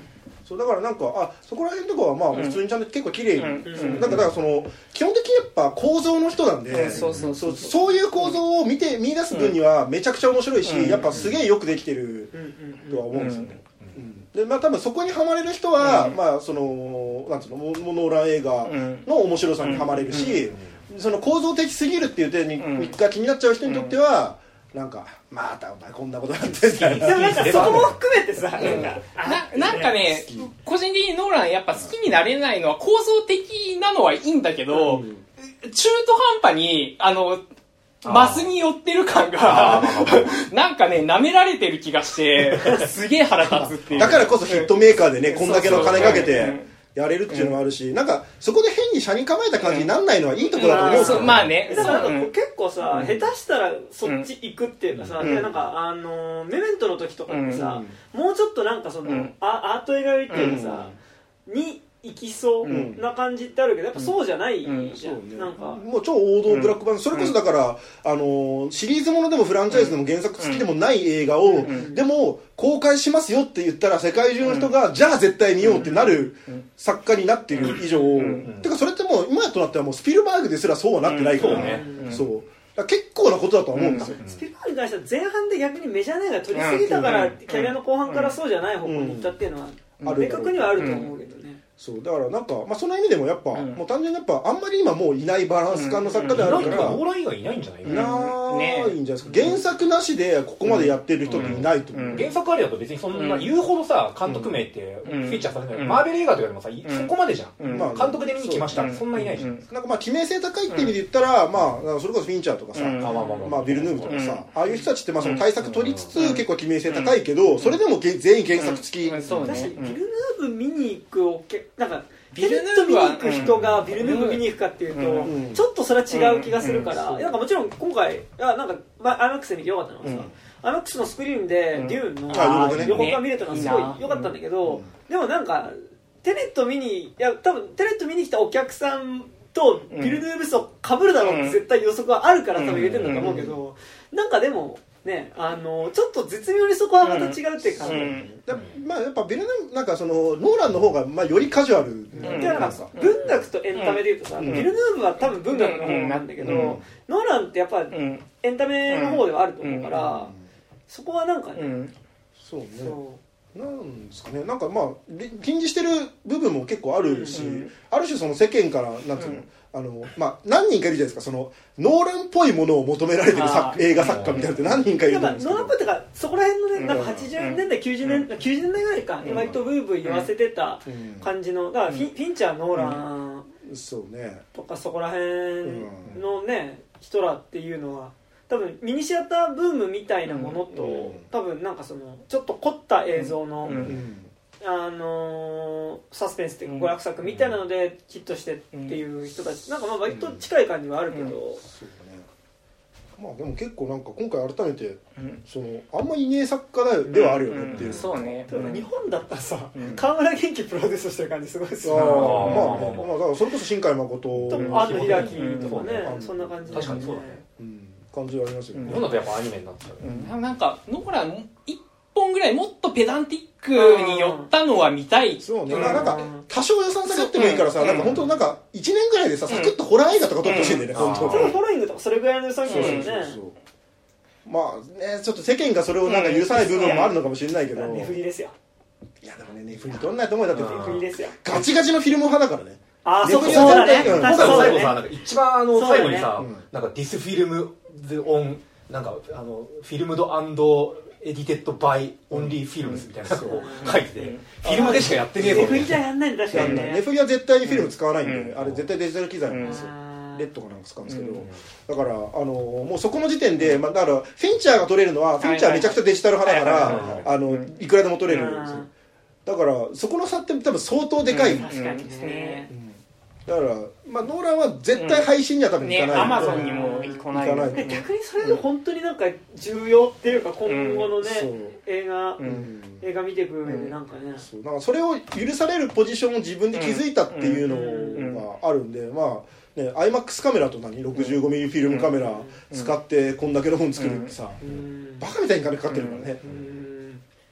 そうだからなんかそこら辺とかはまあ普通にちゃんと結構綺麗に、だからその基本的にやっぱ構造の人なんで、そういう構造を見出す分にはめちゃくちゃ面白いし、やっぱすげえよくできてるとは思うんですよね。でまあ多分そこにハマれる人は、まあそのなんつうのノーラン映画の面白さにハマれるし、その構造的すぎるっていう点が気になっちゃう人にとっては。なんかまたお前こんなことなんてみたいな。 でもなんかそこも含めてさ、 なんかね、個人的にノーランやっぱ好きになれないのは構造的なのはいいんだけど、中途半端にマスに寄ってる感がなんかね舐められてる気がしてすげえ腹立つっていう。 だからこそヒットメーカーでねこんだけの金かけてやれるっていうのもあるし、なんかそこで変に車に構えた感じになんないのはいいところだと思うんですよ。 まあね。 だから結構さ、下手したらそっち行くっていうかさ、なんかメメントの時とかってさ、もうちょっとなんかそのアート映画っていうかさに行きそうな感じってあるけど、やっぱそうじゃないじゃん。なんかもう超王道ブラックバンド、それこそだからシリーズものでもフランチャイズでも原作付きでもない映画をでも公開しますよって言ったら世界中の人がじゃあ絶対見ようってなる作家になっている以上、てかそれってもう今となってはもうスピルバーグですらそうはなってないからね。そう結構なことだと思うんですよ。 スピルバーグに関しては前半で逆にメジャーな映画取りすぎたからキャリアの後半からそうじゃない方向に行ったっていうのは明確にはあると思うけどね。 そうだからなんか、まあ、その意味でもやっぱ、もう単純にやっぱあんまり今もういないバランス感の作家であるから、 ノーラン以外いないんじゃないいないんじゃないですか。原作なしでここまでやってる人っていないと思う。 原作ありだと別にそんな言うほどさ監督名ってフィーチャーされない。マーベル映画とかでもさそこまでじゃん。監督で見に来ましたそんないないじゃん。 なんかまあ記名性高いって意味で言ったら、まあそれこそフィンチャーとかさ、まあビルヌーブとかさ、ああいう人たちってまあその対策取りつつ結構記名性高いけど、それでも全員原作付き。 だしビルヌーブ見に行くなんかテネット見に行く人がビルヌーブ見に行くかっていうと、ちょっとそれは違う気がするから、なんかもちろん今回なんかIMAX で見てよかったのがさ、IMAX のスクリーンでデューンの横から見れたのはすごい良かったんだけど、でもなんかテネット見に多分テネット見に来たお客さんとビルヌーブ層被るだろうって絶対予測はあるから多分入れてるんだと思うけど、なんかでもね、ちょっと絶妙にそこはまた違うっていうか、 まあやっぱビルヌーブなんかそのノーランの方がまあよりカジュアルでなんか文学とエンタメでいうとさ、ビルヌーブは多分文学の方なんだけど、ノーランってやっぱエンタメの方ではあると思うから、そこはなんかね、 そうね。なんですかね、なんかまあ禁じしてる部分も結構あるし、ある種その世間からなんていうの、まあ何人かいるじゃないですか、そのノーランっぽいものを求められてる映画作家みたいなって何人かいると思うんですけど、 ノーランっぽいってかそこら辺のね、なんか80年代90年代ぐらいか、割とブーブー言わせてた感じの、だからフィンチャーノーランとかそこら辺のね人らっていうのは多分ミニシアターブームみたいなものと、多分なんかそのちょっと凝った映像の、サスペンスっていうか娯楽作みたいなのでヒットしてっていう人たち、なんかまあ割と近い感じはあるけど、 まあでも結構なんか今回改めてそのあんまいねえ作家ではあるよねっていう。 そうね。 日本だったらさ、河村元気プロデュースしてる感じすごいですよ。 まあだからそれこそ新海誠と安藤秀明とかね、そんな感じで確かにそうだね。 感じはありますよね。 日本だとやっぱアニメになっちゃう。 なんかノーラン1本ぐらいもっとペダンティックに寄ったのは見たい。 そうね。なんか多少予算下がってもいいからさ、なんか本当なんか1年ぐらいでさサクッとホラー映画とか撮ってほしいんだよね。本当。 フォローイングとかそれぐらいの予算ですよね。 まあね、ちょっと世間がそれをなんか許さない部分もあるのかもしれないけど。 ネフリですよ。 いやでもね、ネフリ撮んないと思うよ。だってネフリですよ。 ガチガチのフィルム派だからね。 そうだね。 今回の最後さ、なんか一番最後にさ、なんかディスフィルムオンなんかフィルムド&エディテッドバイオンリーフィルムスみたいなこう書いてて、フィルムでしかやってねえぞ。 ネフリじゃやんないんだ確かにね。 ネフリは絶対にフィルム使わないんで、あれ絶対デジタル機材なんですよ。レッドかなんか使うんですけど、だからもうそこの時点で、だからフィンチャーが撮れるのはフィンチャーめちゃくちゃデジタル派だからいくらでも撮れるんですよ。だからそこの差って多分相当でかい。 確かにね。 だからまあノーランは絶対配信には多分いかない。 アマゾンにも行かない。 逆にそれで本当になんか重要っていうか今後のね映画見ていく上でなんかね。 なんかそれを許されるポジションを自分で気づいたっていうのがあるんで、まあ。ね、IMAX カメラと65ミリフィルムカメラ使ってこんだけの本作るってさ、バカみたいに金かかってるからね。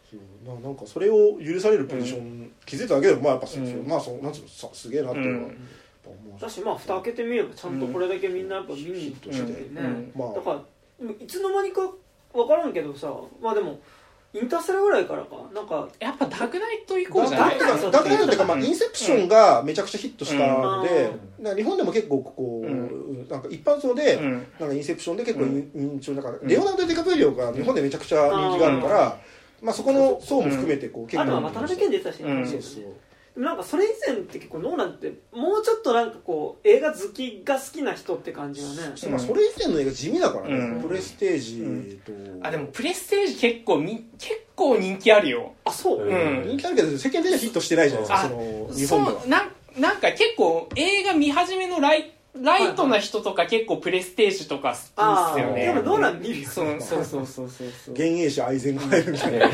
なんかそれを許されるポジション、気づいただけでもまあやっぱまあそうなんつうのすげえなっていうのは思う。 だしまあ蓋開けてみればちゃんとこれだけみんなやっぱ見に行ってね、だからいつの間にか分からんけどさ、まあでもインターステラぐらいからかなんかやっぱダークナイト以降じゃないダークナイトっていうか、まあ、インセプションがめちゃくちゃヒットしたので、日本でも結構こう、なんか一般層で、なんかインセプションで結構認知なんかレオナルド・ディカプリオが日本でめちゃくちゃ人気があるから、まあ、そこの層も含めてこう結構あとは渡辺謙出てたしね、 そうそうなんかそれ以前って結構ノーランってもうちょっとなんかこう映画好きが好きな人って感じがね、 まあ、それ以前の映画地味だからね、プレステージと、 あでもプレステージ結構人気あるよ。 あそう、 人気あるけど世間的にはヒットしてないじゃないですか、その日本では。 なんか結構映画見始めのライトな人とか結構プレステージとか好きですよね。 でもノーラン見るよ。 そう幻影師アイゼンハイムみたいな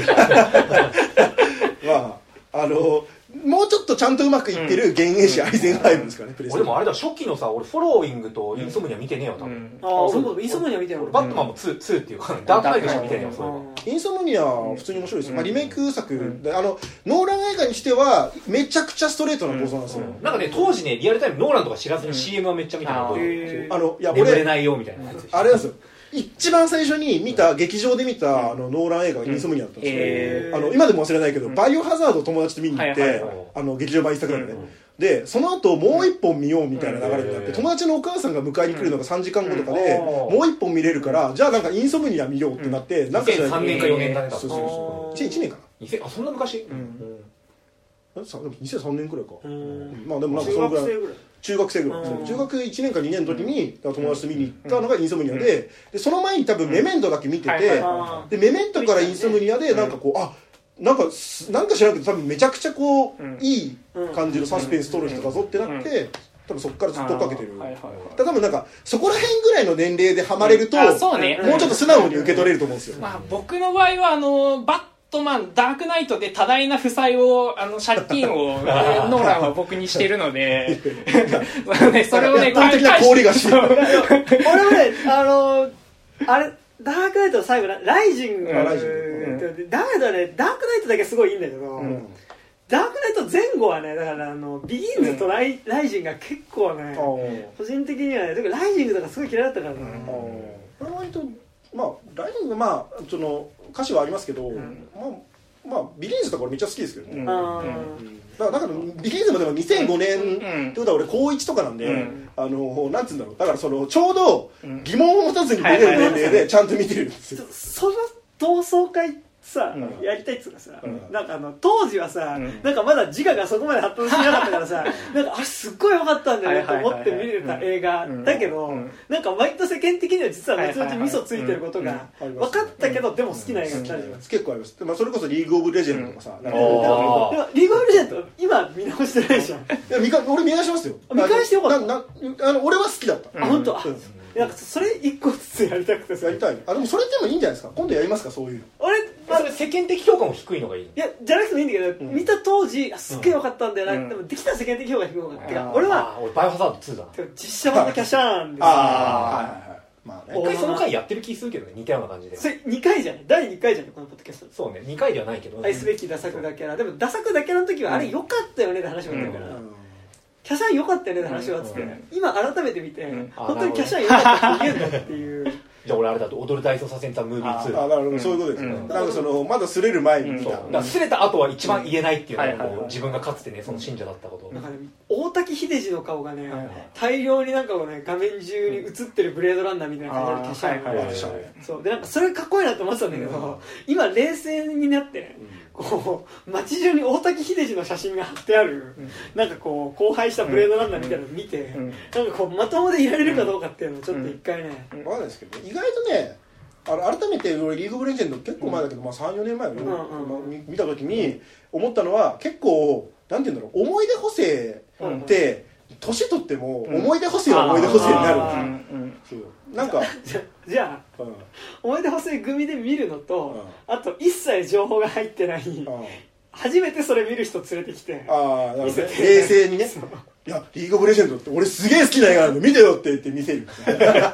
まあもうちょっとちゃんとうまくいってる幻影師アイゼンハイムですからね、プレステージ。 俺もあれだ、初期のさ、俺フォローイングとインソムニア見てねえよ多分。 俺もインソムニア見てる。 バットマンも2っていうかダークナイトしか見てねえよ。そうインソムニアは普通に面白いですよ、まあ、リメイク作で、ノーラン映画にしてはめちゃくちゃストレートな構造なんですよ、 なんかね当時ねリアルタイムノーランとか知らずに CM はめっちゃ見たの。 いや眠れないよみたいなやつ。 あれなんですよ、一番最初に見た劇場で見たノーラン映画がインソムニアだったんですよ、今でも忘れないけど、バイオハザードを友達と見に行って、劇場版一作なんでね、でその後もう一本見ようみたいな流れになって、友達のお母さんが迎えに来るのが3時間後とかで、もう一本見れるから、じゃあなんかインソムニア見ようってなって、なんか 2003年か4年だね。 そう1年かな、 あそんな昔。 でも2003年くらいか、まあでもなんかそのぐらい中学生ぐらい、中学1年か2年の時に友達と見に行ったのがインソムニアで、その前に多分メメントだけ見てて、でメメントからインソムニアでなんかこうなんか知らんけど多分めちゃくちゃこういい感じのサスペンス撮る人だぞってなって、多分そこからずっと追っかけてる。多分なんかそこら辺ぐらいの年齢でハマれると、もうちょっと素直に受け取れると思うんですよ。 まあ僕の場合はバットマンダークナイトで多大な負債を借金をノーランは僕にしてるのでそれをね完璧な氷がし俺もねあれダークナイトの最後ライジングダークナイトはねダークナイトだけすごいいいんだけど、ダークナイト前後はねだからビギンズとライジンが結構ね、個人的にはねライジングとかすごい嫌いだったからね。 これは割とまあライジングまあその歌詞はありますけど、まあビギンズとか俺めっちゃ好きですけどね。だからビギンズもでも2005年ってことは俺高1とかなんで、なんつうんだろう、だからそのちょうど疑問を持たずに見れる年齢でちゃんと見てるんですよ。 その同窓会さ、やりたいっつうかさ、なんか当時はさ、なんかまだ自我がそこまで発達してなかったからさなんかあれすっごい良かったんだよねと思って見れた映画だけど、なんか割と世間的には実は後々味噌ついてることが分かったけど、でも好きな映画になるじゃないですか。 結構あります。まあそれこそリーグオブレジェンドとかさ、 リーグオブレジェンド今見直してないじゃん。 俺見直しますよ。 見返してよかった。 俺は好きだった。 あ本当。なんかそれ一個ずつやりたくてさ。 やりたい。でもそれでもいいんじゃないですか。今度やりますか、そういう。 それ世間的評価も低いのがいい。 いやじゃなくてもいいんだけど、見た当時すっげえ良かったんだよな。でもできたら世間的評価低い方がいい。てか俺はバイオハザード2だ。 実写版のキャシャーンです。 まあね。 一回その回やってる気するけどね、似たような感じで。 それ2回じゃない、第2回じゃないこのポッドキャスト。 そうね、2回ではないけど。 愛すべきダサくだけら。でもダサくだけらの時はあれ良かったよねって話があったから。キャシャン良かったよねって話はつって、今改めて見て、本当にキャシャン良かったって言うんだっていう。 じゃあ俺あれだと踊る大捜査線ザムービー2。 なるほど、そういうことですね。なんかそのまだ擦れる前に見た。 だから擦れた後は一番言えないっていうのを自分がかつてねその信者だったこと。 なんかね、大滝秀治の顔がね、大量になんかね画面中に映ってるブレードランナーみたいな感じでキャシャン。そうでなんかそれかっこいいなと思ってたんだけど、今冷静になってね。こう街中に大滝秀治の写真が貼ってある、なんかこう荒廃したブレードランナーみたいなのを見て、なんかこうまともでいられるかどうかっていうのをちょっと一回ね、 分かんないですけど、意外とね改めて俺リーグオブレジェンド結構前だけど、まあ 3,4 年前見た時に思ったのは、結構なんていうんだろう、思い出補正って年取っても思い出補正は思い出補正になる。なんかじゃあ、思い出補正組で見るのと、あと一切情報が入ってない、初めてそれ見る人連れてきて見せて、冷静にね、いやリーグオブレジェンドって俺すげえ好きな映画なんで見てよって言って見せる。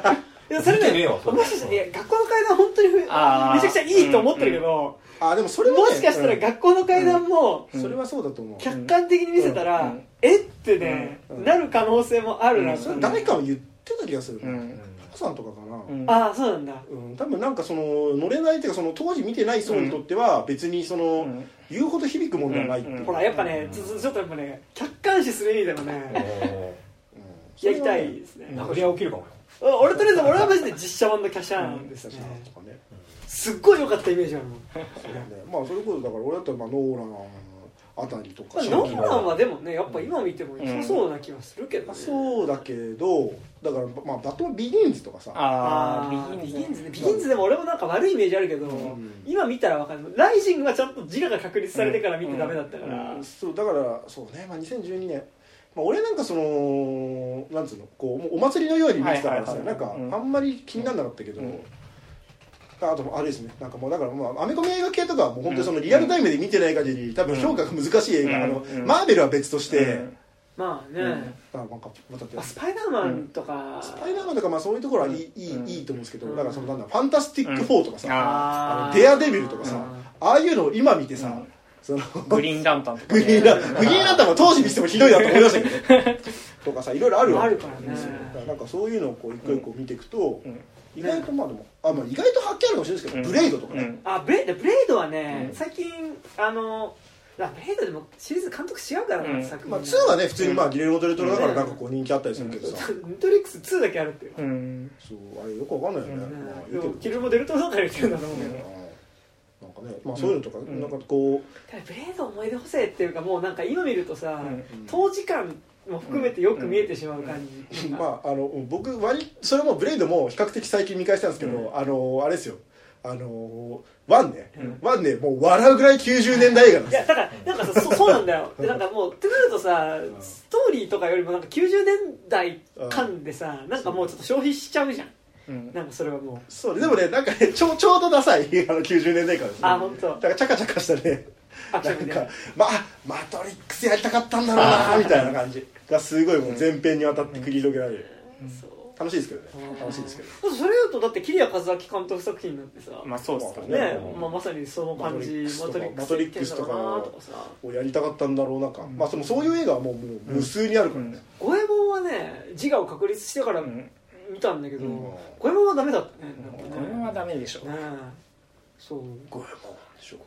いやそれね面白い。いや学校の階段本当にめちゃくちゃいいと思ってるけど、 でもそれはね、 もしかしたら学校の階段もそれはそうだと思う。 客観的に見せたら、えってね、なる可能性もあるな。 それ誰かは言ってた気がする。母さんとかかな。そうなんだ。 多分なんかその乗れないっていうか、その当時見てない層にとっては別にその言うほど響くものではないっていう。 ほらやっぱね、ちょっとやっぱね、客観視する意味でもね、やりたいですね。 殴り合い起きるかもよ。 俺とりあえず俺はマジで実写版のキャシャーンですね。すっごい良かったイメージあるもん。 まあそれこそだから俺だったらノーランあたりとか、 ノーランはでもねやっぱ今見ても良さそうな気はするけどね。 そうだけどだからまあバトンビギンズとかさ、 ビギンズでも俺もなんか悪いイメージあるけど、今見たら分かる。ライジングはちゃんと自我が確立されてから見てダメだったから、 そうだからそうね、まあ2012年俺なんかそのなんつうのこうお祭りのように見てたからさ、なんかあんまり気にならなかったけど、あとあれですね、なんかもうだからアメコミ映画系とかはもう本当にそのリアルタイムで見てない限り多分評価が難しい映画、マーベルは別として、 まあね、 なんかスパイダーマンとか、 スパイダーマンとかまあそういうところはいいと思うんですけど、だからそのなんだファンタスティック4とかさ、デアデビルとかさ、ああいうのを今見てさ、そのグリーンランタンとか、 グリーンランタンは当時見ててもひどいなと思いましたけどとかさ、いろいろあるわけからね。 なんかそういうのをこう一個一個見ていくと、意外とまあでも意外と発見あるかもしれないですけど、ブレイドとかね、 ブレイドはね、最近ブレイドでもシリーズ監督違うからな、作品。 まあ2はね普通にまあギレルモ・デルトロだからなんかこう人気あったりするけどさ、 ネットフリックス2だけあるっていう。 そうあれよくわかんないよね。 ギレルモ・デルトロだから言ってるんだと思うけど。 なんかね、まあそういうのとかなんかこうブレード思い出補正っていうか、もうなんか今見るとさ、当時間も含めてよく見えてしまう感じ。 まあ僕それもブレイドも比較的最近見返したんですけど、あれですよ、ワンね、もう笑うぐらい90年代映画なんですよ。 いやだからなんかそうなんだよ。でなんかもうってなるとさ、ストーリーとかよりもなんか90年代感でさ、なんかもうちょっと消費しちゃうじゃん。なんかそれはもうそうでもね、なんかねちょうどダサい90年代からですね。 本当。 だからチャカチャカしたね、 なんかマトリックスやりたかったんだろうなみたいな感じがすごいもう前編にわたって繰り広げられる。楽しいですけどね。楽しいですけど。 それ言うとだって桐谷和明監督作品なんてさ、 まあそうですね、まさにその感じ、マトリックスとかをやりたかったんだろうなんか、まあそういう映画はもう無数にあるからね。 五右衛門はね自我を確立してから見たんだけど、五右衛門はダメだったね。 五右衛門はダメでしょ。 そう五右衛門でしょ。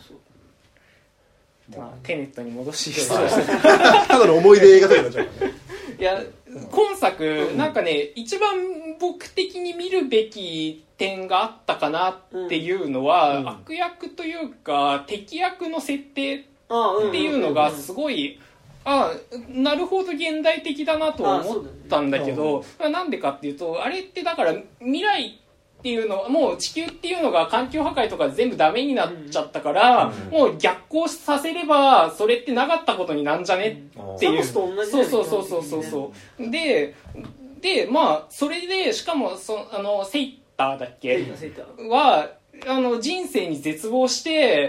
テネットに戻しただの思い出映画とかになっちゃう。 いや今作なんかね、一番僕的に見るべき点があったかなっていうのは、悪役というか敵役の設定っていうのがすごいなるほど現代的だなと思ったんだけど、なんでかっていうと、あれってだから未来っていうのはもう地球っていうのが環境破壊とか全部ダメになっちゃったから、もう逆行させればそれってなかったことになんじゃねっていう、そうでまあそれでしかもセイターだっけは人生に絶望して、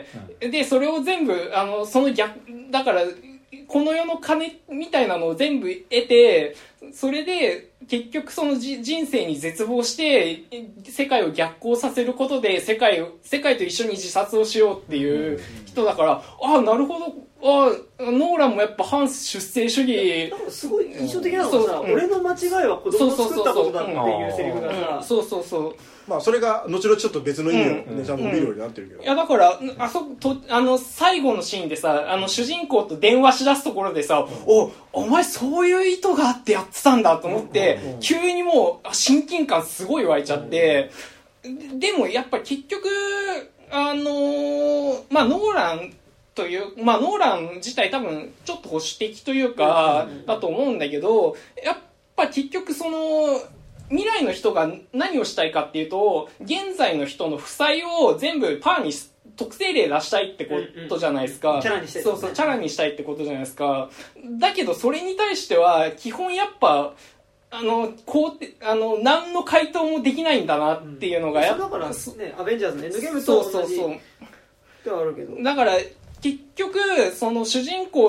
でそれを全部その逆だからこの世の金みたいなのを全部得て、それで結局その人生に絶望して世界を逆行させることで世界と一緒に自殺をしようっていう人だから、なるほど、ノーランもやっぱ反出生主義なんかすごい印象的なのがさ、俺の間違いは子供の作ったことだっていうセリフがさ、 まあそれが後々ちょっと別の意味をねちゃんと見るようになってるけど、 いやだから最後のシーンでさ、主人公と電話しだすところでさ、お前そういう意図があってやってたんだと思って、急にもう親近感すごい湧いちゃって、でもやっぱ結局ノーランという、ノーラン自体多分ちょっと保守的というかだと思うんだけど、やっぱ結局その未来の人が何をしたいかっていうと、現在の人の負債を全部パーに特性例出したいってことじゃないですか。 チャラにしたい、 そうチャラにしたいってことじゃないですか。だけどそれに対しては基本やっぱ何の回答もできないんだなっていうのがだからね、アベンジャーズのエンドゲームと同じではあるけど、 だから結局その主人公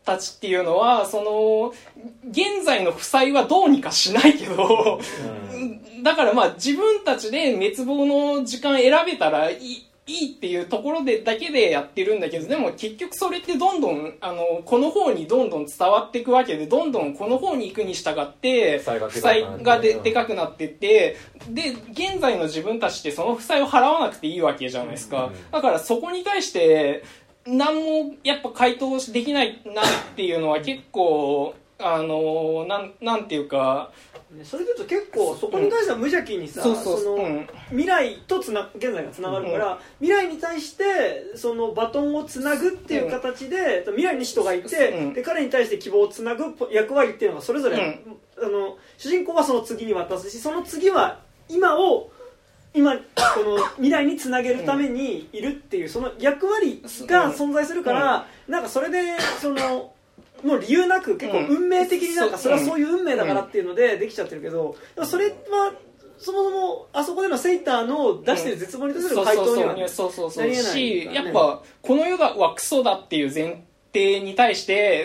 たちっていうのはその現在の負債はどうにかしないけど、だからまあ自分たちで滅亡の時間選べたらいいっていうところでだけでやってるんだけど、でも結局それってどんどんこの方にどんどん伝わっていくわけで、どんどんこの方に行くに従って負債がでかくなっていって、で現在の自分たちってその負債を払わなくていいわけじゃないですか。だからそこに対して何もやっぱ回答できないなっていうのは結構なんていうか、 それで言うと結構そこに対しては無邪気にさ、未来と現在がつながるから、未来に対してそのバトンをつなぐっていう形で、未来に人がいて、で彼に対して希望をつなぐ役割っていうのがそれぞれ、主人公はその次に渡すし、その次は今この未来につなげるためにいるっていうその役割が存在するから、なんかそれでもう理由なく結構運命的になんかそれはそういう運命だからっていうのでできちゃってるけど、それはそもそもあそこでのセイターの出してる絶望に対する回答にはなりえないし、やっぱこの世はクソだっていう前提に対して、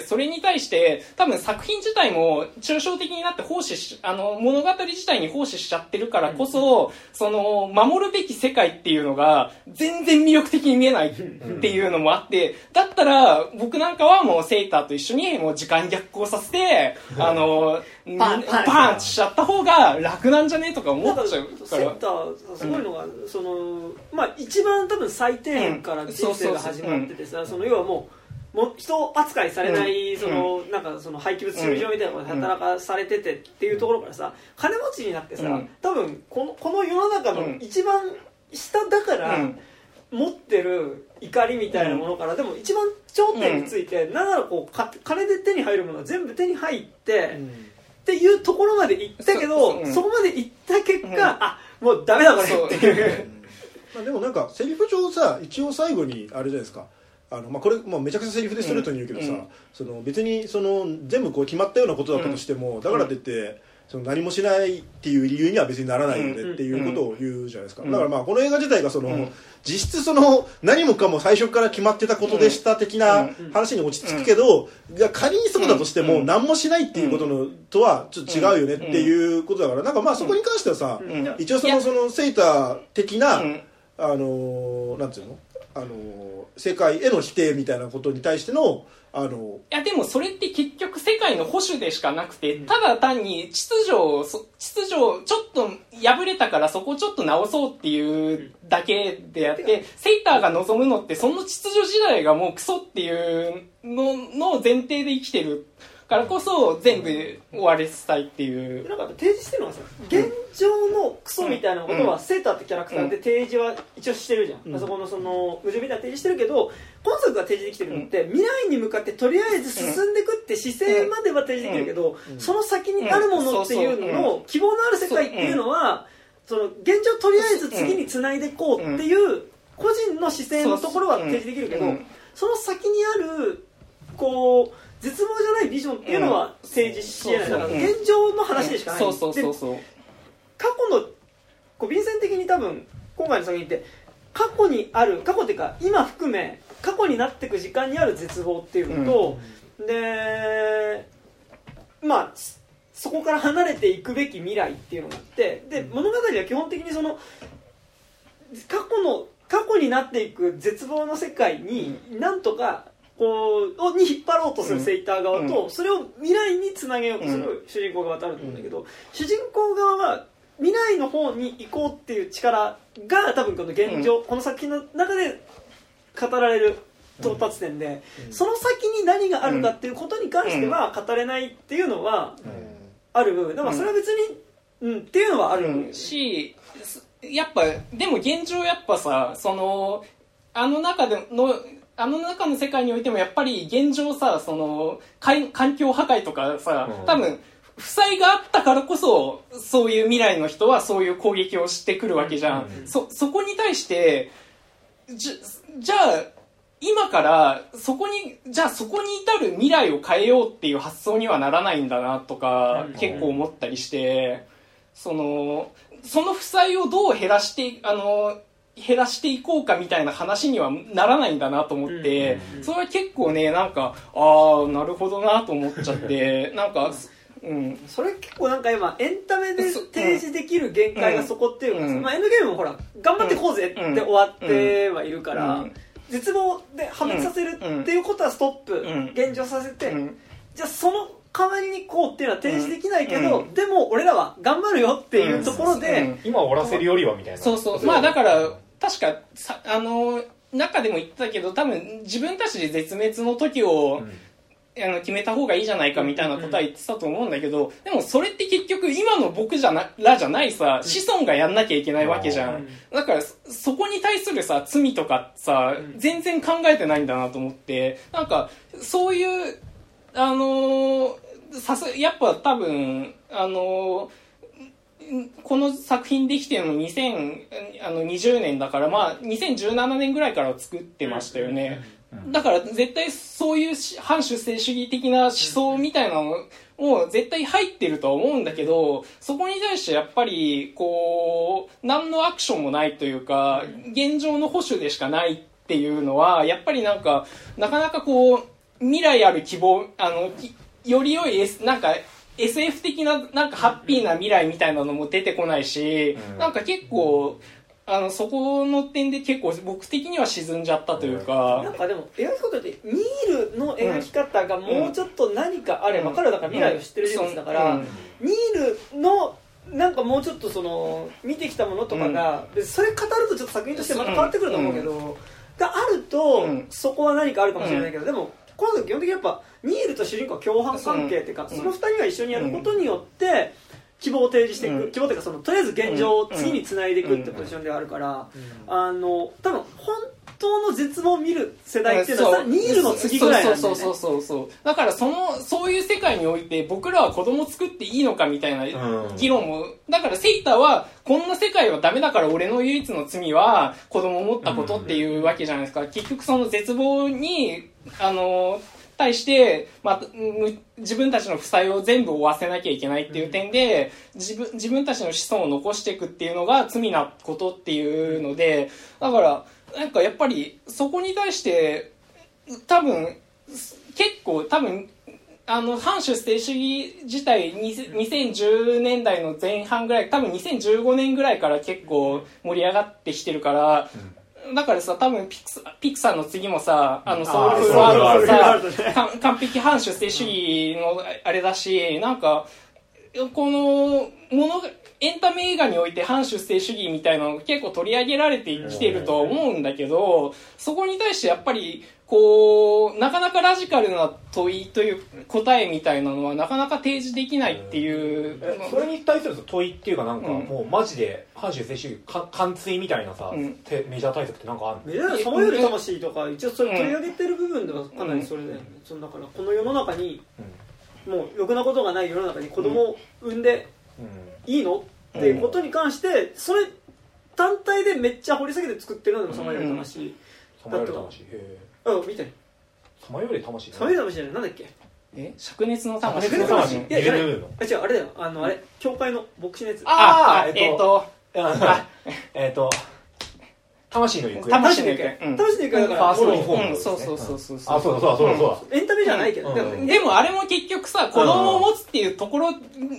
それに対して多分作品自体も抽象的になって物語自体に奉仕しちゃってるからこそ、その守るべき世界っていうのが全然魅力的に見えないっていうのもあって、だったら僕なんかはもうセイターと一緒にもう時間逆行させてパンチしちゃった方が楽なんじゃねとか思っちゃうから。 セイターすごいのが、一番多分最低限から人生が始まっててさ、要はもう人扱いされない、なんかその廃棄物処理場みたいなところで働かされててっていうところからさ、金持ちになってさ、多分この世の中の一番下だから持ってる怒りみたいなものから、でも一番頂点について、なんなら金で手に入るものが全部手に入って、っていうところまで行ったけど、そこまで行った結果、もうダメだこれっていう。 でもなんかセリフ上さ、一応最後にあれじゃないですか、これ、めちゃくちゃセリフでストレートに言うけどさ、別に全部決まったようなことだったとしても、だからといって何もしないっていう理由には別にならないよねっていうことを言うじゃないですか。だからこの映画自体が実質何もかも最初から決まってたことでした的な話に落ち着くけど、仮にそうだとしても何もしないっていうこととはちょっと違うよねっていうことだから、なんかそこに関してはさ、一応セイター的ななんていうの、世界への否定みたいなことに対してのいやでもそれって結局世界の保守でしかなくて、ただ単に秩序をちょっと破れたからそこをちょっと直そうっていうだけであって、セイターが望むのってその秩序時代がもうクソっていうの前提で生きてるからこそ全部終わらせたいっていう。 なんか提示してるのがさ、現状のクソみたいなことはセーターってキャラクターで提示は一応してるじゃん。そこの矛盾みたいな提示してるけど、今作が提示できてるのって未来に向かってとりあえず進んでいくって姿勢までは提示できるけど、その先にあるものっていうのの希望のある世界っていうのは、現状とりあえず次に繋いでいこうっていう個人の姿勢のところは提示できるけど、その先にある絶望じゃないビジョンっていうのは提示し得ない。だから現状の話でしかない。過去の便箋的に多分今回の作品って過去っていうか今含め過去になっていく時間にある絶望っていうのと、でそこから離れていくべき未来っていうのがあって、で物語は基本的に過去になっていく絶望の世界になんとかに引っ張ろうとするセイター側と、それを未来につなげようとする主人公側とあると思うんだけど、主人公側は未来の方に行こうっていう力が多分この現状、この作品の中で語られる到達点で、その先に何があるかっていうことに関しては語れないっていうのはある部分。だからそれは別に、っていうのはあるし、やっぱでも現状やっぱさ、あの中の世界においてもやっぱり現状さ、環境破壊とかさ、多分負債があったからこそそういう未来の人はそういう攻撃をしてくるわけじゃん。そこに対してじゃあ今からそこに至る未来を変えようっていう発想にはならないんだなとか結構思ったりして、その負債をどう減らして減らしていこうかみたいな話にはならないんだなと思って、それは結構ねなんかなるほどなと思っちゃってなんか、 それ結構なんか今エンタメで提示できる限界がそこっていうか、エンドゲームもほら頑張ってこうぜって終わってはいるから、絶望で破滅させるっていうことはストップ、現状させて、じゃあその代わりにこうっていうのは提示できないけど、でも俺らは頑張るよっていうところで、 今終わらせるよりはみたいな。 そうまあだから確か中でも言ったけど多分自分たちで絶滅の時を、決めた方がいいじゃないかみたいなことは言ってたと思うんだけど、でもそれって結局今の僕らじゃないさ子孫がやんなきゃいけないわけじゃん。だからそこに対するさ罪とかさ全然考えてないんだなと思って、なんかそういうやっぱ多分この作品できてるの2020年だから、まあ2017年ぐらいから作ってましたよね。だから絶対そういう反出生主義的な思想みたいなのも絶対入ってるとは思うんだけど、そこに対してやっぱりこう何のアクションもないというか現状の保守でしかないっていうのはやっぱりなんかなかなかこう未来ある希望より良いなんかSF 的ななんかハッピーな未来みたいなのも出てこないし、なんか結構そこの点で結構僕的には沈んじゃったというか、 なんかでも描き方ってニールの描き方がもうちょっと何かあれば、彼はだから未来を知ってる人物だから、ニールのなんかもうちょっとその見てきたものとかが、それ語るとちょっと作品としてまた変わってくると思うけど、があるとそこは何かあるかもしれないけど、でもこの時基本的にやっぱニールと主人公は共犯関係っていうか、その2人が一緒にやることによって希望を提示していく、希望というかとりあえず現状を次につないでいくってポジションであるから、多分本当の絶望を見る世代っていうのはニールの次ぐらいなんだよね。 そうだからそういう世界において僕らは子供作っていいのかみたいな議論も、だからセイタはこんな世界はダメだから俺の唯一の罪は子供を持ったことっていうわけじゃないですか。結局その絶望に対して、自分たちの負債を全部負わせなきゃいけないっていう点で、自分たちの子孫を残していくっていうのが罪なことっていうので、だからなんかやっぱりそこに対して多分反出生主義自体2010年代の前半ぐらい、多分2015年ぐらいから結構盛り上がってきてるから、だからさ多分ピクサーの次もさソウルフルワールドはさ完璧反出生主義のあれだし、なんかこのエンタメ映画において反出生主義みたいなのが結構取り上げられてきてると思うんだけど、そこに対してやっぱりこうなかなかラジカルな問いという答えみたいなのはなかなか提示できないっていう、 それに対する問いっていうかなんかもうマジで反出生主義貫通みたいなさ、メジャー対策ってなんかあるの？ メジャーさまより魂とか一応それ取り上げてる部分ではかなりそれで、だからこの世の中にもうろくなことがない世の中に子供を産んでいいのっていうことに関してそれ単体でめっちゃ掘り下げて作ってるのでもさまより魂さまより魂見てさまより魂さまより魂じゃないなんだっけ灼熱の魂。 灼熱の魂。いや、違う、あれだよ。あれ、教会の牧師のやつ。 魂の行方。 魂の行方。魂の行方だから、 ファーストリフォーム。 そう。 エンタメじゃないけど。 でもあれも結局さ、子供を持つっていうところ、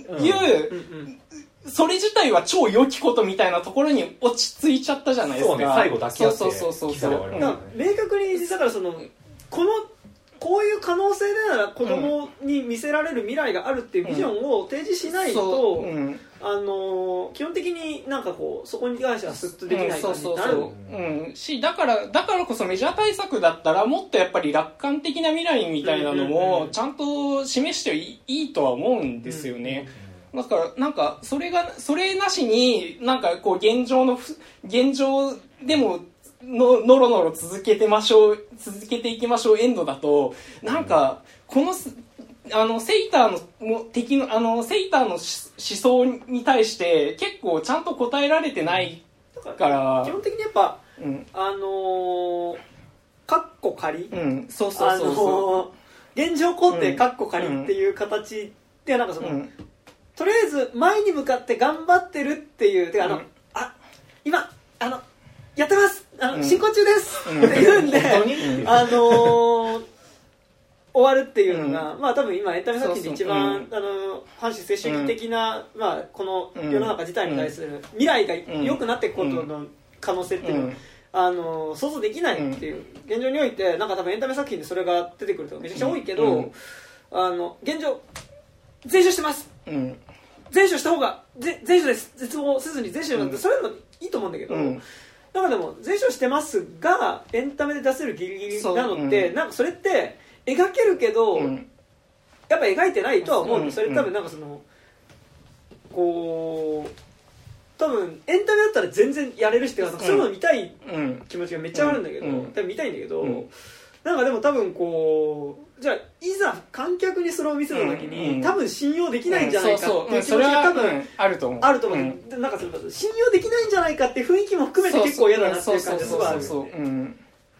それ自体は超良きことみたいなところに落ち着いちゃったじゃないですか。 そうね、最後だけあって。 そう。 明確に、だからこういう可能性でなら子供に見せられる未来があるっていうビジョンを提示しないと、基本的になんかこうそこに関してはスッとできない感じになる。 だからこそメジャー対策だったらもっとやっぱり楽観的な未来みたいなのもちゃんと示していいとは思うんですよね。だからなんかそれなしになんかこう現状でものろのろ続けていきましょうエンドだと、なんかこのセイターのセイターの思想に対して結構ちゃんと答えられてないから、 基本的にやっぱカッコ仮、現状肯定カッコ仮っていう形でなんかとりあえず前に向かって頑張ってるっていう今やってます進行中ですって言うんで終わるっていうのが、まあ多分今エンタメ作品で一番反主接主義的な、まあこの世の中自体に対する未来が良くなっていくことの可能性っていうのは想像できないっていう現状において、なんか多分エンタメ作品でそれが出てくるとめちゃくちゃ多いけど、現状全処してます、全処した方が全処です、絶望せずに全処なんてそれもいいと思うんだけど、だからでも全処してますがエンタメで出せるギリギリなのって、なんかそれって描けるけど、やっぱ描いてないとは思うんで、それ多分なんかそのこう多分エンタメだったら全然やれるし、そういうの見たい気持ちがめっちゃあるんだけど、多分見たいんだけど、なんかでも多分こうじゃあいざ観客にそれを見せた時に、多分信用できないんじゃないかっていう気持ちが多分あると思う。なんか信用できないんじゃないかっていう雰囲気も含めて結構嫌だなっていう感じがすごいあるよね。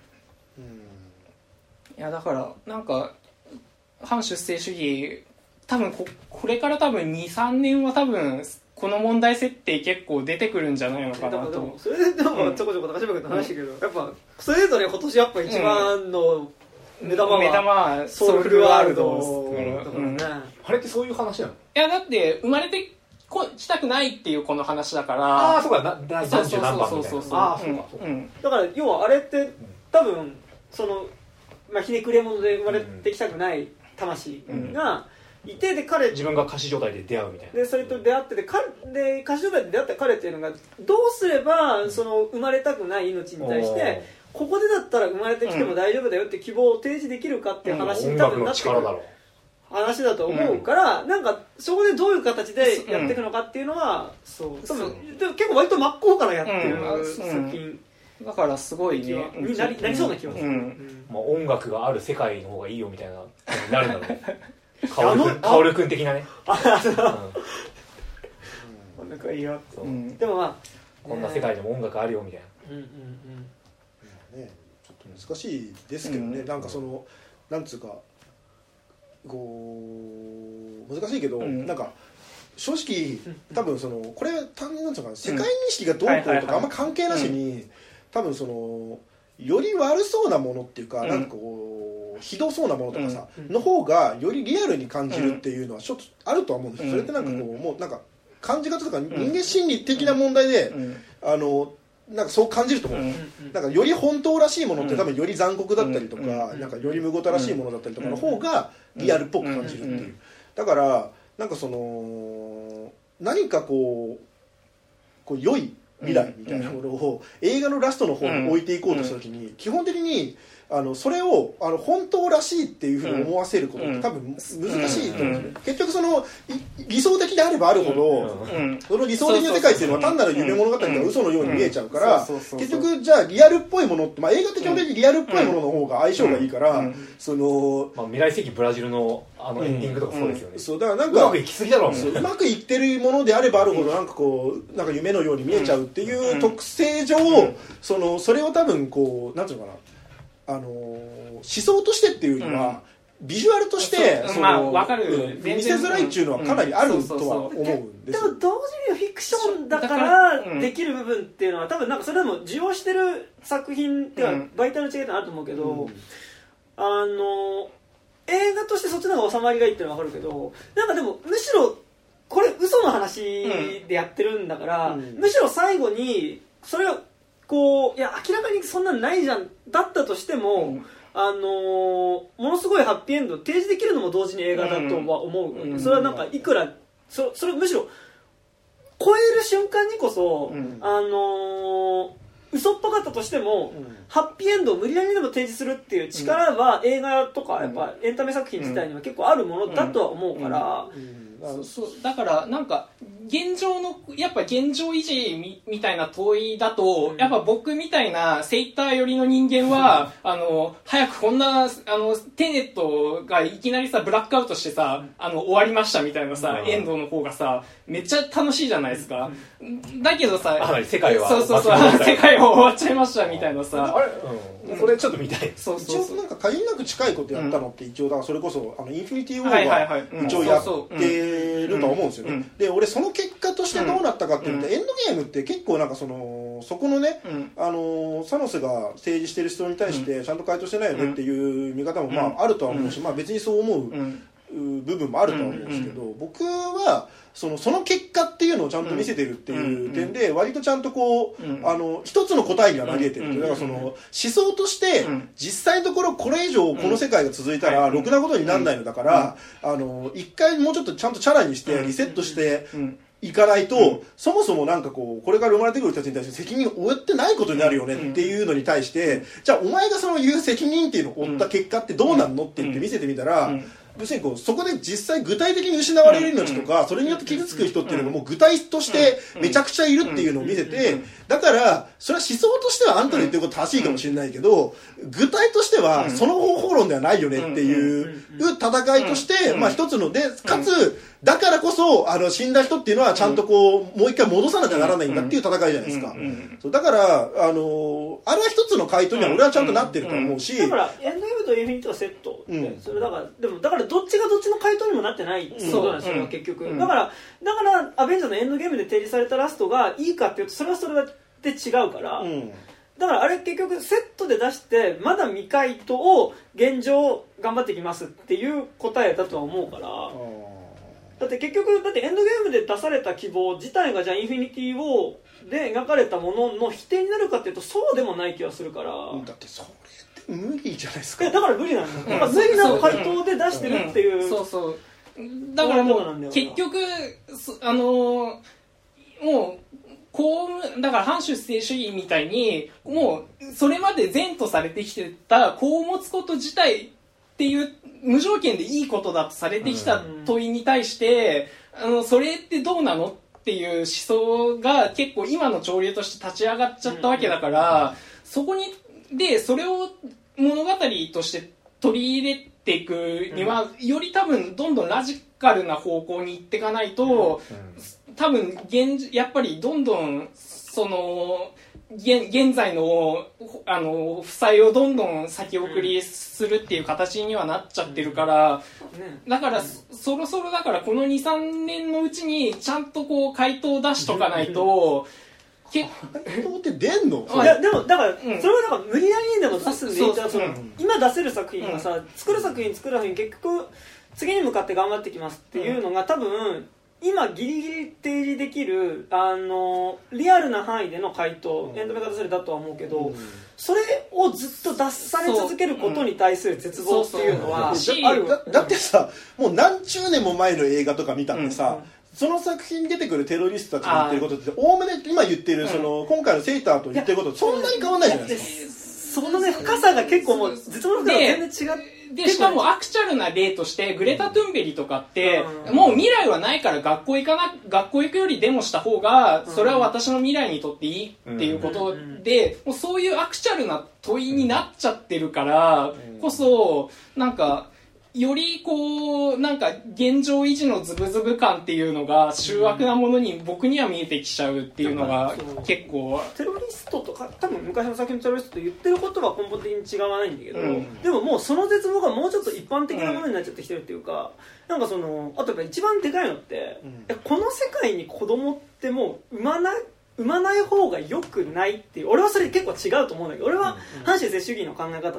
いやだからなんか反出生主義多分これから多分 2,3 年は多分この問題設定結構出てくるんじゃないのかなと。 それででもちょこちょこ高島君と話したけど、やっぱそれぞれ今年やっぱ一番の目玉はソウルフルワールドだからね。 あれってそういう話なの？ いやだって生まれてきたくないっていうこの話だから。 ああそうか、何十何番みたいな。ああそうか。 だから要はあれって多分そのまあ、ひねくれ者で生まれてきたくない魂がいて、で彼自分が仮死状態で出会うみたいな、 でそれと出会ってで仮死状態で出会った彼っていうのがどうすればその生まれたくない命に対してここでだったら生まれてきても大丈夫だよって希望を提示できるかっていう話に多分なってくる話だと思うから、なんかそこでどういう形でやっていくのかっていうのはそう多分でも結構割と真っ向からやってる作品だからすごいねになりそうな気がする、 まあ、音楽がある世界の方がいいよみたいなになるんだろうね薫君的なね音楽はいいよでもまあこんな世界でも音楽あるよみたいなね、ちょっと難しいですけどね、なんかそのなんつうかこう難しいけど、なんか正直多分そのこれ単純なんつうか世界認識がどうこうとかあんま関係なしに多分そのより悪そうなものっていうか、なんかこうひどそうなものとかさ、の方がよりリアルに感じるっていうのはちょっとあるとは思うんですよ。それってなんかこうもうなんか感じ方とか人間心理的な問題で、なんかそう感じると思う、なんかより本当らしいものって多分より残酷だったりとか、なんかよりむごたらしいものだったりとかの方がリアルっぽく感じるっていう、だからなんかその何かこう良い未来みたいなものを映画のラストの方に置いていこうとした時に基本的にそれを本当らしいっていうふうに思わせることって多分難しいと思うんですね。結局その理想的であればあるほど、その理想的な世界っていうのは単なる夢物語が嘘のように見えちゃうから、結局じゃあリアルっぽいものって、まあ、映画的にリアルっぽいものの方が相性がいいから、その、 まあ、未来世紀ブラジルのエンディングとかそうですよね。 そうだからなんかうまくいきすぎだろうね。 うまくいってるものであればあるほどなんかこうなんか夢のように見えちゃうっていう特性上、それを多分こうなんていうのかな。思想としてっていうよりは、ビジュアルとして分かる、 見せづらいっていうのはかなりあるとは思うんですよ。 でも同時にフィクションだからできる部分っていうのは多分なんかそれでも受容してる作品では媒体の違いってあると思うけど、映画としてそっちの方が収まりがいいっていうのは分かるけど、なんかでもむしろこれ嘘の話でやってるんだから、むしろ最後にそれをこういや明らかにそんなんないじゃんだったとしても、ものすごいハッピーエンドを提示できるのも同時に映画だとは思う、それはなんかいくらそれむしろ超える瞬間にこそ、嘘っぽかったとしても、ハッピーエンドを無理やりでも提示するっていう力は、映画とかやっぱエンタメ作品自体には結構あるものだとは思うから、 そうだからなんか現状のやっぱ現状維持 みたいな問いだと、やっぱ僕みたいなセイター寄りの人間は早くこんなテネットがいきなりさブラックアウトしてさ終わりましたみたいなさ、エンドの方がさめっちゃ楽しいじゃないですか、だけどさ世界は世界は終わっちゃいましみたいなさ、 それちょっと見たい。 一応なんか限りなく近いことやったのって一応だからそれこそインフィニティ・ウォーが一応やってると思うんですよね。で俺その結果としてどうなったかっていうと、エンドゲームって結構なんかそのそこのね、 うんサノスが提示してる人に対してちゃんと回答してないよねっていう見方もまああるとは思うし、まあ、別にそう思う部分もあるとは思うんですけど、僕はその結果っていうのをちゃんと見せてるっていう点で割とちゃんとこう一つの答えには投げてる。だからその思想として実際のところこれ以上この世界が続いたらろくなことにならないのだから一回もうちょっとちゃんとチャラにしてリセットしていかないと、そもそもなんかこうこれから生まれてくる人たちに対して責任を負ってないことになるよねっていうのに対して、じゃあお前がその言う責任っていうのを負った結果ってどうなんのって言って見せてみたら、要するにこうそこで実際具体的に失われる命とかそれによって傷つく人っていうのがもう具体としてめちゃくちゃいるっていうのを見せて、だからそれは思想としてはあんたの言ってること正しいかもしれないけど具体としてはその方法論ではないよねっていう戦いとしてまあ一つので、かつだからこそ死んだ人っていうのはちゃんとこうもう一回戻さなきゃならないんだっていう戦いじゃないですか。そうだからあれは一つの回答には俺はちゃんとなってると思うし、 だからエンドゲームとインフィニティはセットで、それだからでもだからどっちがどっちの回答にもなってないってことなんですよ、結局。だからアベンジャーのエンドゲームで提示されたラストがいいかっていうとそれはそれで違うから、だからあれ結局セットで出してまだ未回答を現状頑張っていきますっていう答えだとは思うから。だって結局エンドゲームで出された希望自体がじゃあインフィニティ・ウォーで描かれたものの否定になるかっていうとそうでもない気がするから。 だってそれって無理じゃないですか。 だから無理なんだよ。だから無理な回答で出してるっていう。 そうそうだからもう結局もうだから反出生主義みたいにもうそれまで善とされてきてた子を持つこと自体っていう無条件でいいことだとされてきた問いに対してそれってどうなのっていう思想が結構今の潮流として立ち上がっちゃったわけだからそこにでそれを物語として取り入れていくにはより多分どんどんラジカルな方向に行っていかないと多分やっぱりどんどんその現在の負債をどんどん先送りするっていう形にはなっちゃってるから、だからそろそろだからこの 2,3 年のうちにちゃんとこう回答を出しとかないと回答って出んの？ いやでもだからそれはだから無理やりにでも出すんでいいんだ。今出せる作品がさ作る作品結局次に向かって頑張ってきますっていうのが多分今ギリギリ提示できるリアルな範囲での回答エンドメが出せるだとは思うけど、それをずっと出され続けることに対する絶望っていうのはある。 だってさもう何十年も前の映画とか見たってさ、その作品に出てくるテロリストたちが言ってることっておおむね今言ってるその今回のセイターと言ってることとそんなに変わらないじゃないですか。 そのね深さが結構もう絶望の深さが全然違って。 でしかもアクチュアルな例としてグレタ・トゥンベリとかってもう未来はないから学校行くよりデモした方がそれは私の未来にとっていいっていうことでもうそういうアクチュアルな問いになっちゃってるからこそなんかよりこうなんか現状維持のズブズブ感っていうのが醜悪なものに僕には見えてきちゃうっていうのが結構テロリストとか多分昔の作品のテロリストと言ってることは根本的に違わないんだけど、でももうその絶望がもうちょっと一般的なものになっちゃってきてるっていうか、なんかそのあとやっぱ一番でかいのって、この世界に子供ってもう産まない方が良くないっていう、俺はそれ結構違うと思うんだけど、俺は反社会主義の考え方って、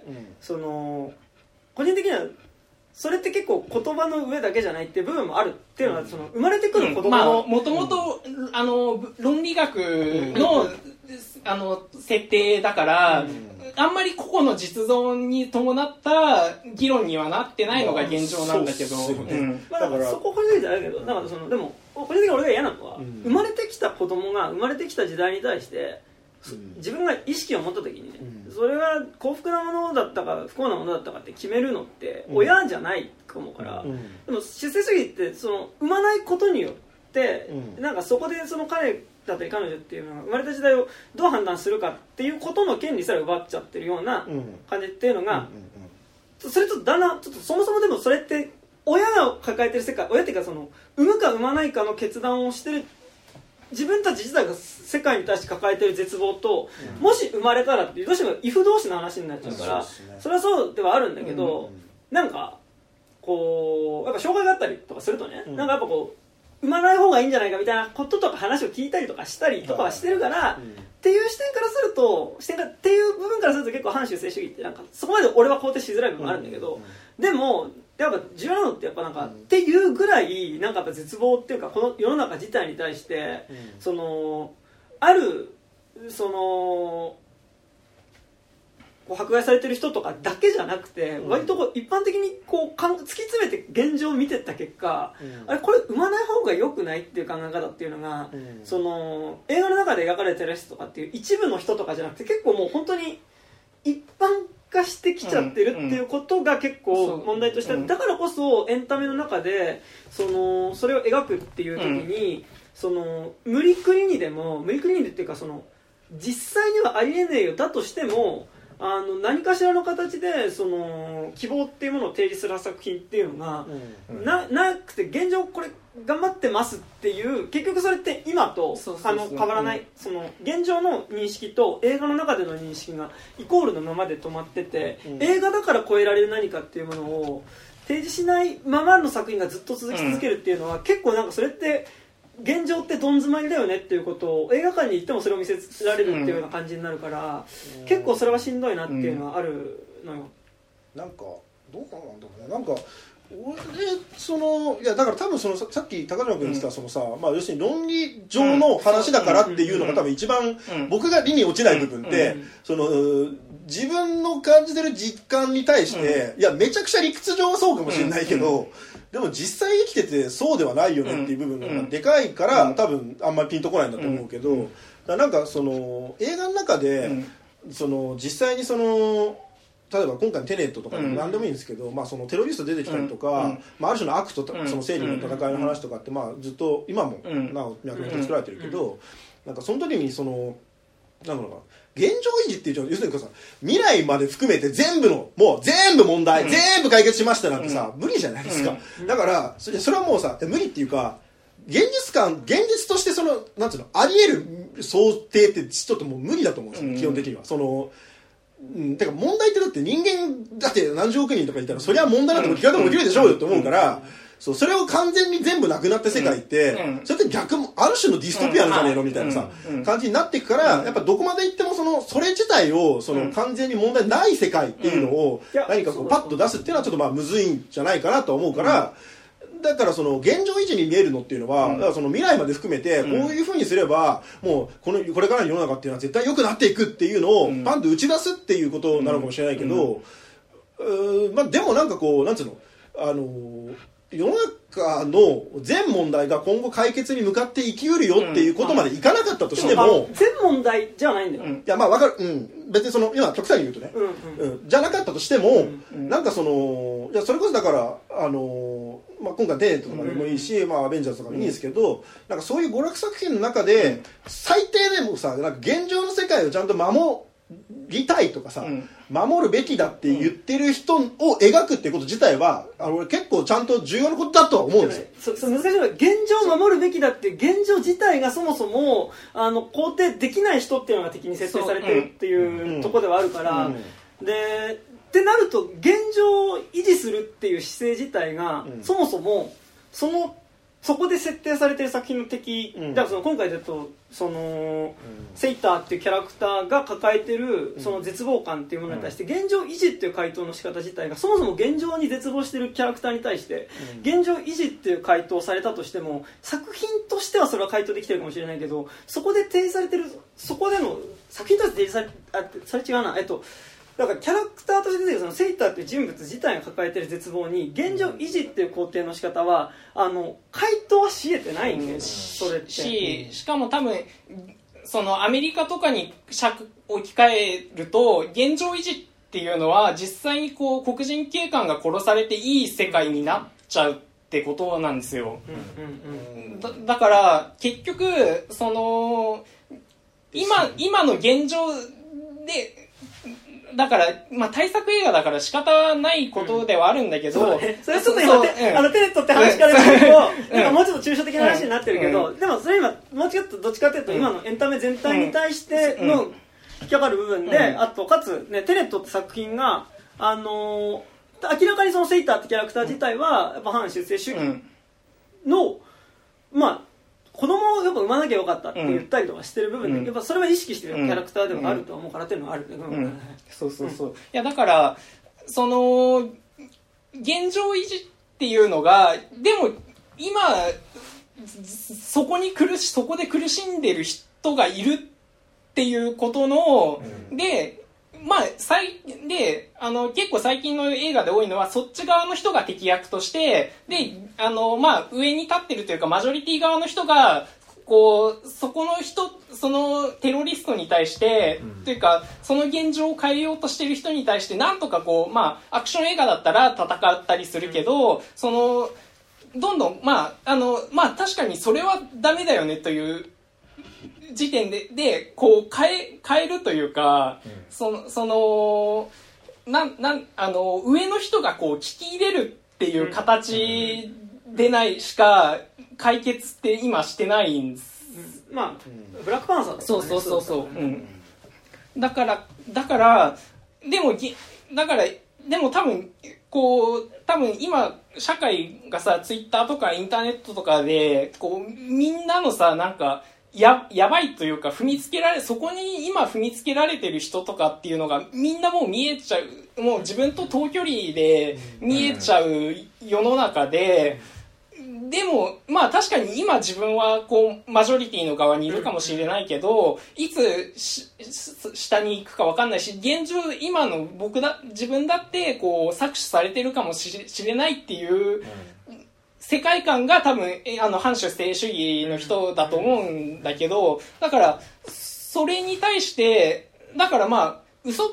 その個人的にはそれって結構言葉の上だけじゃないっていう部分もあるっていうのはその生まれてくる子供のもともと論理学の設定だから、あんまり個々の実像に伴った議論にはなってないのが現状なんだけど、 だからそこ個人的にはあるけど、だからそのでも個人的に俺が嫌なのは、生まれてきた子供が生まれてきた時代に対して自分が意識を持った時にね、それが幸福なものだったか不幸なものだったかって決めるのって親じゃないと思うから、でも出世主義ってその産まないことによって、なんかそこでその彼だったり彼女っていうのが生まれた時代をどう判断するかっていうことの権利さえ奪っちゃってるような感じっていうのが、それとだんだんちょっとそもそもでもそれって親が抱えてる世界、親っていうかその産むか産まないかの決断をしてる自分たち自体が世界に対して抱えている絶望と、もし生まれたらっていうどうしてもイフ同士の話になっちゃうから、それはそうではあるんだけど、なんかこうやっぱ障害があったりとかするとね、なんかやっぱこう生まない方がいいんじゃないかみたいなこととか話を聞いたりとかしたりとかはしてるから、っていう視点からするとっていう部分からすると結構反修正主義ってなんかそこまで俺は肯定しづらい部分もあるんだけど、でもやっぱ重要なのってやっぱなんか、っていうぐらいなんかやっぱ絶望っていうかこの世の中自体に対して、そのあるそのこう迫害されてる人とかだけじゃなくて、割とこう一般的にこう突き詰めて現状を見てった結果、あれこれ生まない方が良くないっていう考え方っていうのが、その映画の中で描かれてる人とかっていう一部の人とかじゃなくて結構もう本当に一般化してきちゃってるっていうことが結構問題としてある。だからこそエンタメの中でそれを描くっていう時に、その無理くりにでっていうかその実際にはありえねえよだとしても何かしらの形でその希望っていうものを提示する作品っていうのが、なくて現状これ頑張ってますっていう結局それって今と変わらない、その現状の認識と映画の中での認識がイコールのままで止まってて、映画だから超えられる何かっていうものを提示しないままの作品がずっと続き続けるっていうのは、結構なんかそれって現状ってどん詰まりだよねっていうことを映画館に行ってもそれを見せられるっていうような感じになるから、結構それはしんどいなっていうのはあるのよ。 なんかどうかなんだろうね。なんか俺いやだから多分さっき高島君言ってたそのさ、まあ要するに論理上の話だからっていうのが多分一番僕が理に落ちない部分って、その自分の感じてる実感に対して、いやめちゃくちゃ理屈上はそうかもしれないけど、でも実際生きててそうではないよねっていう部分がでかいから、多分あんまりピンとこないんだと思うけど、なんかその映画の中で、その実際にその例えば今回のテネットとかでも何でもいいんですけど、まあ、そのテロリスト出てきたりとか、まあ、ある種の悪とその正義の戦いの話とかって、まあ、ずっと今もなお脈々と作られてるけど、なんかその時にそのなんだろうな、現状維持っていう要するにさ、未来まで含めて全部問題、全部解決しましたなんてさ、無理じゃないですか。だからそれはもうさ、無理っていうか現実としてそのなんていうの、あり得る想定ってちょっともう無理だと思うんですよ、基本的には。そのてか問題ってだって人間だって何十億人とかいたらそりゃ問題なんてもいくらでも起きるでしょうよって思うから、それを完全に全部なくなった世界って、それって逆もある種のディストピアなんじゃねえのみたいなさ、感じになっていくから、やっぱどこまで行ってもそれ自体を完全に問題ない世界っていうのを何かこうパッと出すっていうのはちょっとまあむずいんじゃないかなと思うから、だからその現状維持に見えるのっていうのは、だからその未来まで含めてこういう風にすればもうこれからの世の中っていうのは絶対良くなっていくっていうのをパンと打ち出すっていうことなのかもしれないけど、まあでもなんかこうなんつうの、世の中の全問題が今後解決に向かって生きうるよっていうことまでいかなかったとしても、 全問題じゃないんだよ。 いやまあ分かる、別にその今極端に言うとね、じゃなかったとしても、なんかそのいやそれこそだからまあ、今回テネットとかでもいいし、まあ、アベンジャーズとかでもいいですけど、なんかそういう娯楽作品の中で最低でもさ、なんか現状の世界をちゃんと守りたいとかさ、守るべきだって言ってる人を描くっていうこと自体は俺結構ちゃんと重要なことだとは思うんですよ。 難しいのは現状を守るべきだっていう現状自体がそもそも肯定できない人っていうのが敵に設定されてるっていうところではあるから、でってなると現状を維持するっていう姿勢自体が、そもそもそこで設定されている作品の敵、だからその今回だとその、セイターっていうキャラクターが抱えてるその絶望感っていうものに対して、現状維持っていう回答の仕方自体がそもそも現状に絶望しているキャラクターに対して現状維持っていう回答をされたとしても、作品としてはそれは回答できてるかもしれないけど、そこで提示されてるそこでの作品として提示され違うなだからキャラクターとして出てくるそのセイターっていう人物自体が抱えている絶望に現状維持っていう肯定の仕方は回答はし得てないんですそれってしかも多分そのアメリカとかに置き換えると現状維持っていうのは実際にこう黒人警官が殺されていい世界になっちゃうってことなんですよ。だから結局その今の現状でだから、まあ、大作映画だから仕方ないことではあるんだけど、 それちょっと今テネットって話からすると、なんかもうちょっと抽象的な話になってるけど、でもそれ今もうちょっとどっちかというと今のエンタメ全体に対しての引っかかる部分で、あとかつ、ね、テネットって作品が明らかにそのセイターってキャラクター自体はやっぱ反出世主義のまあ子供をやっぱ産まなきゃよかったって言ったりとかしてる部分で、やっぱそれは意識してるキャラクターではあると思うからっていうのはあるけど、 そうそうそう、いやだからその現状維持っていうのがでも今そこで苦しんでる人がいるっていうことの、でまあ結構最近の映画で多いのはそっち側の人が敵役としてでまあ上に立ってるというかマジョリティ側の人がこうそのテロリストに対して、というかその現状を変えようとしてる人に対してなんとかこうまあアクション映画だったら戦ったりするけど、そのどんどんまあ確かにそれはダメだよねという時点でこう変えるというか、上の人がこう聞き入れるっていう形でないしか解決って今してないんです。 まあブラックパンサーとかね、 そう、だからでも多分今社会がさツイッターとかインターネットとかでこうみんなのさなんかやばいというかそこに今踏みつけられてる人とかっていうのがみんなもう見えちゃう、もう自分と遠距離で見えちゃう世の中で、でもまあ確かに今自分はこうマジョリティの側にいるかもしれないけど、いつ下に行くか分かんないし、現状今の自分だってこう搾取されてるかもしれないっていう世界観が多分反主性主義の人だと思うんだけど、だからそれに対してだからまあ嘘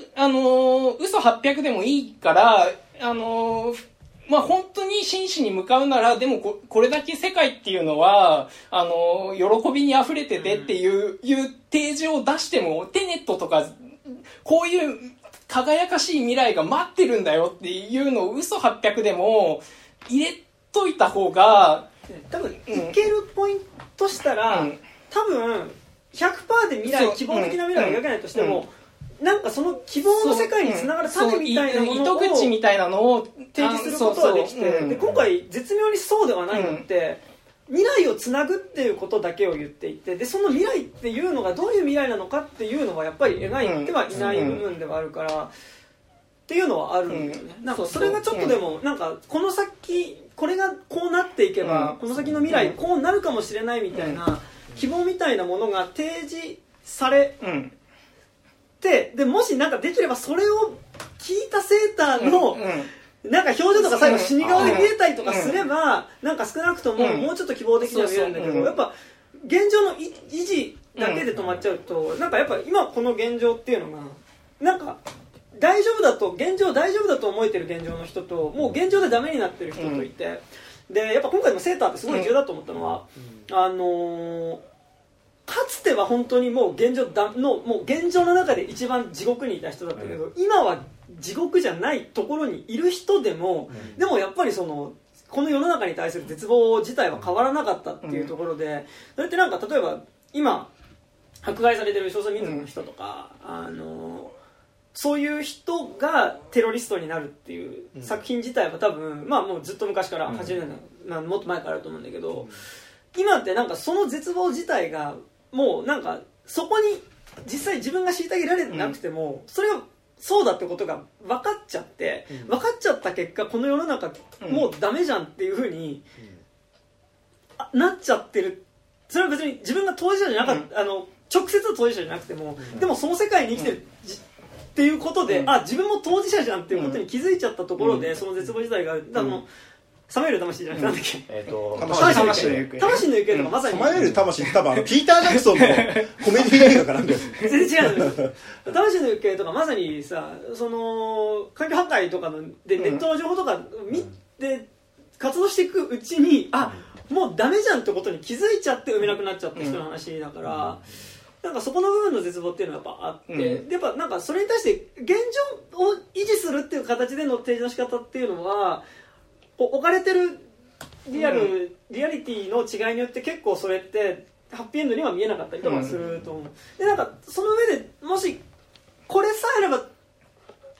800でもいいからまあ本当に真摯に向かうならでもこれだけ世界っていうのは喜びにあふれててっていう提示を出してもテネットとかこういう輝かしい未来が待ってるんだよっていうのを嘘800でも入れといた方が多分いけるポイントしたら、多分 100% で希望的な未来を描けないとしても、なんかその希望の世界につながる種みたいなものを糸口みたいなのを提示することができて、で今回絶妙にそうではないのって、未来をつなぐっていうことだけを言っていて、でその未来っていうのがどういう未来なのかっていうのはやっぱり描いてはいない部分ではあるから、っていうのはあるんだよね。なんかそれがちょっとでもなんかこの先これがこうなっていけば、この先の未来こうなるかもしれないみたいな希望みたいなものが提示されて、でもしなんかできればそれを聞いたセーターのなんか表情とか最後死に顔で見えたりとかすれば、なんか少なくとももうちょっと希望的には見えるんだけど、やっぱ現状の維持だけで止まっちゃうと、なんかやっぱ今この現状っていうのがなんか現状大丈夫だと思えてる現状の人と、もう現状でダメになってる人といて、でやっぱ今回のセーターってすごい重要だと思ったのは、かつては本当にもう現状の中で一番地獄にいた人だったけど、今は地獄じゃないところにいる人でも、でもやっぱりこの世の中に対する絶望自体は変わらなかったっていうところで、それってなんか例えば今迫害されてる少数民族の人とか、そういう人がテロリストになるっていう作品自体は多分、まあもうずっと昔から80年代、もっと前からあると思うんだけど、今ってなんかその絶望自体がもうなんかそこに実際自分が虐げられてなくても、それがそうだってことが分かっちゃって、分かっちゃった結果この世の中もうダメじゃんっていう風になっちゃってる。それは別に自分が当事者じゃなかった、直接の当事者じゃなくても、でもその世界に生きてるっていうことで、自分も当事者じゃんっていうことに気づいちゃったところで、その絶望自体がさまよる魂じゃなくてなんだっけ、魂の行方とかまさにさまよる魂って多分ピーター・ジャクソンのコメディ映画かなんです全然違うんです。魂の行方とかまさにさ、その環境破壊とかでネットの情報とか見て活動していくうちに、もうダメじゃんってことに気づいちゃって産めなくなっちゃった人の話だから、なんかそこの部分の絶望っていうのはやっぱあって、でやっぱなんかそれに対して現状を維持するっていう形での提示の仕方っていうのは、置かれてるリアリティの違いによって結構それってハッピーエンドには見えなかったりとかすると思う。でなんかその上でもしこれさえあれば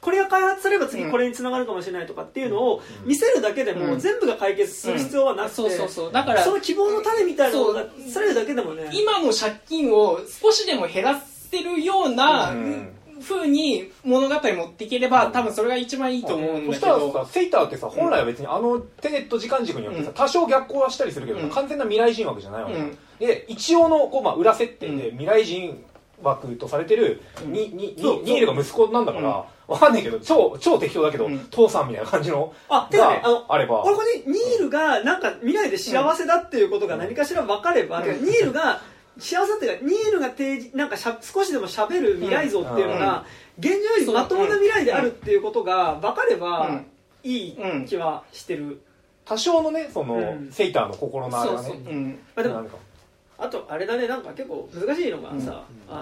これが開発されれば次これにつながるかもしれないとかっていうのを見せるだけでも全部が解決する必要はなくて、 だからその希望の種みたいなのがされるだけでもね、 今の借金を少しでも減らせるような風に物語持っていければ多分それが一番いいと思うんだけど、 そしたらさセイターってさ本来は別にテネット時間軸によってさ多少逆行はしたりするけど、完全な未来人枠じゃないわけで、一応の裏設定で未来人枠とされてるニールが息子なんだからわかんないけど超適当だけど父さんみたいな感じのがあれば、これニールがなんか未来で幸せだっていうことが何かしら分かれば、ニールが幸せっていうか、ニールが提示なんか少しでも喋る未来像っていうのが現状よりまともな未来であるっていうことが分かればいい気はしてる。 多少のねセイターの心のあれがね。 でもあとあれだね、なんか結構難しいのがさ、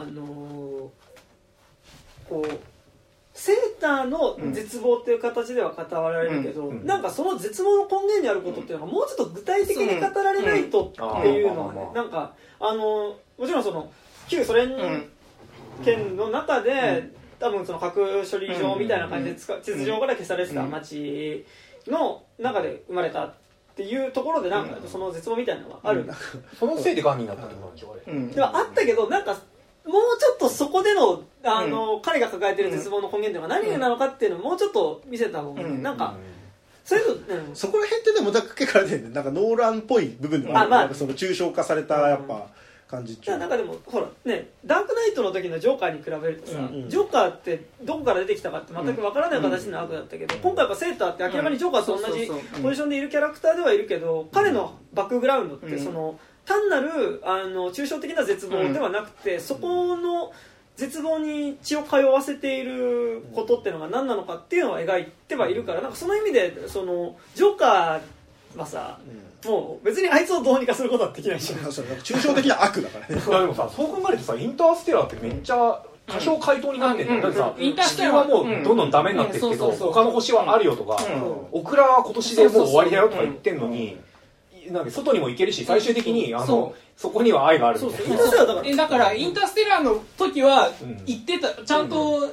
こうセーターの絶望っていう形では語られるけど、なんかその絶望の根源にあることっていうのがもうちょっと具体的に語られないとっていうのはね、なんかもちろんその旧ソ連圏の中で多分その核処理場みたいな感じで地図上から消されてた町の中で生まれたっていうところでなんかその絶望みたいなのはある、 そのせいで癌になったってことなんでしょあれ。 ではあったけど、なんかもうちょっとそこでの彼が抱えてる絶望の根源というのが何なのかっていうのをもうちょっと見せた方がなんかそれと、 そこら辺ってでもだけからね、なんかノーランっぽい部分でもある、なんかその抽象化されたやっぱ感じっていう。 なんかでもほらね、ダークナイトの時のジョーカーに比べるとさ、ジョーカーってどこから出てきたかって全く分からない形の悪だったけど、今回やっぱセーターって明らかにジョーカーと同じポジションでいるキャラクターではいるけど、彼のバックグラウンドってその単なる抽象的な絶望ではなくて、そこの絶望に血を通わせていることっていうのが何なのかっていうのを描いてはいるから、なんかその意味でそのジョーカーはさ、もう別にあいつをどうにかすることはできないし、 抽象的な悪だからね。 でもさ、そう考えるとさ、インターステラーってめっちゃ多少回答になってんだよ。だってさ、地球はもうどんどんダメになってるけど、他の星はあるよとか、オクラは今年でもう終わりだよとか言ってんのに、なんか外にも行けるし、最終的にそこには愛があるみたいな。 だからインターステラーの時は言ってた、ちゃんと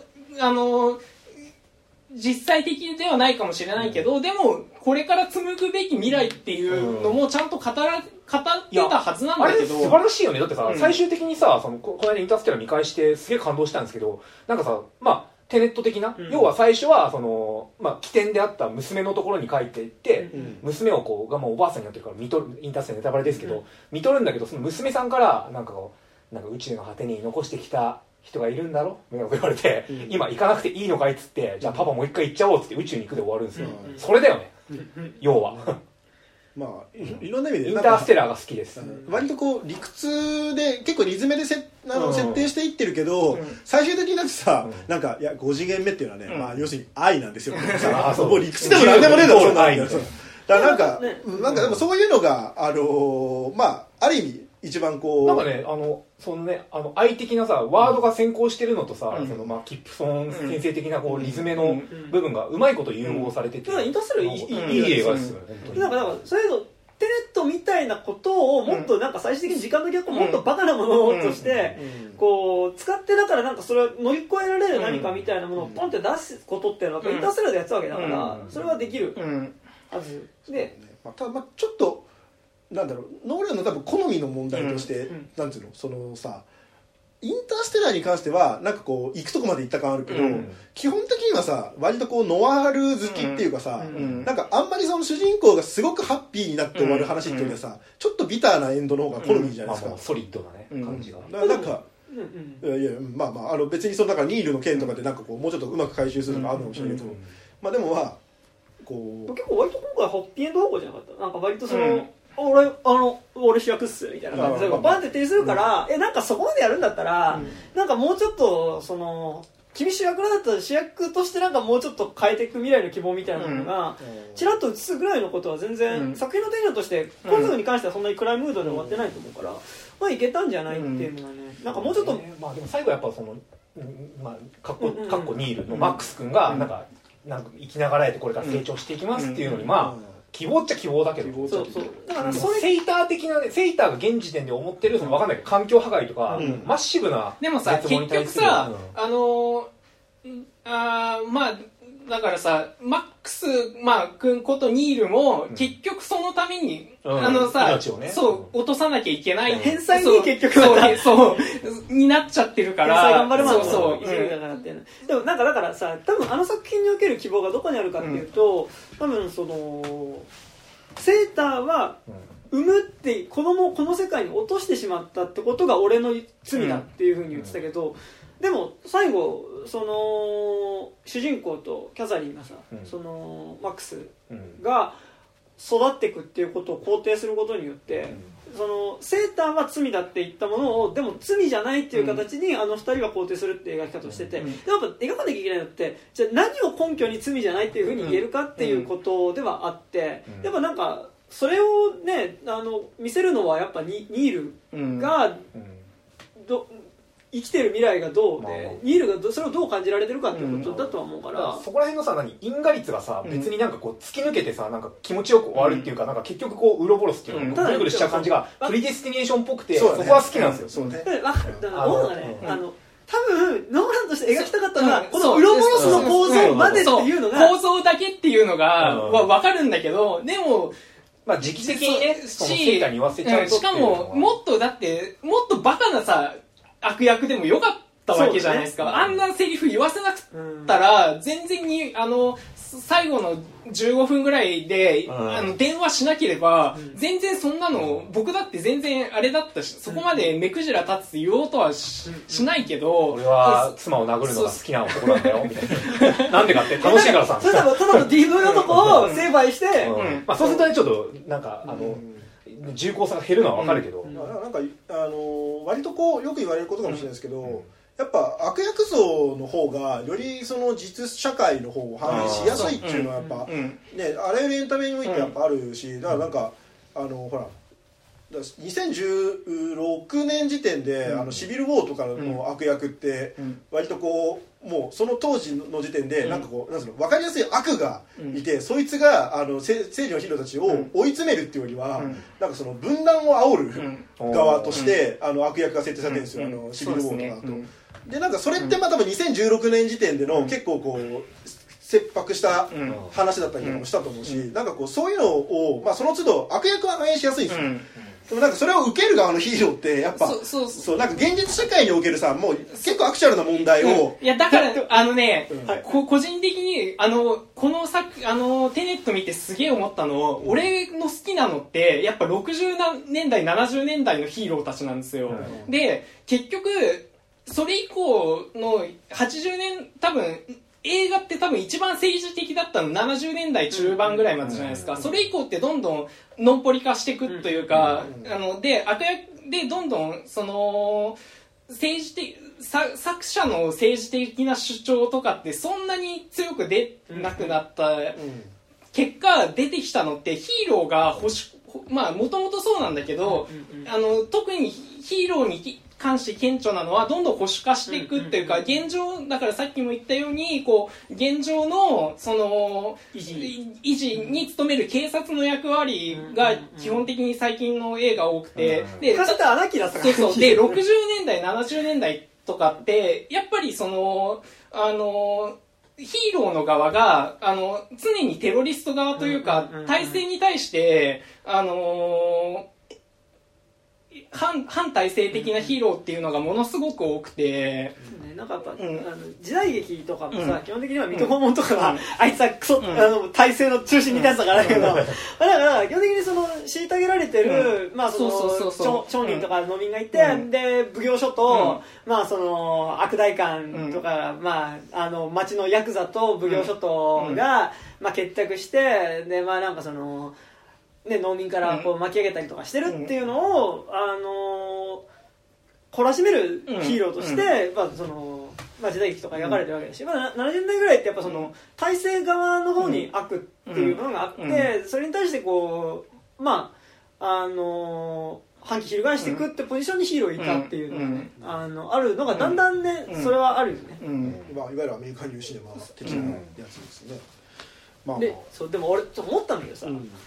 実際的ではないかもしれないけど、でもこれから紡ぐべき未来っていうのもちゃんと語ってたはずなんだけど、 あれ素晴らしいよね。だってさ、最終的にさ、この間インターステラー見返してすげえ感動したんですけど、なんかさ、テネット的な、要は最初は起点であった娘のところに帰っていって、娘をがもうおばあさんになってるから見とる、インターステラーネタバレですけど、見とるんだけど、その娘さんからなんか宇宙の果てに残してきた人がいるんだろみたいなこと言われて、今行かなくていいのかいっつって、じゃあパパもう一回行っちゃおうっつって宇宙に行くで終わるんですよ。それだよね、要は。 いろんな意味でインターステラーが好きです。 割と理屈で結構リズムで設定していってるけど、最終的になってさ、なんかいや5次元目っていうのはね、要するに愛なんですよ。もう理屈でも何でもねえだろ、そんな愛。だからなんかでもそういうのがある意味一番なんかね、愛的なさワードが先行してるのとさ、キップソン先生的なリズメの部分がうまいこと融合されてて、 インターステラーいい映画ですよね。 だからそういうのテネットみたいなことをもっとなんか最終的に時間の逆をもっとバカなものとして使って、だからなんかそれを乗り越えられる何かみたいなものをポンって出すことっていうのはインターステラーでやってたわけだから、それはできるはずで、 ただちょっとなんだろう、ノーランの多分好みの問題として、なんていうの、インターステラーに関してはなんか行くとこまで行った感あるけど、基本的にはさ割とノワール好きっていうかさ、なんかあんまりその主人公がすごくハッピーになって終わる話っていうのはさ、ちょっとビターなエンドの方が好みじゃないですか。 ソリッドなね感じが。 なんか別にだからニールの件とかでなんかもうちょっとうまく回収するのがあるのかもしれないけど、でも結構割と今回ハッピーエンド方向じゃなかった。なんか割と俺主役っすみたいな感じでバンって提示するから、なんかそこまでやるんだったら、なんかもうちょっと君主役だったら主役としてなんかもうちょっと変えていく未来の希望みたいなのがちらっと映すぐらいのことは全然、作品のテンションとして今作に関してはそんなに暗いムードで終わってないと思うから、いけたんじゃないっていうのはね、なんかもうちょっと、 でも最後やっぱかっこニールのマックス君がなんか生きながらえてこれから成長していきますっていうのに希望っちゃ希望だけど、だからセイター的なね、セイターが現時点で思ってる分かんないけど環境破壊とか、マッシブなでもさ結局さまあだからさマックス、まあ、君ことニールも、結局そのために、 命をね、 そう落とさなきゃいけない返済に結局そうになっちゃってるから返済頑張るマンのそういじりだからっていうの、でもなんかだからさ多分あの作品における希望がどこにあるかっていうと、多分そのセーターは産むって子供をこの世界に落としてしまったってことが俺の罪だっていうふうに言ってたけど、でも最後その主人公とキャサリンがさ、そのマックスが育っていくっていうことを肯定することによって、そのセーターは罪だって言ったものをでも罪じゃないっていう形にあの二人は肯定するっていう描き方をしてて、でもやっぱ描かなきゃいけないのってじゃあ何を根拠に罪じゃないっていうふうに言えるかっていうことではあって、やっぱなんかそれをね見せるのはやっぱニールが生きてる未来がどうで、ニールがそれをどう感じられてるかっていうことだとは思うから、 そこら辺のさ因果率がさ、別になんかこう突き抜けてさなんか気持ちよく終わるっていうか、なんか結局こうウロボロスっていうのがぐるぐるしちゃう感じがプリディスティネーションっぽくて、そこは好きなんですよ。 だから思うのがね、多分ノーランとして描きたかったのはこのウロボロスの構造までっていうのが構造だけっていうのが分かるんだけど、でもまあ時期的にねそのセーターに言わせちゃうと、 しかももっとだってもっとバカなさ悪役でもよかったわけじゃないですか、あんなセリフ言わせなくったら、全然に最後の15分ぐらいで、電話しなければ、全然そんなの、僕だって全然あれだったし、そこまで目くじら立つって言おうとは しないけど、 俺は妻を殴るのが好きな男なんだよみたいななんでかって楽しいからさ、 それただの DV 男を成敗して、 まあそうするとねちょっとなんか重厚さが減るのは分かるけど、 なんか割とこうよく言われることかもしれないですけど、やっぱ悪役像の方がよりその実社会の方を反映しやすいっていうのはやっぱ、ね、あらゆるエンタメにおいてやっぱあるし、だからなんかほら2016年時点でシビル・ウォーとかの悪役って割とこうもうその当時の時点でなんかこうなんですか分かりやすい悪がいて、そいつが正義のヒーローたちを追い詰めるっていうよりはなんかその分断を煽る側として悪役が設定されてるんですよ、シビル・ウォーとかだと。でなんかそれってまあ多分2016年時点での結構こう切迫した話だったりとかもしたと思うし、なんかこうそういうのを、まあ、その都度悪役は反映しやすいんですよ、でもなんかそれを受ける側のヒーローってやっぱそうなんか現実社会におけるさもう結構アクチュアルな問題を、 いやだから個人的にこのテネット見てすげえ思ったの、俺の好きなのってやっぱ60年代70年代のヒーローたちなんですよ、で結局それ以降の80年多分映画って多分一番政治的だったの70年代中盤ぐらいまでじゃないですか、それ以降ってどんどんノンポリ化していくというか、で悪役でどんどんその政治的作者の政治的な主張とかってそんなに強く出なくなった結果出てきたのってヒーローがまあもともとそうなんだけど、特にヒーローに関して顕著なのはどんどん保守化していくっていうか、現状だからさっきも言ったようにこう現状のその維持に努める警察の役割が基本的に最近の映画多くて、で昔ってアナキーだったからそうで60年代70年代とかってやっぱりそのヒーローの側が常にテロリスト側というか体制に対して反体制的なヒーローっていうのがものすごく多くて、 なんかやっぱ、時代劇とかもさ、基本的には水戸黄門とかは、あいつはクソ、体制の中心にいたやつだからだけど、だから基本的にその虐げられてる、まあその町人とか農民がいて、で奉行所と、まあその悪代官とか、まあ町のヤクザと奉行所とが、まあ結託して、でまあなんかそのね、農民からこう巻き上げたりとかしてるっていうのを、懲らしめるヒーローとして、まあそのまあ、時代劇とか描かれてるわけだし、まあ、70年代ぐらいってやっぱその体制側の方に悪っていうものがあって、それに対してこうまあ反旗翻していくってポジションにヒーローいたっていうのがね、あるのがだんだんね、それはあるよね、 まあ、いわゆるアメリカンニューシネマ的なやつですね、 でも俺ちょっと思ったんだけどさ、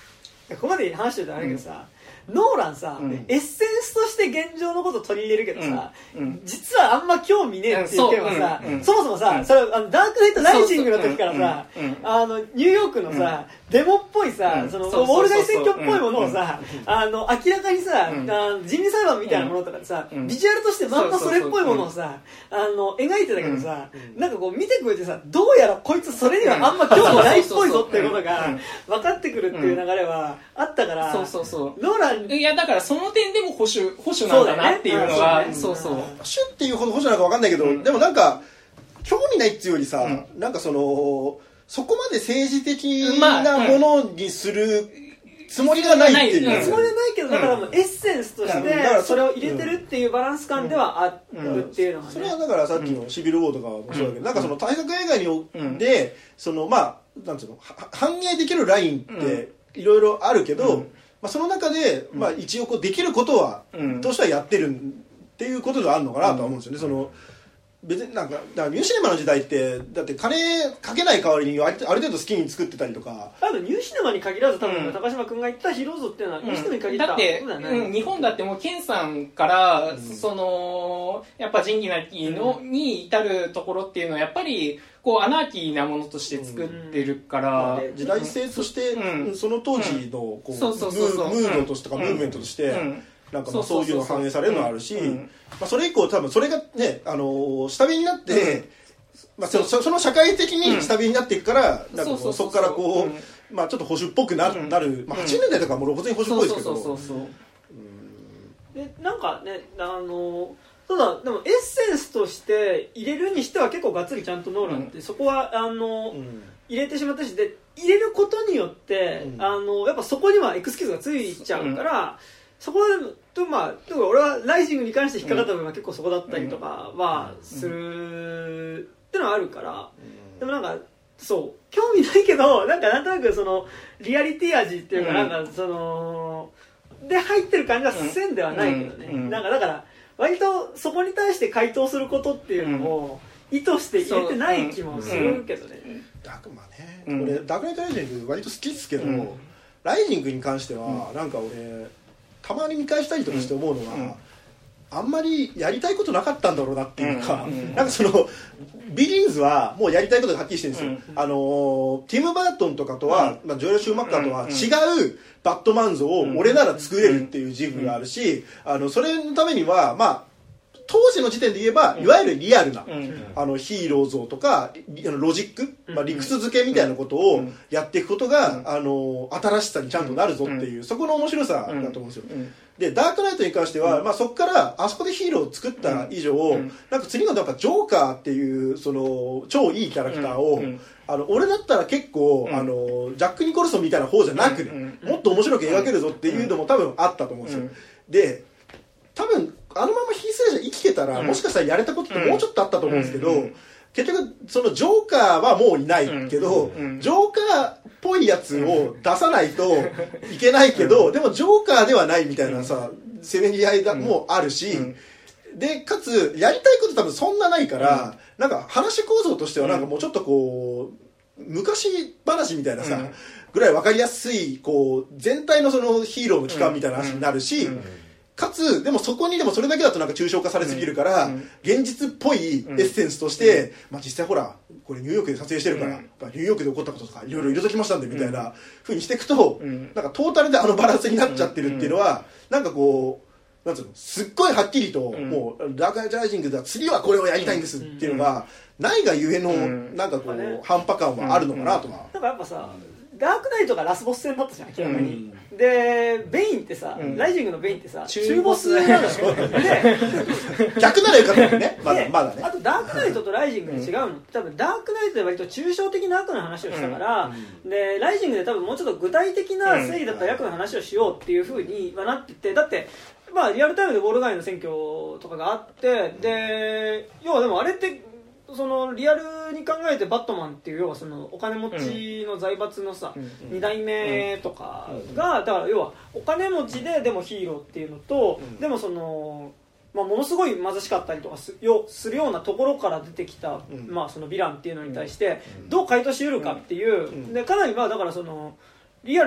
ここまで話してるとあれだけどさ、ノーランさ、エッセンスとして現状のこと取り入れるけどさ、実はあんま興味ねえっていう件はさ、そもそもさ、それダークナイトライジングの時からさ、ニューヨークのさ、デモっぽいさ、そのウォール街選挙っぽいものをさ、明らかにさ、人理裁判みたいなものとかでさ、ビジュアルとしてまんまそれっぽいものをさ、描いてたけどさ、なんかこう見てくれてさ、どうやらこいつそれにはあんま興味ないっぽいぞっていうことが分かってくるっていう流れはあったから、ノーラン、 いやだからその点でも保守なんだなっていうのは、そうそう。 保守っていうほど保守なのか分かんないけど、でもなんか興味ないっていうよりさ、なんかそこまで政治的なものにするつもりがないっていう、 つもりはないけど、だからもうエッセンスとしてそれを入れてるっていうバランス感ではあるっていうのがね。 それはだからさっきのシビルウォーとかもそうだけど、なんかその大作映画にでまあなんていうの、反映できるラインっていろいろあるけど、まあその中でまあ一応こうできることはとしてはやってるっていうことがあるのかなとは思うんですよね。別になんかニューシネマの時代ってだって金かけない代わりにある程度好きに作ってたりとか、 多分ニューシネマに限らず多分高島君が言ったヒーローズっていうのはニューシネマに限っただって、日本だってもうケンさんから、やっぱ仁義なきのに至るところっていうのはやっぱりこうアナーキーなものとして作ってるから、 時代性として、その当時のこうムードとしてかムーブメントとして、なんかまあそういうの反映されるのあるし、まあそれ以降多分それがね下火になって、まあその社会的に下火になっていくから、なんかそこからこうまあちょっと保守っぽくなる、まあ80年代とかも露骨に保守っぽいですけど、 でなんかねただでもエッセンスとして入れるにしては結構がっつりちゃんとノーランってそこは入れてしまったし、で入れることによってやっぱそこにはエクスキューズがついちゃうから。そことまあ俺はライジングに関して引っかかった部分は結構そこだったりとかはするってのはあるから、でもなんかそう興味ないけどなんとなくそのリアリティ味っていうかなんかで入ってる感じはせんではないけどね、なんかだから割とそこに対して回答することっていうのを意図して入れてない気もするけどね。 まあね、俺ダークナイトライジング割と好きですけど、ライジングに関してはなんか俺たまに見返したりとかして思うのが、あんまりやりたいことなかったんだろうなっていうか、なんかビリーンズはもうやりたいことがはっきりしてるんですよ。ティム・バートンとかとは、まあ、ジョエル・シューマッカーとは違うバットマン像を俺なら作れるっていう自負があるし、それのためにはまあ当時の時点で言えばいわゆるリアルなヒーロー像とかロジック、まあ、理屈付けみたいなことをやっていくことが新しさにちゃんとなるぞっていうそこの面白さだと思うんですよ。でダークナイトに関しては、まあ、そこからあそこでヒーローを作った以上、なんか次のやっぱジョーカーっていう超いいキャラクターを俺だったら結構ジャック・ニコルソンみたいな方じゃなくね、もっと面白く描けるぞっていうのも多分あったと思うんですよ。で多分あのままヒース・レジャー生きてたら、もしかしたらやれたことってもうちょっとあったと思うんですけど、結局そのジョーカーはもういないけど、ジョーカーっぽいやつを出さないといけないけど、でもジョーカーではないみたいなさせめぎ合いもあるし、でかつやりたいこと多分そんなないから、なんか話構造としてはなんかもうちょっとこう昔話みたいなさ、ぐらい分かりやすいこう全体のそのヒーローの期間みたいな話になるし、かつでもそこにでもそれだけだとなんか抽象化されすぎるから、現実っぽいエッセンスとして、まあ、実際ほらこれニューヨークで撮影してるから、ニューヨークで起こったこととかいろいろ入れときましたんでみたいな風にしていくと、なんかトータルでバランスになっちゃってるっていうのは、なんかこうなんつうのすっごいはっきりと、もうダークナイトライジングでは次はこれをやりたいんですっていうのがないがゆえのなんかこう反発感はあるのかなとか。 なんかやっぱさダークナイトがラスボス戦だったじゃん明らかに、でベインってさ、ライジングのベインってさ中ボスなのよで逆ならよかったよねまだね。 あとダークナイトとライジングで違うのって多分ダークナイトで割と抽象的な悪の話をしたから、でライジングで多分もうちょっと具体的な正義だったら悪の話をしようっていう風になってて、だってまあリアルタイムでウォール街の選挙とかがあって、で要はでもあれってそのリアルに考えてバットマンっていう要はそのお金持ちの財閥のさ、2代目とかがだから要はお金持ちででもヒーローっていうのと、でもその、まあ、ものすごい貧しかったりとかするようなところから出てきた、まあ、そのヴィランっていうのに対してどう回答し得るかっていう、でかなりまあだからそのリアルな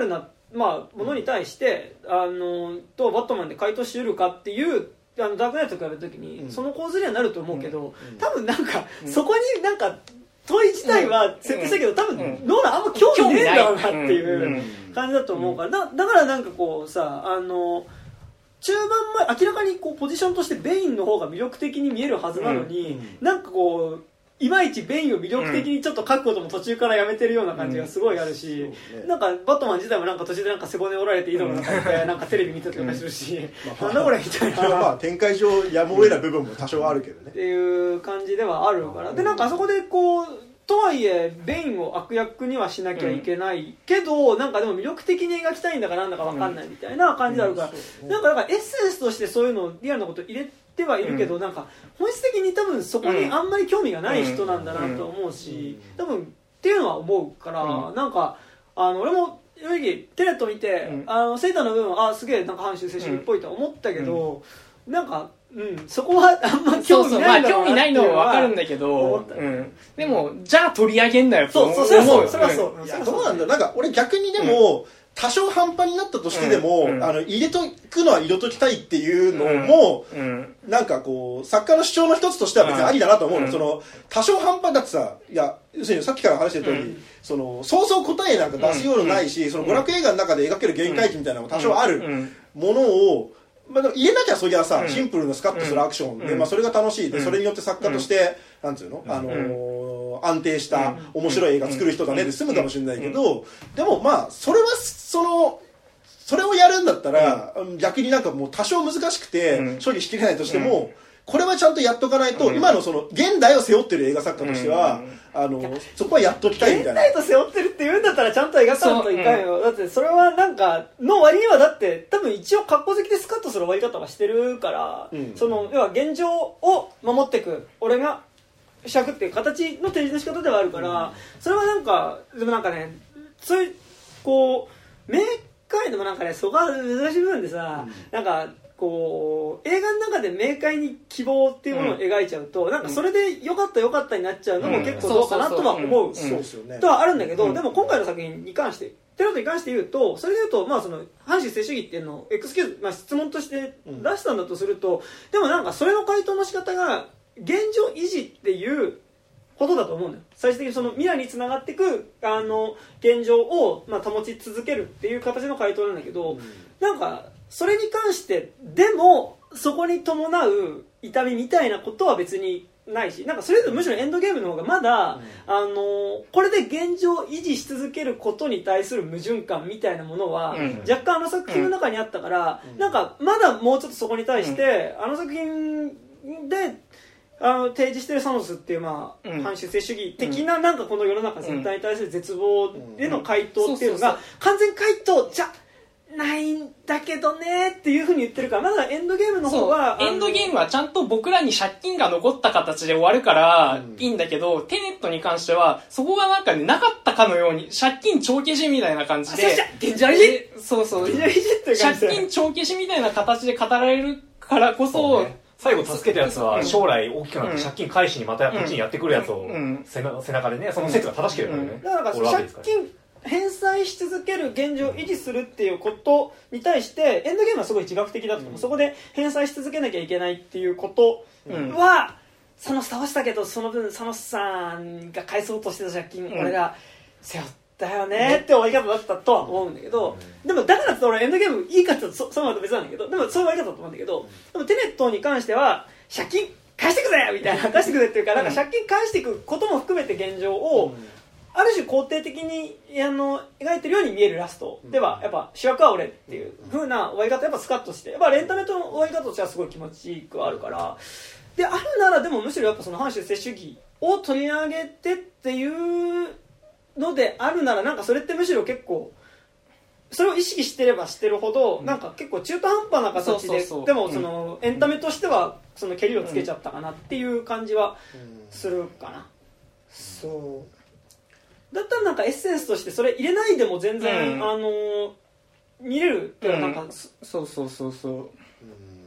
まあものに対してどうバットマンで回答しうるかっていうダークナイトと比べた時に、その構図にはなると思うけど、多分なんか、そこになんか問い自体は設定したけど、多分ノーランあんま興味ねえんだろうなっていう感じだと思うから、だからなんかこうさ中盤前明らかにこうポジションとしてベインの方が魅力的に見えるはずなのに、なんかこういまいちベインを魅力的にちょっと書くことも途中からやめてるような感じがすごいあるし、なんかバットマン自体もなんか途中でなんか背骨折られて井戸の中にいてなんかテレビ見てたりとかするし、なんだこれみたいな、 まあ展開上やむを得ない部分も多少あるけどねっていう感じではあるから、でなんかあそこでこうとはいえベインを悪役にはしなきゃいけないけど、なんかでも魅力的に描きたいんだかなんだか分かんないみたいな感じであるから、なんかエッセンスとしてそういうのリアルなこと入れてはいるけど、なんか本質的に多分そこにあんまり興味がない人なんだなと思うし、多分っていうのは思うから、なんか俺も正直テレット見て、セイタの部分はすげえなんか反修正主義っぽいと思ったけど、なんかそこはあんま興味ないんだろうなっていうのは、 興味ないのは分かるんだけど、でもじゃあ取り上げんだよと思う。 それはそう。 いやどうなんだろう、なんか俺逆にでも、多少半端になったとしてでも、入れとくのは入れときたいっていうのも、なんかこう作家の主張の一つとしては別にありだなと思うの、その多少半端だってさ、いや要するにさっきから話してる通り、そうそう答えなんか出しようのないし、その娯楽映画の中で描ける限界値みたいなのも多少あるものを、まあ、でも入れなきゃそりゃさ、シンプルなスカッとするアクションで、まあ、それが楽しいで、それによって作家として、なんていうの、安定した面白い映画作る人だねで済むかもしれないけど、でもまあそれはそれをやるんだったら、逆になんかもう多少難しくて処理しきれないとしても、これはちゃんとやっとかないと、今のその現代を背負ってる映画作家としては、そこはやっときたいみたいな。 現代と背負ってるって言うんだったらちゃんと描かないといかんよ。だってそれはなんかの割にはだって多分一応格好好きでスカッとする終わり方はしてるから、その要は現状を守っていく俺が主役っていう形の提示の仕方ではあるから、それはなんかでもなんかね、そういうこう明快でもなんかね、そこは難しい部分でさ、なんかこう映画の中で明快に希望っていうものを描いちゃうと、なんかそれで良かったになっちゃうのも結構どうかなとは思うとはあるんだけど、でも今回の作品に関してテロットに関して言うと、それで言うとまあその反主義っていうのをエクスキューズ、まあ、質問として出したんだとすると、でもなんかそれの回答の仕方が現状維持っていうことだと思うんだよ。最終的にその未来につながっていく現状をまあ保ち続けるっていう形の回答なんだけど、なんかそれに関してでもそこに伴う痛みみたいなことは別にないし、なんかそれよりむしろエンドゲームの方がまだ、これで現状維持し続けることに対する矛盾感みたいなものは、若干作品の中にあったから、なんかまだもうちょっとそこに対して、作品で提示してるサノスっていうまあ反主義主義的ななんかこの世の中全体に対する絶望での回答っていうのが完全回答じゃないんだけどねっていう風に言ってるから、まだエンドゲームの方はエンドゲームはちゃんと僕らに借金が残った形で終わるからいいんだけど、テネットに関してはそこがなんかねなかったかのように借金帳消しみたいな感じで現状維持借金帳消しみたいな形で語られるからこそ、 最後助けたやつは将来大きくなって借金返しにまたこっちにやってくるやつを背中でね、その説が正しければね、 だから借金返済し続ける現状を維持するっていうことに対してエンドゲームはすごい自覚的だと思う、そこで返済し続けなきゃいけないっていうことは、サノス倒したけどその分サノスさんが返そうとしてた借金、俺が背負ったよねって終わり方だったとは思うんだけど、でもだからって俺エンドゲームいいかってそのまた別なんだけど、でもそういう終わり方だと思うんだけど、でもテネットに関しては借金返してくれみたいな、返してくれっていうか、なんか借金返していくことも含めて現状をある種肯定的に描いてるように見えるラストでは、やっぱ主役は俺っていう風な終わり方、やっぱスカッとして、やっぱレンタメとの終わり方としてはすごい気持ちいいくあるから、であるならでもむしろやっぱその反主義主義を取り上げてっていうのであるなら、なんかそれってむしろ結構それを意識してればしてるほど、なんか結構中途半端な形で、でもそのエンタメとしてはその蹴りをつけちゃったかなっていう感じはするかな。そうだったらなんかエッセンスとしてそれ入れないでも全然、見れるっていうか、なんかそう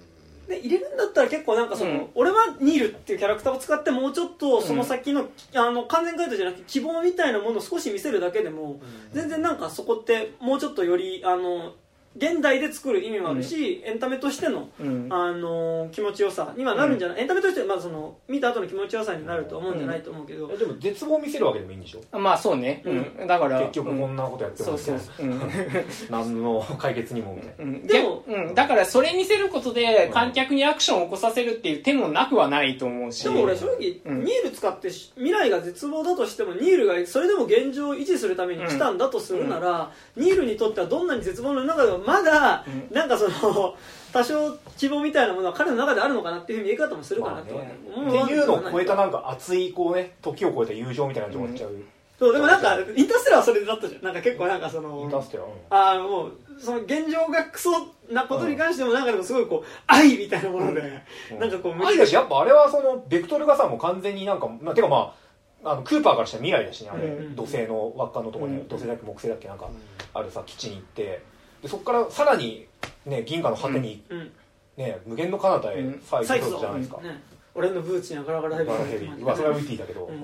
で入れるんだったら結構なんか俺はニールっていうキャラクターを使ってもうちょっとその先の、完全回答じゃなくて希望みたいなものを少し見せるだけでも、全然なんかそこってもうちょっとより現代で作る意味もあるし、エンタメとしての、気持ちよさにはなるんじゃない、エンタメとしてまず見た後の気持ちよさになると思うんじゃないと思うけど、 でも絶望を見せるわけでもいいんでしょ。 まあそうね、だから結局こんなことやっても何の解決にもみたいな。 でも、だからそれ見せることで観客にアクションを起こさせるっていう手もなくはないと思うし、 でも俺正直、ニール使って未来が絶望だとしてもニールがそれでも現状を維持するために来たんだとするなら、ニールにとってはどんなに絶望の中でもまだなんか多少希望みたいなものは彼の中であるのかなっていうふうに見え方もするかなと、 っていうのを超えたなんか熱いこうね、時を超えた友情みたいなのに終わっちゃう。 そうでもなんかインターステラーはそれだったじゃん。なんか結構なんかインターステラー、 もうその現状がクソなことに関してもなんかでもすごいこう愛みたいなもので、なんかこう愛だし、やっぱあれはベクトルがさもう完全になんかてかまあクーパーからしたら未来だしね、あれ土星の輪っかのところに土星だっけ木星だっけなんかあるさ基地に行って、でそこからさらにね銀河の果てにね無限の彼方へさあ行くことじゃないですか。 俺のブーツにはガラガラヘビー、まあそれはウィティだけど、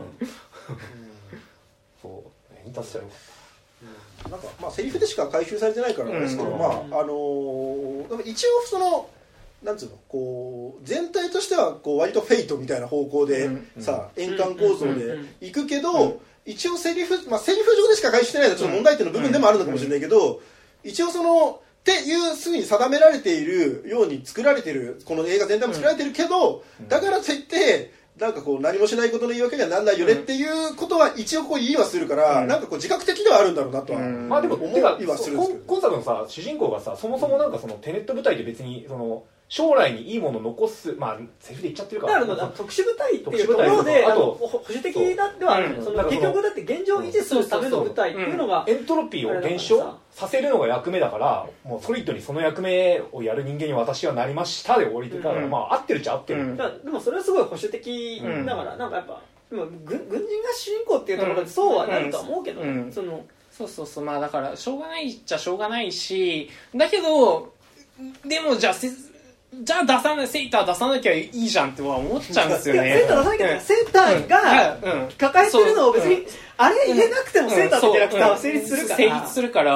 そうインターステラーなんかまあセリフでしか回収されてないからなんですけど、まあ一応なんつうのこう全体としてはこう割とフェイトみたいな方向でさ円環構造でいくけど、一応セリフ上でしか回収してないのはちょっと問題点の部分でもあるのかもしれないけど、一応っていうすぐに定められているように作られているこの映画全体も作られているけど、だからといってなんかこう何もしないことの言い訳にはなんないよねっていうことは一応こう言いはするから、なんかこう自覚的ではあるんだろうなとはまあでも思いはするんですけど、 今作のさ主人公がさそもそもなんかテネット部隊で別に将来にいいものを残す、まあセリフで言っちゃってるからだから特殊部隊っていうところで保守的だってはある、結局だって現状を維持するための部隊っていうのがエントロピーを減少させるのが役目だから、もうソリッドにその役目をやる人間に私はなりましたで終わりだから、まあ合ってるっちゃ合ってる、 でもそれはすごい保守的だから、なんかやっぱ軍人が主人公っていうところでそうはなるとは思うけど、 そうまあだからしょうがないっちゃしょうがないし、だけどでもじゃあ出さないセーター出さなきゃいいじゃんっては思っちゃうんですよね。 セーター出さなきゃセーターが抱えてるのを別にあれ入れなくてもセーターってキャラクターは成立するから、 成立するから、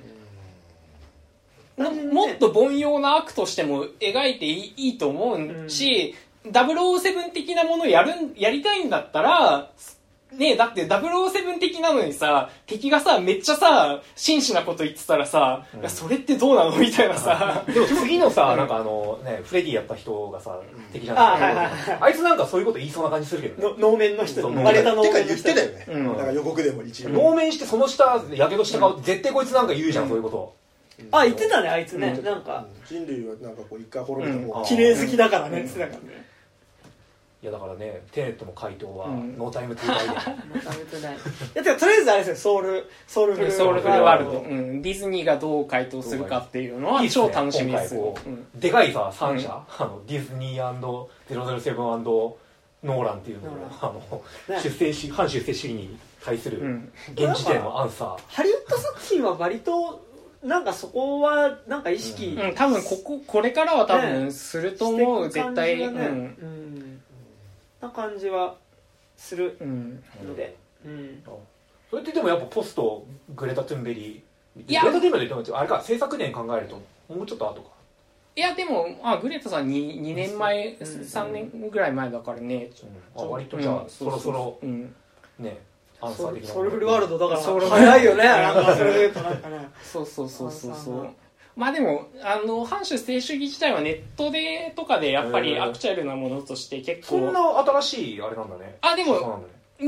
もっと凡庸な悪としても描いていいと思うし、007的なものをやりたいんだったらねえ、だって007的なのにさ、敵がさめっちゃさ真摯なこと言ってたらさ、いやそれってどうなのみたいなさ、 でも次のさなんかねフレディやった人がさ敵じゃないですか、あいつなんかそういうこと言いそうな感じするけどね、 能面の人てか言ってたよね、なんか予告でも一応能面してその下やけどした顔絶対こいつなんか言うじゃん、そういうこと言ってたねあいつね、なんか人類はなんかこう一回滅びた方が綺麗好きだからねって言ってたからね。 いやだからね、テネットの回答はノータイムトゥーダイでノータイムトゥーダイいやでもとりあえずあれですよ、ソウルフルワールド、ディズニーがどう回答するかっていうのは超楽しみですよ。 でかいさ3社、ディズニー&007&ノーランっていうのを反出世主義に対する現時点のアンサー。 ハリウッド作品は割となんかそこはなんか意識、 多分これからは多分すると思う、絶対な感じはするので、 それってでもやっぱポストグレタ・トゥンベリグレタ・トゥンベリってあれか制作年考えるともうちょっと後か。 いやでもグレタさん 2年前3年ぐらい前だからね、 割とじゃあそろそろねアンサー的なソウルフルワールドだから早いよね、なんかそれで言うとなんかねそうまあでも反主正主義自体はネットでとかでやっぱりアクチュアルなものとして結構そんな新しいあれなんだね。 でも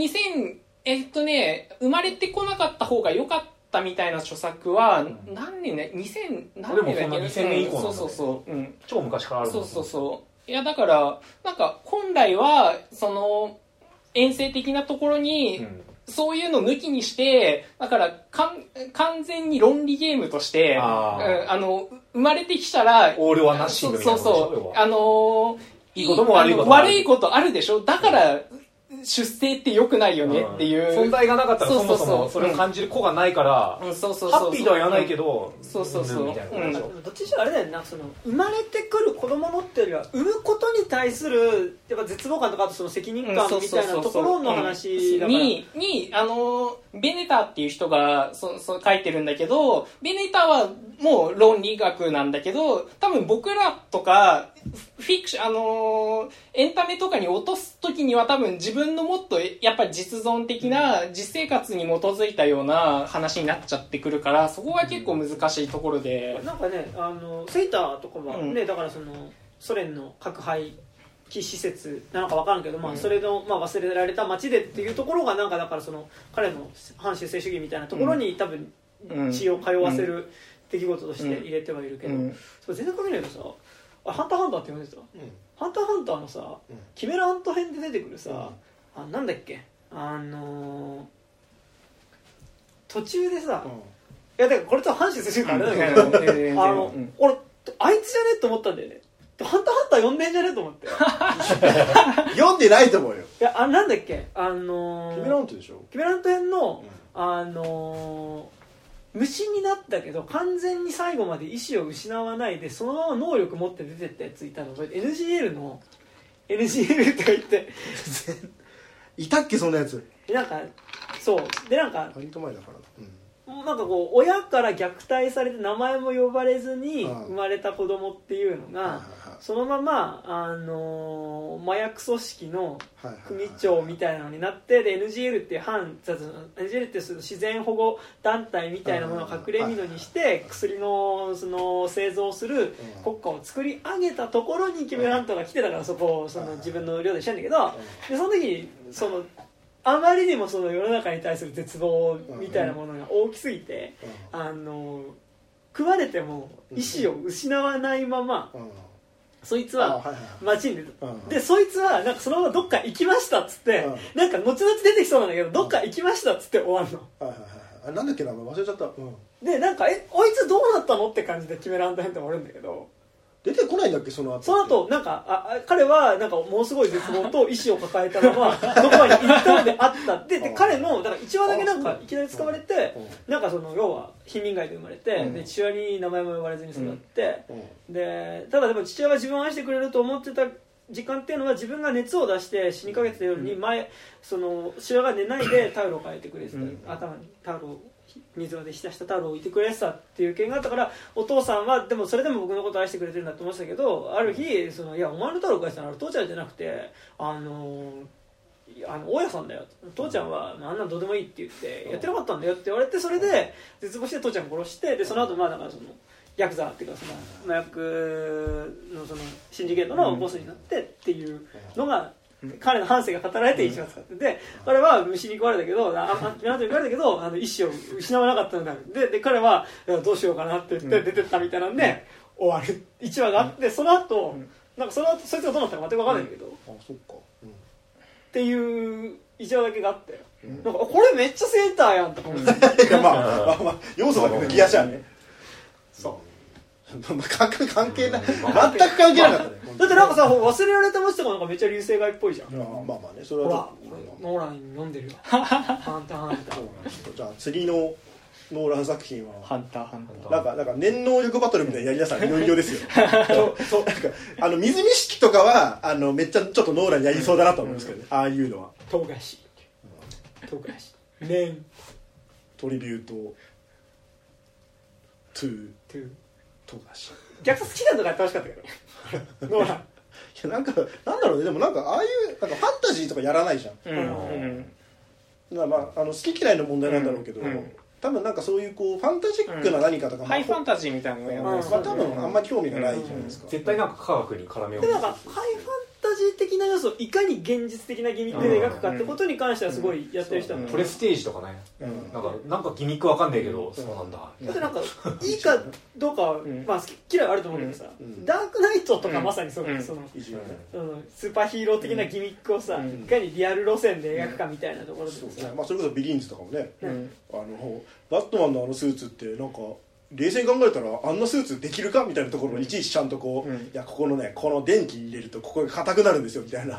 生まれてこなかった方が良かったみたいな著作は何年ね、何年だっけ、 2000年以降なんだね。 そう超昔からある。 そういやだからなんか本来はその遠征的なところに、そういうの抜きにしてだから完全に論理ゲームとして生まれてきたらオールはナッシングみたいなことでしょ。 そういいことも悪いことも悪いことあるでしょ。だから出生って良くないよねっていう、 存在がなかったらそもそもそうそうそうそれを感じる子がないから、ハッピーとは言わないけど、 そうそうそう、 みたいなことでしょ。 どっちにしろあれだよね、なんかその生まれてくる子供のっていうよりは産むことに対するやっぱ絶望感とかあとその責任感みたいなところの話だから、 ベネタっていう人が書いてるんだけど、ベネタはもう論理学なんだけど、多分僕らとかフィクション、エンタメとかに落とす時には多分自分のもっとやっぱり実存的な実生活に基づいたような話になっちゃってくるから、そこが結構難しいところで、 なんかねセイターとかはね、だからそのソ連の核廃棄施設なのか分からんけど、それの、忘れられた街でっていうところがなんかだからその彼の反修正主義みたいなところに多分血を通わせる出来事として入れてはいるけど、それ全然関係ないけどさ、ハンターハンターって読んでた、ハンターハンターのさ、キメラアント編で出てくるさ、なんだっけ途中でさ、いやだからこれと反修正主義ってあれだけど、俺あいつじゃねえと思ったんだよね。ハンターハンター読んでんじゃねえと思って読んでないと思うよ。 いやなんだっけキメラントでしょ。 キメラント編の、虫になったけど完全に最後まで意志を失わないでそのまま能力持って出てったやついたの、NGL の NGL とか言っていたっけそんなやつ。 なんかそうでなんか割と前だからな、 なんかこう親から虐待されて名前も呼ばれずに生まれた子供っていうのがそのまま麻薬組織の組長みたいなのになってで NGL っていうNGL っていう自然保護団体みたいなものを隠れ蓑にして薬のその製造する国家を作り上げたところにキメラントが来てたからそこをその自分の領でしたんだけどでその時にそのあまりにもその世の中に対する絶望みたいなものが大きすぎて食われても意志を失わないままそいつは街に出たでそいつはなんかそのままどっか行きましたっつってなんか後々出てきそうなんだけどどっか行きましたっつって終わるのなんだっけな忘れちゃった、 でなんかおいつどうなったのって感じでキメラント編って終わるんだけど出てこないんだっけその後なんか彼はなんかものすごい絶望と意志を抱えたままどこかに行ったのであったで彼のだから1話だけなんかいきなり使われてなんかその要は貧民街で生まれてで父親に名前も呼ばれずに育ってでただでも父親は自分を愛してくれると思ってた時間っていうのは自分が熱を出して死にかけてた夜にその父親が寝ないでタオルを変えてくれてた頭にタオルを水まで浸したタオルを置いてくれてたっていう件があったからお父さんはでもそれでも僕のことを愛してくれてるんだと思ってたけどある日いやお前のタオルを返したのは父ちゃんじゃなくて大家さんだよ父ちゃんはあんなのどうでもいいって言ってやってなかったんだよって言われてそれで絶望して父ちゃんを殺してでその後だからそのヤクザっていうかその麻薬のそのシンジケートのボスになってっていうのが彼の半生が語られて一番使ってで彼は虫に食われたけど意志を失わなかったんだで彼はどうしようかなって言って出てったみたいなんで終わる1話があってその後なんかその後そいつがどうなったか全く分かんないんだけどっていう1話だけがあってなんかこれめっちゃセーターやんとか思ってまあ要素だけ抜き出しゃねそう関係ない全く関係なかったねだってなんかさ忘れられた街とかなんかめっちゃ流星街っぽいじゃんまあねそれはノーラン読んでるよハンターハンターじゃあ次のノーラン作品はハンターハンターなんか念能力バトルみたいなやりだしたらいよいよですよそうなんか水錦とかはめっちゃちょっとノーランやりそうだなと思うんですけどねああいうのは唐辛子麺トリビュートトゥ唐辛子逆好きなのがやってほしかったけどノーランいやなんだろうねでもなんかああいうなんかファンタジーとかやらないじゃん、まあ好き嫌いの問題なんだろうけど、多分なんかそういうこうファンタジックな何かとか、 ハイファンタジーみたいなのをやるんです多分あんまり興味がないじゃないですか、 絶対なんか科学に絡めようでなんかハイファンタジー的な要素をいかに現実的なギミックで描くかってことに関してはすごいやってる人はプレステージとかね、なんかギミックわかんないけど、そうなんだだってなんかいいかどうかは、まあ好き嫌いはあると思うけどさ、ダークナイトとかまさにそうそのスーパーヒーロー的なギミックをさ、いかにリアル路線で描くかみたいなところでさ、 まあそれこそビギンズとかもね、バットマンのスーツってなんか冷静に考えたらあんなスーツできるかみたいなところをいちいちちゃんとこう、いやここのねこの電気入れるとここが硬くなるんですよみたいな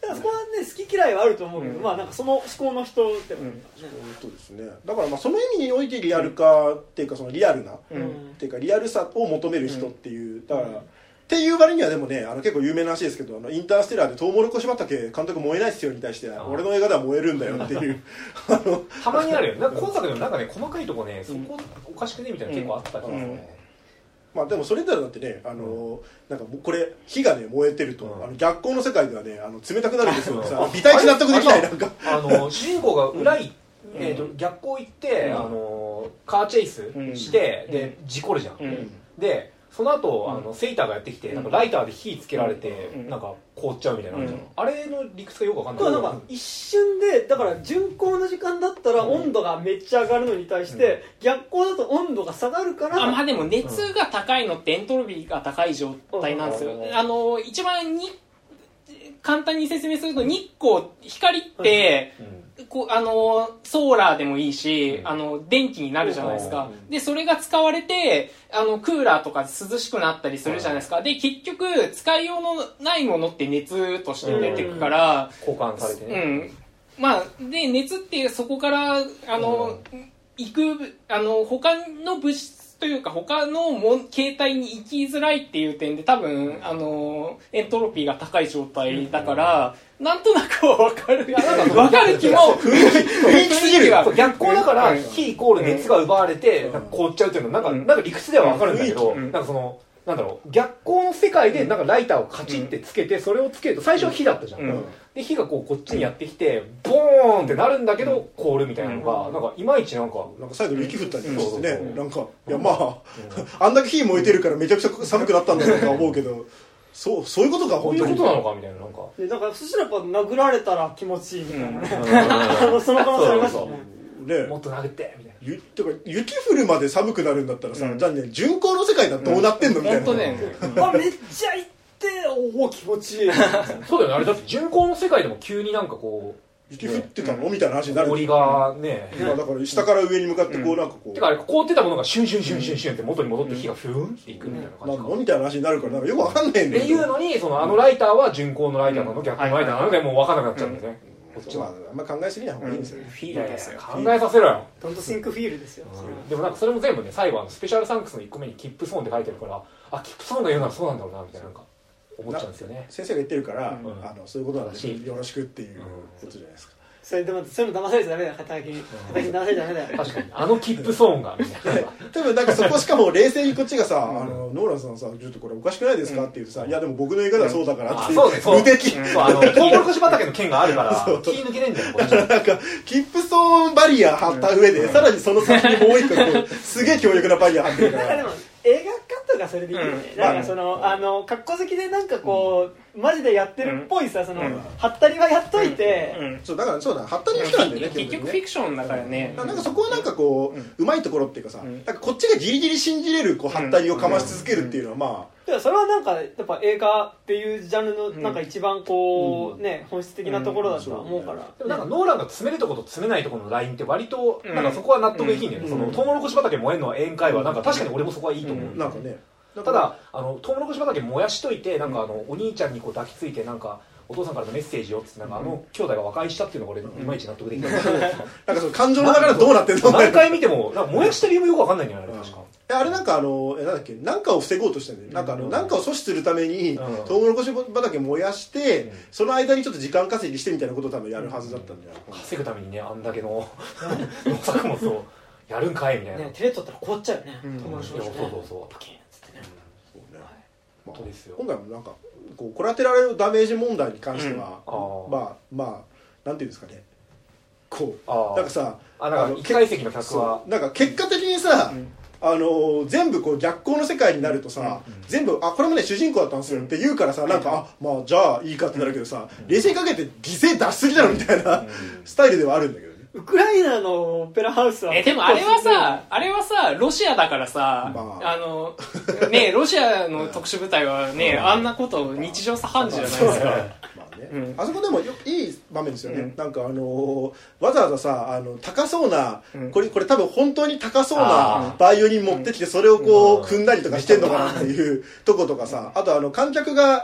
からそこはね好き嫌いはあると思うけど、まあなんかその思考の人ってもね、 そうですね。だからまあその意味においてリアル化っていうかそのリアルな、っていうかリアルさを求める人っていう、だからっていう割にはでもね、結構有名な話ですけど、インターステラーでトウモロコシ畑監督燃えないっすよに対して俺の映画では燃えるんだよっていうたまにあるよ。なんか今作でもなんかね細かいとこね、そこおかしくねみたいな結構あった気がするね。 まあでもそれだってね、なんかこれ火がね燃えてると、逆光の世界ではね冷たくなるんですよ。微体値納得できない。なんか主人公が裏行逆光行ってカーチェイスしてで事故るじゃん。でその後セイターがやってきてなんかライターで火つけられてなんか凍っちゃうみたいなのあるじゃん。あれの理屈がよくわかんない。 なんか一瞬でだから巡航の時間だったら温度がめっちゃ上がるのに対して逆光だと温度が下がるから、 まあでも熱が高いのってエントロピーが高い状態なんですよ。一番に簡単に説明すると日光光ってソーラーでもいいし電気になるじゃないですか。でそれが使われてクーラーとか涼しくなったりするじゃないですか。で結局使いようのないものって熱として出てくから交換されてね、 まあで熱ってそこから行く他の物質というか他の形態に行きづらいっていう点で多分エントロピーが高い状態だから、なんとなくは分かる気も雰囲気すぎる。逆光だから火イコール熱が奪われて凍っちゃうっていうのなんか理屈では分かるんだけど、なんかそのなんだろう、逆光の世界でなんかライターをカチンってつけて、それをつけると最初は火だったじゃん、で火がこっちにやってきてボーンってなるんだけど凍るみたいなのがなんかいまいちなんか最後雪降ったりしてね、なんかいやまああんだけ火燃えてるからめちゃくちゃ寒くなったんだろうとか思うけどそういうことか本当にそういうことなのかみたいななんかだからそしたらやっぱ殴られたら気持ちいいみたいなね、その可能性ありますよね。 もっと殴ってみたいな。 てか雪降るまで寒くなるんだったらさ、じゃあね巡航の世界だとどうなってんのみたいな。 本当ね。 めっちゃ行っておお気持ちいい。 そうだよね。あれだって巡航の世界でも急になんかこう雪降ってたのみたいな話になる。 氷がね。 だから下から上に向かってこうなんかこう。 てかあれ凍ってたものがシュンシュンシュンシュンシュンって元に戻って火がフューンっていくみたいな感じか。 みたいな話になるからなんかよくわかんないんだよ。 っていうのにあのライターは巡航のライターなの逆光のライターなのでもう分からなくなっちゃうんだよね。こっちはあんま考えすぎない方がいいんですよね。 フィールですよ。 考えさせろよ。 ドントシンクフィールですよ。 でもなんかそれも全部ね最後スペシャルサンクスの1個目にキップソーンって書いてるからキップソーンが言うならそうなんだろうなみたいななんか思っちゃうんですよね。 先生が言ってるからそういうことなんでよろしくっていうことじゃないですか。 それでもそういうの騙されちゃダメだよ。畑に騙されちゃダメだよ。 確かにキップソーンがみたいな。 多分なんかそこしかも冷静にこっちがさノーランさんさちょっとこれおかしくないですかって言うとさいやでも僕の映画ではそうだからっていう無敵。 トウモロコシ畑の剣があるから気抜けねえんだよ。 なんかキップソーンバリア張った上でさらにその先にもう一個すげえ強力なバリア張ってるから。 映画カットがそれでいいよね。なんか格好好きでなんかこうマジでやってるっぽいさハッタリはやっといて、 そうだからそうだハッタリの人なんだよね。 結局フィクションだからね。 なんかそこはなんかこううまいところっていうかさ、なんかこっちがギリギリ信じれるこうハッタリをかまし続けるっていうのはまあ。 それはなんかやっぱ映画っていうジャンルのなんか一番こうね本質的なところだとは思うから。 でもなんかノーランが詰めるところと詰めないところのラインって割となんかそこは納得できんだよね。トウモロコシ畑燃えるのは宴会はなんか確かに俺もそこはいいと思う。 なんかね。 ただトウモロコシ畑燃やしといてなんかお兄ちゃんにこう抱きついてなんかお父さんからのメッセージよってなんか兄弟が和解したっていうのが俺いまいち納得できない。 なんかその感情の流れどうなってんの？ 何回見てもなんか燃やした理由もよくわかんないんだよね確か。 あれなんかなんだっけなんかを防ごうとしてるんだよ。なんかを阻止するためにトウモロコシ畑燃やしてその間にちょっと時間稼ぎしてみたいなことを多分やるはずだったんだよ。 稼ぐためにねあんだけの農作物をやるんかいみたいな。 手で取ったら凍っちゃうよね。トウモロコシね。 そう。 パキンっつってね。 本当ですよ。 今回もなんかこうコラテラルダメージ問題に関してはまあなんていうんですかねこうなんかさなんか一階席の客はなんか結果的にさ全部こう逆光の世界になるとさ全部これもね主人公だったんですよって言うからさなんかまあじゃあいいかってなるけどさ冷静にかけて犠牲出しすぎだろみたいなスタイルではあるんだけど。 ウクライナのオペラハウスはでもあれはさロシアだからさ、ねロシアの特殊部隊はねあんなこと日常茶飯事じゃないですか。 あそこでもいい場面ですよね。なんかわざわざさ高そうなこれ多分本当に高そうなバイオリン持ってきてそれをこう組んだりとかしてんのかなっていうとことかさあと観客が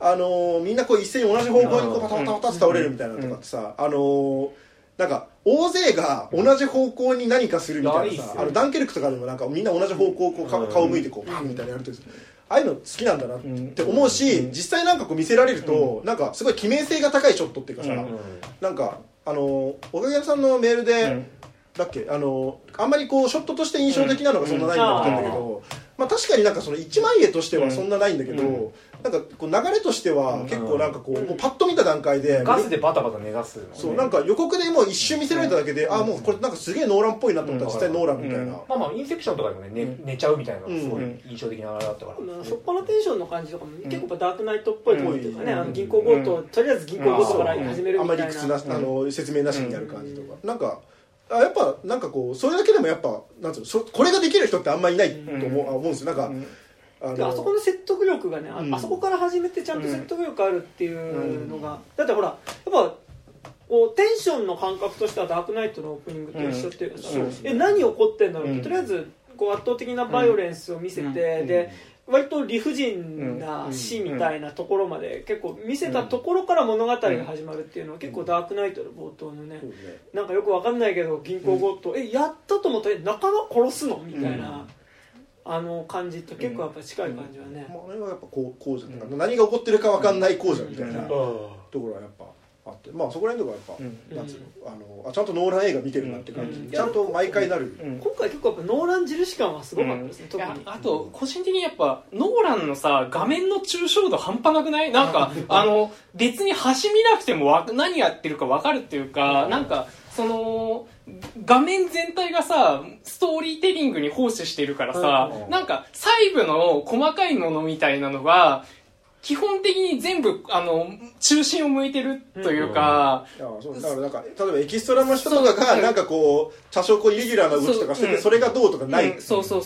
みんなこう一斉に同じ方向にこうパタパタパタって倒れるみたいなのとかってさ、なんか大勢が同じ方向に何かするみたいなさ、ダンケルクとかでもなんかみんな同じ方向をこう顔向いてこうパンみたいなやると、ああいうの好きなんだなって思うし、実際なんかこう見せられるとなんかすごい記名性が高いショットっていうかさ、なんかおかげさんのメールでだっけあんまりこうショットとして印象的なのがそんなないんだけど、まあ確かになんかその一枚絵としてはそんなないんだけど、なんかこう流れとしては結構なんかこう、もうパッと見た段階でガスでバタバタ寝出すの、ね、 そうなんか予告でもう一瞬見せられただけで、あもうこれなんかすげえノーランっぽいなと思ったら実際ノーランみたいな、 まあまあインセプションとかでもね、寝ちゃうみたいなのがすごい印象的なあれだったから、 そこのテンションの感じとかも結構ダークナイトっぽいところっていうかね、銀行強盗とりあえず銀行強盗から始めるみたいな、 あんまり理屈な説明なしにやる感じとか、なんかやっぱなんかこうそれだけでもやっぱなんつうのこれができる人ってあんまりいないと思うんですよ。なんかあそこの説得力がね、あそこから始めてちゃんと説得力あるっていうのが、だってほらやっぱこうテンションの感覚としてはダークナイトのオープニングと一緒っていうかさ、何起こってんだろうって、とりあえずこう圧倒的なバイオレンスを見せて、で割と理不尽な死みたいなところまで結構見せたところから物語が始まるっていうのは結構ダークナイトの冒頭のね、なんかよくわかんないけど銀行強盗やったと思ったら仲間殺すのみたいな感じと結構やっぱ近い感じはね、 あれはやっぱこうじゃん、何が起こってるかわかんないこうじゃんみたいなところはやっぱあって、まあそこら辺とかやっぱ、なんつうのちゃんとノーラン映画見てるなって感じ、ちゃんと毎回なる、 今回結構やっぱノーラン印感はすごかったですね、特に。 あと個人的にやっぱノーランのさ画面の抽象度半端なくない？なんか別に端見なくても何やってるか分かるっていうか、なんかその画面全体がさストーリーテリングに奉仕してるからさ、なんか細部の細かいものみたいなのが基本的に全部中心を向いてるというか、 そうだからなんか例えばエキストラの人とかがなんかこう多少こうイレギュラーな動きとかしてて、それがどうとかない、 そうだよ。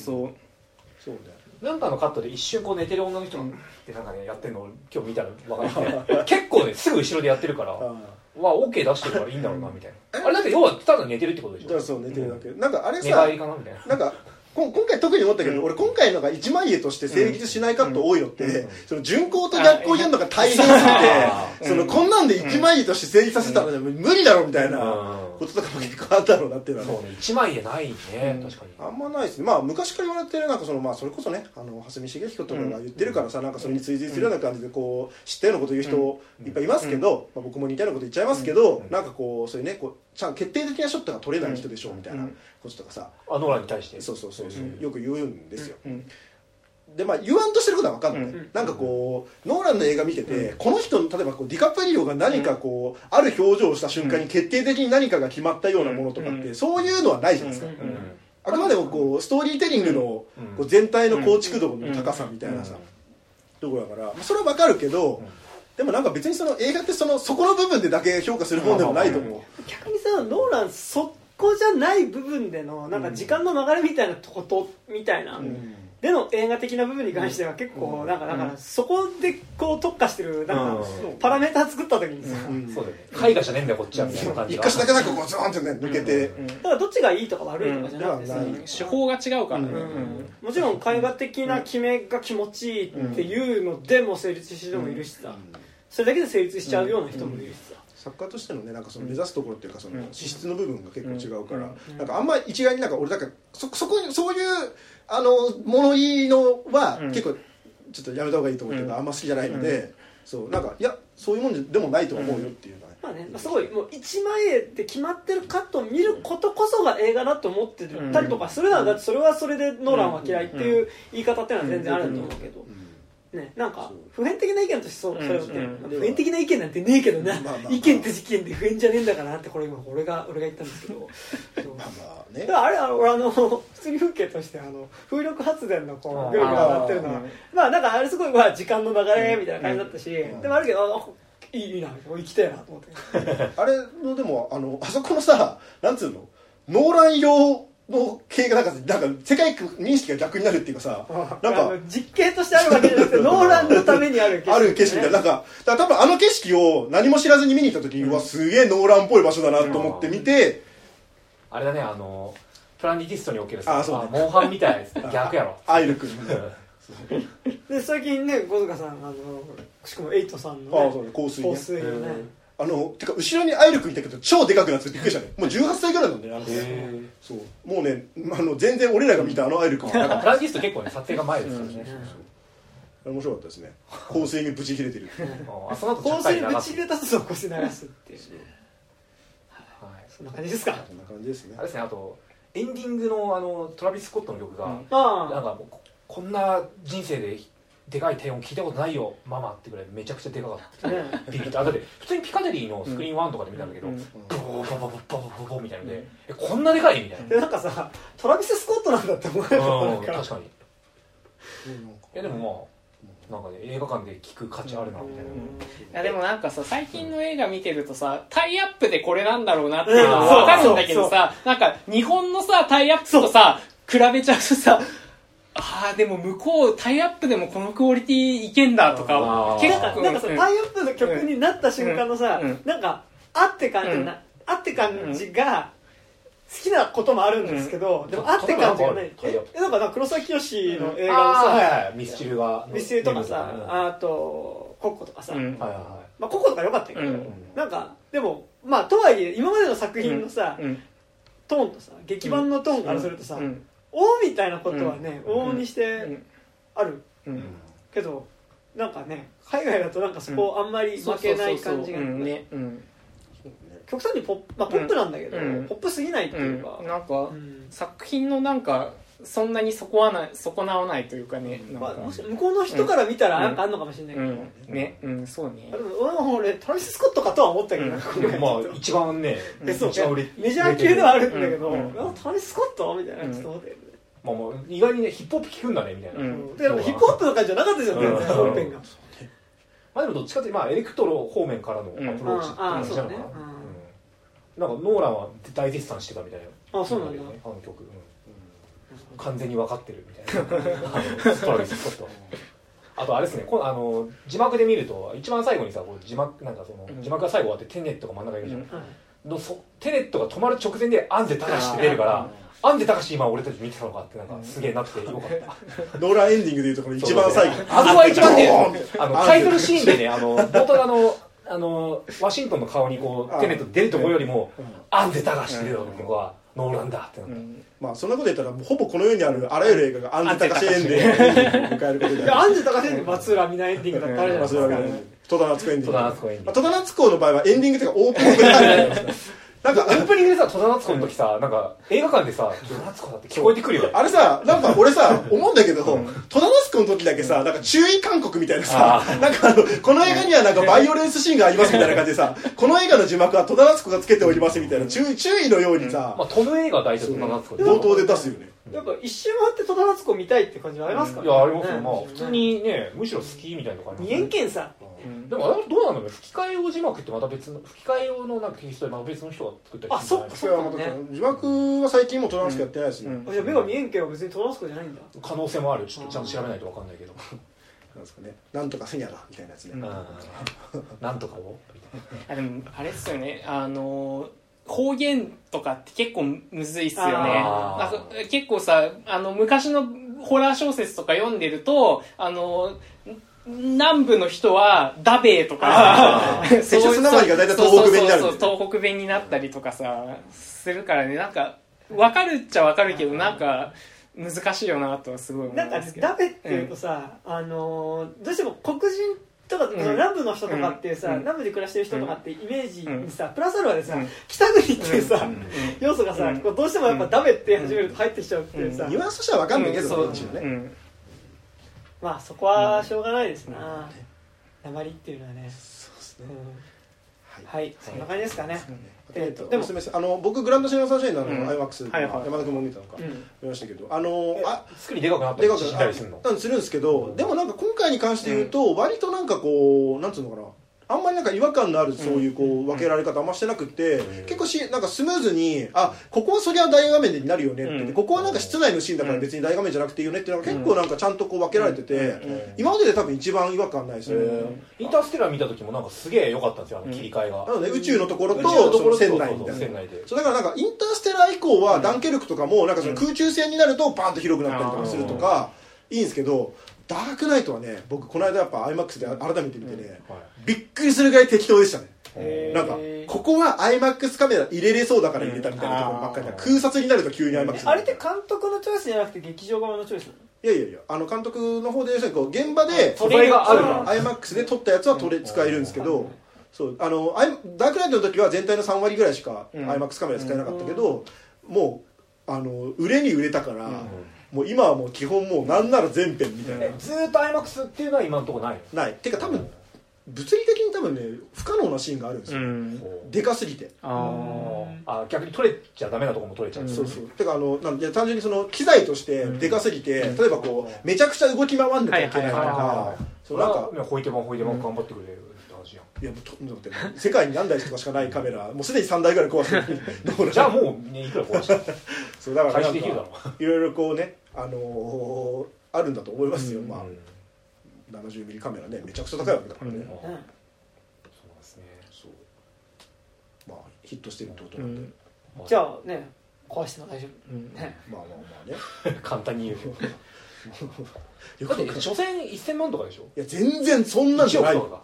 なんかのカットで一瞬こう寝てる女の人ってなんかねやってるのを今日見たら分かる結構ねすぐ後ろでやってるからOK 出してるからいいんだろうなみたいな、あれだって要はただ寝てるってことでしょ。 そう寝てるだけ、なんかあれさ寝返りかなみたいな、 なんか今回特に思ったけど、俺今回のが一枚絵として成立しないカット多いのって、その順光と逆光やるのが大変すぎて、そのこんなんで一枚絵として成立させたら無理だろみたいなこととかも結構あったろうなっていうのはね。 そうね、一枚絵ないね、確かにあんまないですね。まあ昔から言われてるなんかそのまあそれこそね蓮見茂彦とかが言ってるからさ、なんかそれに追随するような感じでこう知ったようなこと言う人いっぱいいますけど、まあ僕も似たようなこと言っちゃいますけど、なんかこうそういうねこうちゃん決定的なショットが取れない人でしょうみたいなこととかさ、 ノーランに対してそうよく言うんですよ。でまあ言わんとしてることは分かんない、なんかこうノーランの映画見てて、この人例えばこうディカプリオが何かこうある表情をした瞬間に決定的に何かが決まったようなものとかって、そういうのはないじゃないですか、あくまでもこうストーリーテリングのこう全体の構築度の高さみたいなさところだから、それは分かるけど、でもなんか別にその映画ってそこの部分でだけ評価するもんでもないと思う。 逆にさノーランそこじゃない部分でのなんか時間の流れみたいなことみたいな、での映画的な部分に関しては結構なんかだからそこでこう特化してるなんかパラメーター作った時にさ、 そうだよね、絵画じゃねえんだよこっちはみたいな感じ一箇所だけなんかこうズーンってね抜けて、 だからどっちがいいとか悪いとかじゃなくてさ、 手法が違うからね、 もちろん絵画的な決めが気持ちいいっていうのでも成立してる人もいるしさ、それだけで成立しちゃうような人もいるしさ、 作家としてのねなんかその目指すところっていうかその資質の部分が結構違うから、なんかあんまり一概になんか俺だからそこにそういう物言いのは結構ちょっとやめた方がいいと思うけど、あんま好きじゃないので、そうなんかいやそういうもんでもないと思うよっていうのはね、 まあね、すごいもう一枚絵って決まってるカットを見ることこそが映画だと思ってたりとかするなら、だってそれはそれでノーランは嫌いっていう言い方っていうのは全然あると思うけど、ね、なんか普遍的な意見としてそういうのって普遍的な意見なんてねえけどな、意見って事件で普遍じゃねえんだからなってこれ今俺が言ったんですけどだからあれ俺普通に風景として風力発電のこうぐるぐる上がってるのはまあなんかあれすごい時間の流れみたいな感じだったし、でもあるけどいいな行きたいなと思ってあれのでもあそこのさなんつうのノーラン用の系がなんか世界認識が逆になるっていうかさ、なんか実景としてあるわけじゃなくてノーランのためにある景色、 ある景色みたいな、なんかだから多分景色を何も知らずに見に行った時に、うわすげえノーランっぽい場所だなと思って見て、 あれだねプラネティストにおけるさモンハンみたいなやつ逆やろアイル君で最近ね小塚さんしかもエイトさんの、ね、 そう香水ね香水のねてか後ろにアイル君いたけど超でかくなってびっくりしたね。もう18歳ぐらいなんだよね。そうもうね全然俺らが見たアイル君はプランティスト結構ね撮影が前ですからね。 面白かったですね。香水にブチ切れてる。 その後香水にぶち入れたと香水流すっていう、そんな感じですか。 そんな感じですね。 あれですね、あとエンディングのトラビス・スコットの曲が、なんかもうこんな人生ででかい低音聞いたことないよママってぐらいめちゃくちゃでかかったビビった。だって普通にピカデリーのスクリーン1とかで見たんだけど、ボボボボボボボみたいなので、こんなでかいみたいな。 でなんかさトラビス・スコットなんだって思う確かに。でもなんかね映画館で聞く価値あるなみたいな。 いやでもなんかさ最近の映画見てるとさタイアップでこれなんだろうなっていうのは分かるんだけどさ、なんか日本のさタイアップとさ比べちゃうとさでも向こうタイアップでもこのクオリティいけんだとか結構なんかさタイアップの曲になった瞬間のさなんかあって感じが好きなこともあるんですけど、でもあって感じがない。なんか黒崎清の映画のさミスチルとかさ、あとコッコとかさ、コッコとか良かったけど、なんかでもとはいえ今までの作品のさトーンとさ劇版のトーンからするとさみたいなことはね往々にしてあるけど、なんかね海外だとなんかそこあんまり負けない感じがね、極端にポップなんだけど、ポップすぎないっていうか、 なんか作品のなんかそんなに損なわないというかね、 もし向こうの人から見たらなんかあんのかもしれないけどね、そうね。 でも俺トラビス・スコットかとは思ったけど、 一番ねメジャー級ではあるんだけど、トラビス・スコットみたいなちょっと思ったけどね。 意外にねヒップホップ聞くんだねみたいな。 ヒップホップの感じじゃなかったじゃん全然本編が。 でもどっちかってエレクトロ方面からのアプローチって感じなのかな。なんかノーランは大絶賛してたみたいな。 そうなんだ。 あの曲完全に分かってるみたいな。ストラビス・スコット。あとあれですね、字幕で見ると一番最後にさ字幕が最後終わってテネットが真ん中にいるじゃん。テネットが止まる直前で安瀬隆って出るから。安瀬隆今俺たち見てたのかってなんかすげえなってよかった。 ノーランエンディングでいうとこの一番最後。 あそこは一番ねタイトルシーンでね冒頭ワシントンの顔にこうテネット出るところよりも安瀬隆って出たのがノーランだってなった。 そんなこと言ったらほぼこの世にあるあらゆる映画が安瀬隆エンディングを迎えることで。 安瀬隆エンディング松浦美奈エンディングだったあるじゃないですか。 戸田夏子エンディング。戸田夏子の場合はエンディングというかオープニングであるじゃないですか。 なんかオープニングでさ戸田夏子の時さなんか映画館でさ戸田夏子だって聞こえてくるよ。 あれさなんか俺さ思うんだけど戸田夏子の時だけさなんか注意勧告みたいなさなんかこの映画にはなんかバイオレンスシーンがありますみたいな感じでさこの映画の字幕は戸田夏子がつけておりますみたいな注意のようにさトム映画大体戸田夏子冒頭で出すよね。 やっぱ一周回って戸田夏子見たいって感じはありますかね。 いやありますよ。普通にねむしろ好きみたいな感じ。 二円剣さ。 でもあれどうなの吹き替え用字幕ってまた別の吹き替え用のなんかテキストでまた別の人が作ったりするんじゃないそうね。 字幕は最近も戸田夏子やってないですね。 じゃあ目が見えんけど別に戸田夏子じゃないんだ。 可能性もある。ちょっとちゃんと調べないと分かんないけど。 なんですかね。なんとかせにゃだみたいなやつね。 なんとかを。 でもあれですよね。方言とかって結構むずいっすよね。なんか結構さ昔のホラー小説とか読んでると南部の人はダベーとか接触なまりが大体東北弁になる。 そう東北弁になったりとかさするからね。なんか分かるっちゃ分かるけどなんか難しいよなとはすごい思うんですけど。 なんかダベっていうとさ、どうしても黒人とか南部の人とかっていうさ、南部で暮らしてる人とかってイメージにさ、プラスアルファでさ、北国っていうさ、要素がさ、どうしてもやっぱダメって始めると入ってきちゃうっていうさ、 ニュアンスとしては分かんないけどそうね。 まあそこはしょうがないですな。鉛っていうのはね。 そうですね。 はい、そんな感じですかね。 でもすみません、僕グランドシネマサンシャインのIMAX 山田君も見たのか見ましたけど、 作りでかくなったりしたりするの？ するんですけど、でもなんか今回に関して言うと割となんかこうなんつうのかな。あんまりなんか違和感のあるそういうこう分けられ方あんましてなくて、結構なんかスムーズにここはそりゃ大画面になるよねって、ここはなんか室内のシーンだから別に大画面じゃなくていいよねっていうのが結構なんかちゃんとこう分けられてて、今までで多分一番違和感ないですよね。 インターステラー見た時もなんかすげえ良かったんですよ切り替えが。 なので宇宙のところとその船内みたいな。そうだからなんかインターステラー以降はダンケルクとかもなんかその空中戦になるとバーンと広くなったりとかするとかいいんですけど。 ダークナイトはね僕この間やっぱ IMAX で改めて見てね、 はいびっくりするぐらい適当でしたね。なんかへーここは IMAX カメラ入れれそうだから入れたみたいなところばっかりで、空撮になると急に IMAX あれって監督のチョイスじゃなくて劇場側のチョイスなの？ いやいやいや監督の方でこう現場で素材があるから IMAX で撮ったやつは使えるんですけど、そうダークナイトの時は全体の3割ぐらいしか IMAX カメラ使えなかったけど、もう売れに売れたから、もう今はもう基本もうなんなら全編みたいな、 ずーっと IMAX っていうのは今のところないの？ ないてか多分物理的に多分ね不可能なシーンがあるんですよ、でかすぎて。 逆に撮れちゃダメなところも撮れちゃう、 そうそうてかいや単純にその機材としてでかすぎて、例えばこうめちゃくちゃ動き回んなきゃいけないとか、そうなんかほいてま頑張ってくれるって話やん。 いやもうだって世界に何台とかしかないカメラもうすでに3台ぐらい壊してるじゃあもう、ね、いくら壊したそうだからなんか開始できるだろいろいろこうねあるんだと思いますよ、まあ70ミリカメラねめちゃくちゃ高いわけだからね、 そうですね。 そうまあヒットしてるってことなんで、 じゃあね壊しても大丈夫、ね、 まあまあまあね簡単に言うよだって初戦1000万とかでしょ？ いや全然そんなんじゃない 1億とか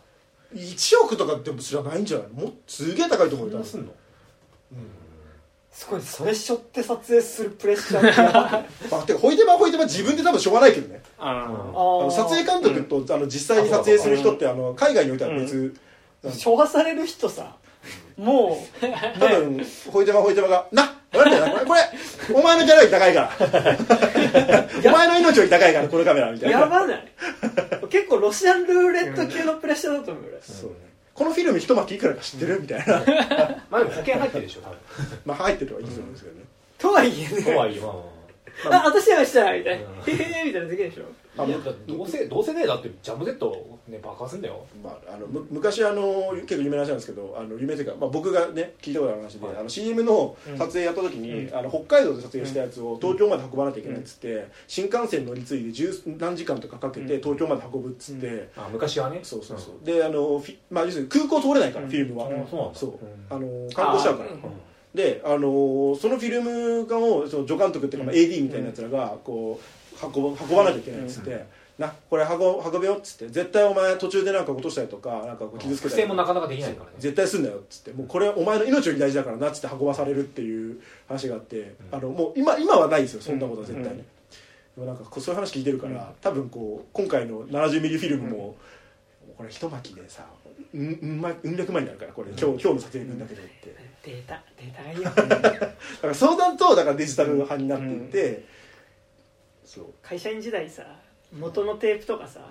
1億とかって知らないんじゃないの？もうすげえ高いと思うよ。 そんなすんの？ すごいそれしょって撮影するプレッシャーってやばいまあてかほいてま自分で多分しょうがないけどね。撮影監督と実際に撮影する人って海外においては別、 昭和される人さもう多分ほいてまがこれお前のギャラより高いからお前の命より高いからこのカメラみたいな。 やばない結構ロシアンルーレット級のプレッシャーだと思うよ、 そうね、このフィルム一巻きいくらか知ってるみたいなまあでも保険入ってるでしょ多分。 まあ入ってるはいいと思うんですけどね、 とはいえねとはいえ私はしたらみたいなへへみたいなできるでしょ。 いやどうせねだってジャム Z ね爆発すんだよ。 まあ、昔結構有名な話なんですけど有名というか、僕がね聞いたことある話で、CM の撮影やった時に、北海道で撮影したやつを東京まで運ばなきゃいけないっつって、新幹線乗り継いで十何時間とかかけて東京まで運ぶっつって、 昔はね。 そうで要するに空港通れないから、フィルムは、そう観光しちゃうから、でそのフィルムをその助監督っていうか、AD みたいなやつらがこう運ばなきゃいけないっつって、これ運べよっつって、絶対お前途中でなんか落としたりとかなんか傷つけたり不正もなかなかできないからね。 絶対すんなよっつって、もうこれお前の命より大事だからなっつって運ばされるっていう話があって、もう今はないですよそんなことは絶対ね、でもなんかそういう話聞いてるから、多分こう今回の70ミリフィルムも、これ一巻きでさうん百万になるから、これ今日の撮影分だけでってデータがいいよだから相談とだからデジタル派になっていって、そう会社員時代さ元のテープとかさ、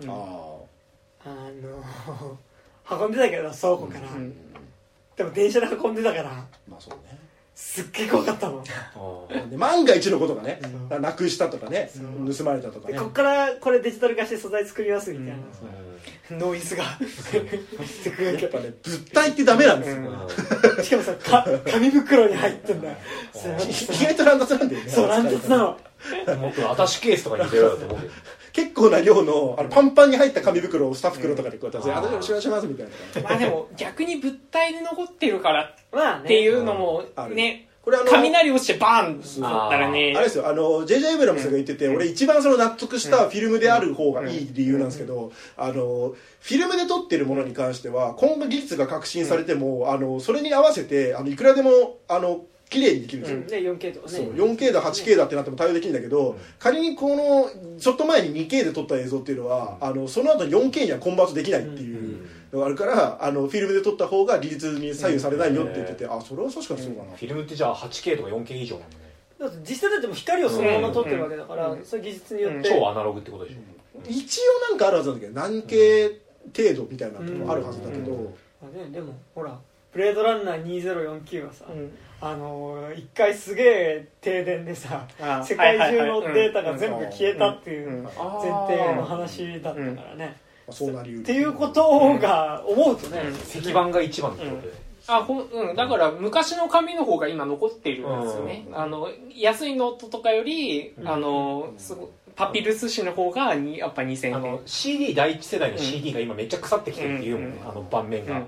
運んでたけど倉庫から、でも電車で運んでたから、 まあそうね、 すっげえ怖かったもんで万が一のことがね、なくしたとかね、盗まれたとかね、 こっからこれデジタル化して素材作りますみたいな、ノイズがやっぱね物体ってダメなんですよ、 しかもさ紙袋に入ってんだよ意外と乱雑なんだよね。 そう乱雑なのもっとアタッシュケースとかに入れようと思うけど結構な量のパンパンに入った紙袋をスタッフ袋とかでこうやって「あよろしくお願いします」みたいな。 まあでも逆に物体で残ってるからまあねっていうのもね、 これ雷落ちてバーンだったらね、 あれですよ、J.J. エイブラムスが言ってて、俺一番その納得したフィルムである方がいい理由なんですけど、フィルムで撮ってるものに関しては今後技術が革新されても、それに合わせていくらでも綺麗にできるんですよ、 4K とかね、 そう 4K だ 8K だってなっても対応できるんだけど、仮にこのちょっと前に 2K で撮った映像っていうのは、その後 4K にはコンバートできないっていうのがあるから、フィルムで撮った方が技術に左右されないよって言ってて、それは確かにそうかな、 フィルムってじゃあ 8K とか 4K 以上なんだね。 だって実際だっても光をそのまま撮ってるわけだから、そういう技術によって超アナログってことでしょ。 一応なんかあるはずなんだけど、何 K 程度みたいなのもあるはずだけど、 でもほらブレードランナー2049はさ、一回すげえ停電でさ、世界中のデータが全部消えたっていう前提の話だったからね、 そうなりうるっていうことが思うとね、 石板が一番ってことで、 だから昔の紙の方が今残ってるんですよね、安いノートとかより、パピルス紙の方がやっぱ2000円、 CD 第一世代の CD が今めっちゃ腐ってきてるっていうもんね、盤面が、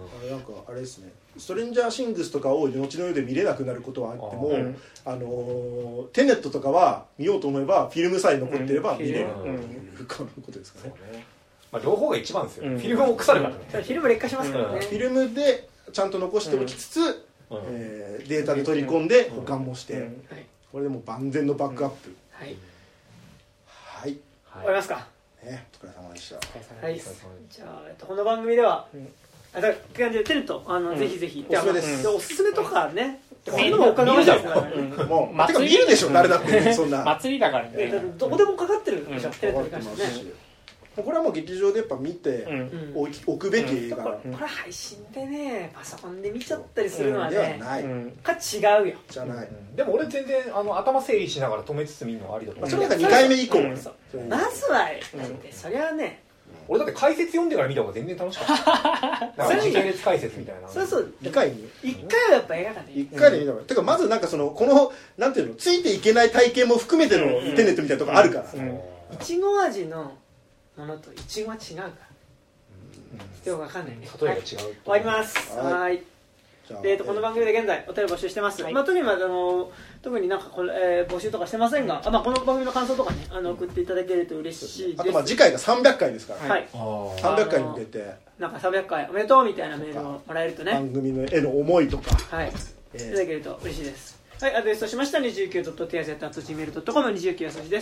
なんかあれですね、ストレンジャーシングスとかを後の世で見れなくなることはあっても、テネットとかは見ようと思えばフィルムさえ残ってれば見れるということですかね。 まあ、両方が一番ですよ、フィルムも腐るからね。 フィルム劣化しますからね。 フィルムでちゃんと残しておきつつ、データで取り込んで保管もして、これでもう万全のバックアップ。はい、はい、 終わりますかね。お疲れ様でした。 はい、じゃあ、この番組では感じでテネットぜひぜひおすすめです。 おすすめとかね、そういうのもお伺いしたいですからね。 もうてか見るでしょ、誰だってそんな祭りだからね。 どこでもかかってるでしょ、テネットに関してね。 これはもう劇場でやっぱ見て置くべき映画。 これ配信でね、パソコンで見ちゃったりするのはね、違うよ。 じゃない。 でも俺全然頭整理しながら止めつつ見るのはありだと思う。 それが2回目以降。 まずはそれはね。 俺だって解説読んでから見た方が全然楽しかった。時系列解説みたいな。 そうそう。 2回に 1回はやっぱ映画館で 1回で見た方が。てかまずなんかこのなんていうの、ついていけない体験も含めてのテネットみたいなとこあるから。 いちご味のものといちごは違うから。よくわかんないね。 例えが違う。 終わります。はい。この番組で現在お便り募集してます。特になんか募集とかしてませんが、この番組の感想とかね送っていただけると嬉しいです。 あと次回が300回ですからね。 はい。 300回に向けてなんか300回おめでとうみたいなメールをもらえるとね。 番組のへの思いとか、 はい、いただけると嬉しいです。はい、アドレスとしました 29.tz@gmail.com 29は数字です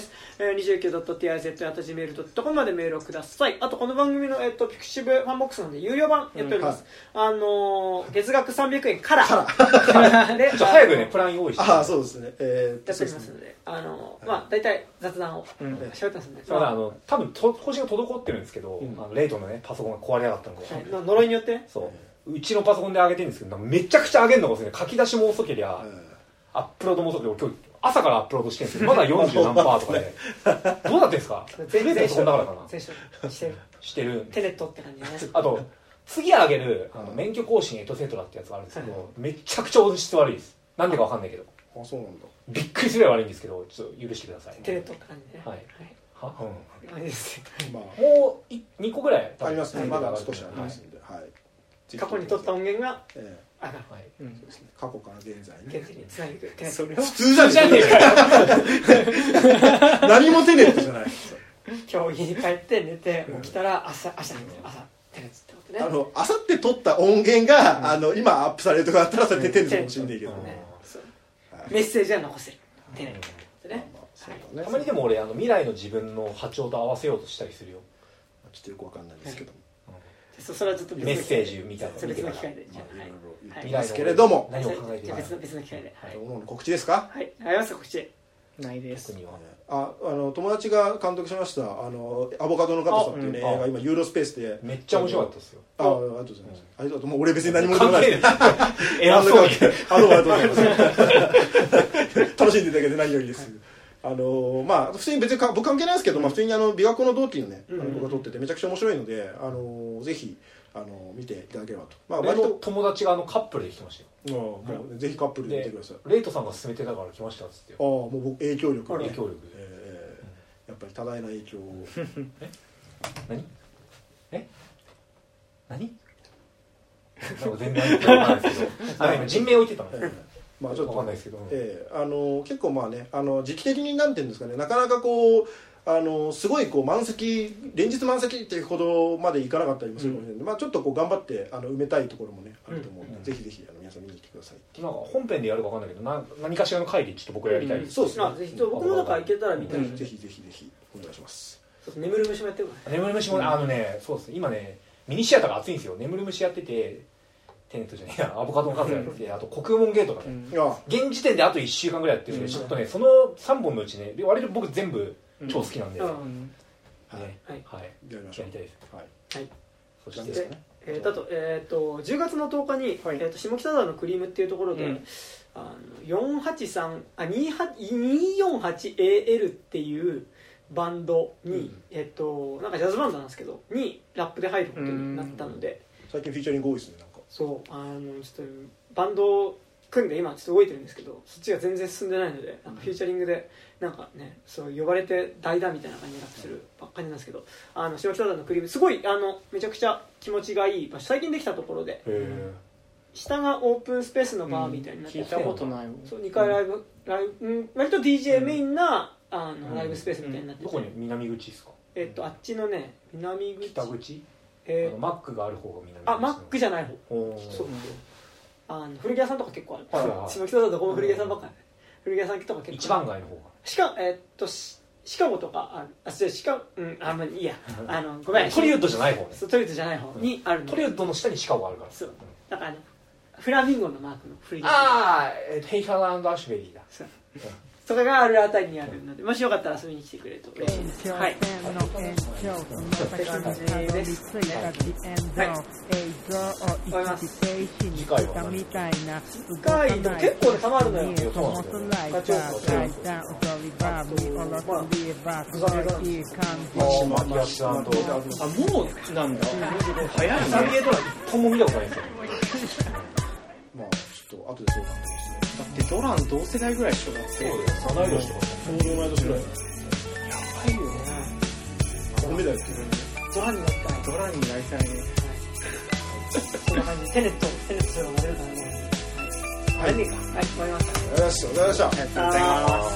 。29.tz@gmail.com までメールをください。あとこの番組のピクシブファンボックスなんで有料版やっております。月額300円からで早くねプラン用意して。 ああそうですね。 やっておりますので、大体雑談を喋ってますんで。 多分更新が滞ってるんですけど、レイトのねパソコンが壊れなかったので。 呪いによってね。 そう。うちのパソコンで上げてるんですけど、めちゃくちゃ上げるのがですね、書き出しも遅けりゃ。アップロードも遅くて、今日朝からアップロードしてるんですけど、まだ40何パーとかで、どうなってんですか？全然パソコンだからかな。してる。 テネットって感じね。 あと次上げる免許更新エトセトラってやつがあるんですけど、めちゃくちゃ音質悪いです。なんでかわかんないけど。 あ、そうなんだ。 びっくりするぐらい悪いんですけど、ちょっと許してください。 テネットって感じね。 はい。 あれですね。 もう2個ぐらいありますね。まだ少しありますんで、はい。 過去に撮った音源が。 そうですね。過去から現在につないでいく。 普通じゃねえかよ。何もテネットじゃない。 今日家に帰って寝て起きたら朝テネットってことね。 あさって撮った音源が今アップされるとかだったらそれでテネットかもしれないけどね。 メッセージは残せる。テネットってね。 たまにでも俺未来の自分の波長と合わせようとしたりするよ。 ちょっとよくわかんないですけど。 それはちょっとメッセージみたいな別の機会で。 いますけれども、 何を考えている別の機会で。 告知ですか？ はい、ありますか告知？ ないです。 友達が監督しましたアボカドのガトさんっていうね映画今ユーロスペースでめっちゃ面白かったですよ。 ありがとうございます。ありがとう。もう俺別に何も言わない。 偉そうに。 ありがとうございます。楽しんでいただけて何よりです。普通に別に僕関係ないですけど、普通に琵琶湖の同期のね僕が撮っててめちゃくちゃ面白いのでぜひ見ていただければと。 割と友達がカップルで来てましたよ。 もうぜひカップルで見てください。 レイトさんが勧めてたから来ましたっつって。 もう僕影響力やっぱり多大な影響を。 何全然分かんないですけど今人名置いてたの。 ちょっと分かんないですけど、 結構時期的になんていうんですかね、なかなかこうすごいこう満席連日満席っていうほどまでいかなかったりもするかもしれないので、ちょっとこう頑張って埋めたいところもねあると思うので、ぜひぜひ皆さん見に来てください。 なんか本編でやるか分かんないけど何かしらの回でちょっと僕やりたいです。 そうですね。 ぜひ僕もなんか行けたら見たい。 ぜひぜひぜひお願いします。 眠る虫もやってるからね。 眠る虫もそうですね、今ねミニシアターが熱いんですよ。眠る虫やってて、テネットじゃねえや、アボカドの数やってて、あと国門ゲートがね、現時点であと1週間ぐらいやってるんで、ちょっとねその3本のうちね割と僕全部超好きなんで、やりましょう。やりたいです。はい。そしてあと10月の10日に下北沢のクリームっていうところで248AL っていうバンドになんかジャズバンドなんですけどにラップで入ることになったので、 最近フィーチャリング多いですね。なんかそうちょっとバンド組んで今ちょっと動いてるんですけど、そっちが全然進んでないので、なんかフューチャリングでなんかね、そう呼ばれて代打みたいな感じになってするばっかりなんですけど、下北沢のクリームすごいめちゃくちゃ気持ちがいい場所、最近できたところで、下がオープンスペースのバーみたいになってて、 聞いたことない。 そう2回ライブ、割と DJ メインなライブスペースみたいになってて、 どこに南口ですか？ あっちのね、南口、 北口、マックがある方が南口。 マックじゃない方。そう古着屋さんとか結構ある。下北沢どこも古着屋さんばっかり。古着屋さんとか結構。 一番街の方が。 シカゴとかあんまりいいや。ごめん。 トリウッドじゃない方ね。 トリウッドじゃない方にあるの。 トリウッドの下にシカゴがあるから。 そう。だからフラミンゴのマークの古着屋。 ヘイファランドアシュベリーだ。 それがあるあたりにあるので、もしよかったら遊びに来てくれると嬉しいです。はい。って感じですね。はい。終わります。 次回は何？ 次回でも結構ね、たまるのよ。 そうなんですよ。 ガチョウとグザメガマキアス& もうなんだ。早いね。 サンゲートラ一本も見たことないんですよ。 まあちょっと後でそうなんですね。 だってドラン同世代ぐらいでしょ。だってそうです。同い年とか。 ちょうど同い年ぐらい。 やばいよね。 ダメだよって。 ドラになったい。 ドラになりたいね。 そんな感じでテネットするのが出るからね。はい。終わりました。 ありがとうございました。 ありがとうございます。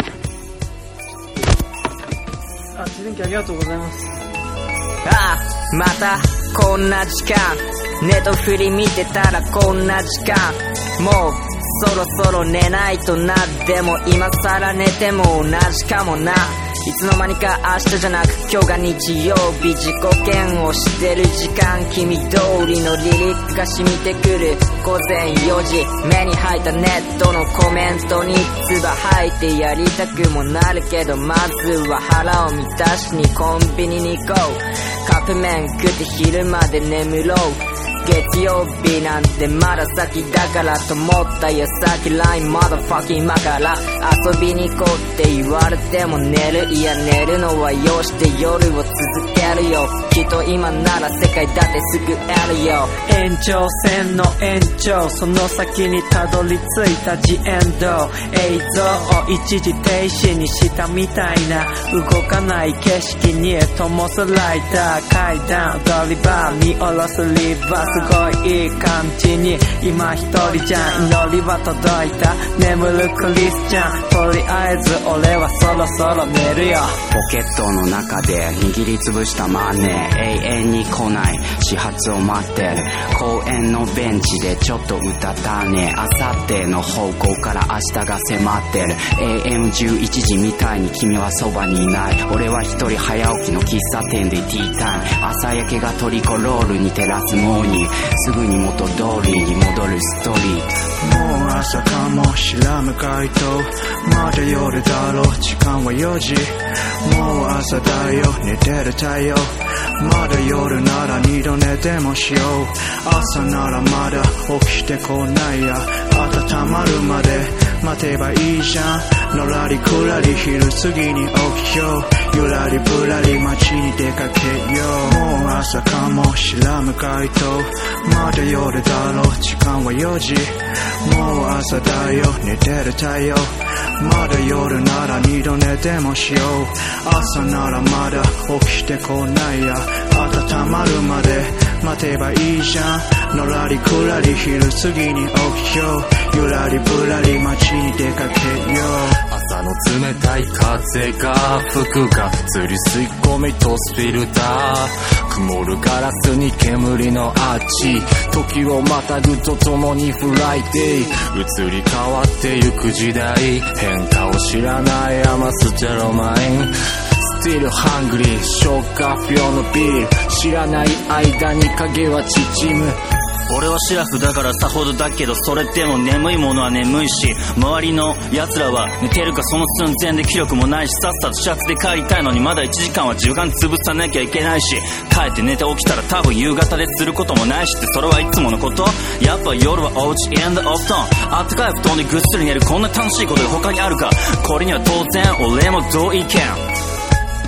自然機ありがとうございます。 またこんな時間、ネットフリ見てたらこんな時間、もうそろそろ寝ないとな。でも今更寝ても同じかもな。いつの間にか明日じゃなく今日が日曜日、自己嫌悪してる時間、君通りのリリックが染みてくる午前4時、目に入ったネットのコメントに唾吐いてやりたくもなるけど、まずは腹を満たしにコンビニに行こう。カップ麺食って昼まで眠ろう。月曜日なんてまだ先だからと思った矢先 LINE まだファッキン今から遊びに行こうって言われても寝る。いや寝るのはよして夜を続けるよ。きっと今なら世界だって救えるよ。 延長線の延長、その先にたどり着いたジエンド。映像を一時停止にしたみたいな、動かない景色に灯すライター。階段踊り場見下ろすリバー、すごいいい感じに今一人じゃん。祈りは届いた、眠るクリスチャン。とりあえず俺はそろそろ寝るよ。 ポケットの中で握りつぶしたマネー、永遠に来ない始発を待ってる。公園のベンチでちょっと歌ったね。明後日の方向から明日が迫ってる。 AM11 時みたいに君はそばにいない。俺は一人早起きの喫茶店でティータイム。朝焼けがトリコロールに照らすモーニング、すぐに元通りに戻るストーリー。 もう朝かもしらぬ回答、まだ夜だろう、時間は4時。もう朝だよ、寝てる太陽。まだ夜なら二度寝でもしよう。朝ならまだ起きてこないや。温まるまで待てばいいじゃん。のらりくらり昼過ぎに起きよう。ゆらりぶらり街に出かけよう。もう朝かもしらぬ回答、まだ夜だろう、時間は4時。もう朝だよ、寝てる太陽。まだ夜なら二度寝でもしよう。朝ならまだ起きてこないや。温まるまで待てばいいじゃん。のらりくらり昼過ぎに起きよう。ゆらりぶらり街に出かけよう。 朝の冷たい風が吹くが釣り吸い込み通すフィルター。曇るガラスに煙のアーチ、時をまたぐとともにフライデー。移り変わってゆく時代、変化を知らない甘ステロマイン。Still hungry 消化不良のビール、知らない間に影は縮む。 俺はシラフだからさほどだけど、それでも眠いものは眠いし、周りの奴らは寝てるかその寸前で気力もないし、さっさとシャツで帰りたいのにまだ1時間は時間潰さなきゃいけないし、帰って寝て起きたら多分夕方ですることもないしって、それはいつものこと。やっぱ夜はおうち and お布団、あったかい布団でぐっすり寝る、こんな楽しいことが他にあるか。これには当然俺も同意見。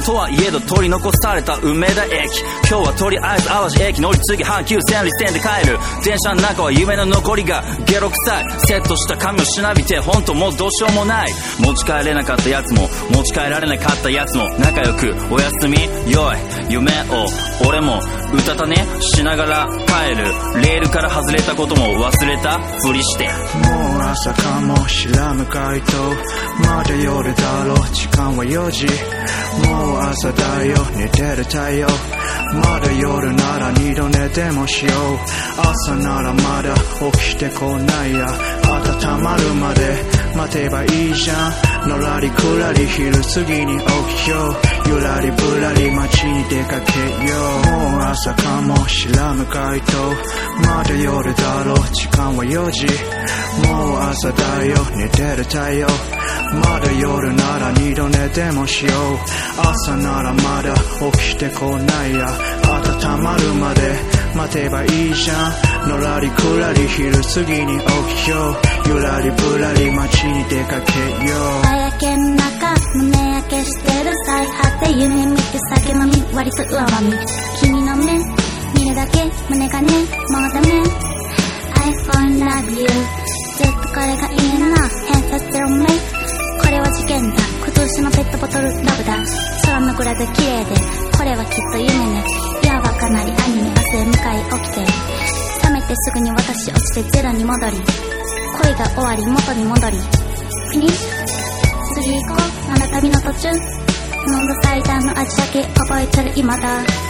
とはいえど取り残された梅田駅、今日はとりあえず淡路駅乗り継ぎ阪急千里線で帰る。電車の中は夢の残りがゲロ臭い。セットした髪をしなびて本当もうどうしようもない。持ち帰れなかったやつも持ち帰られなかったやつも仲良くおやすみよい夢を俺もうたた寝しながら帰る。レールから外れたことも忘れたふりして、 もう朝かもしらぬ街灯、まだ夜だろう時間は4時、もう朝だよ寝てる太陽、まだ夜なら二度寝でもしよう、朝ならまだ起きてこないや、温まるまで待てばいいじゃん、のらりくらり昼過ぎに起きよう、ゆらりぶらり街に出かけよう、もう朝かもしらぬ街灯、まだ夜だろう時間は4時、もう朝だよ寝てる太陽、まだ夜なら二度寝でもしよう、朝ならまだ起きてこないや、温まるまで待てばいいじゃん、のらりくらり昼過ぎに起きよう、ゆらりぶらり街に出かけよう。 朝焼けの中胸焼けしてる最果て、夢見て酒飲み割と上髪、君の目見るだけ胸がねもうダメ I fall in love you、 ずっとこれがいいな偏差値をめ、これは事件だ今年のペットボトルラブだ、空のグラで綺麗でこれはきっと夢ね、いやはかなりアニメ明日へ向かい起きて、覚めてすぐに私落ちてゼロに戻り、恋が終わり元に戻り、フィニッシュ次行こうまだ旅の途中、飲んだサイダーの味だけ覚えてる今だ。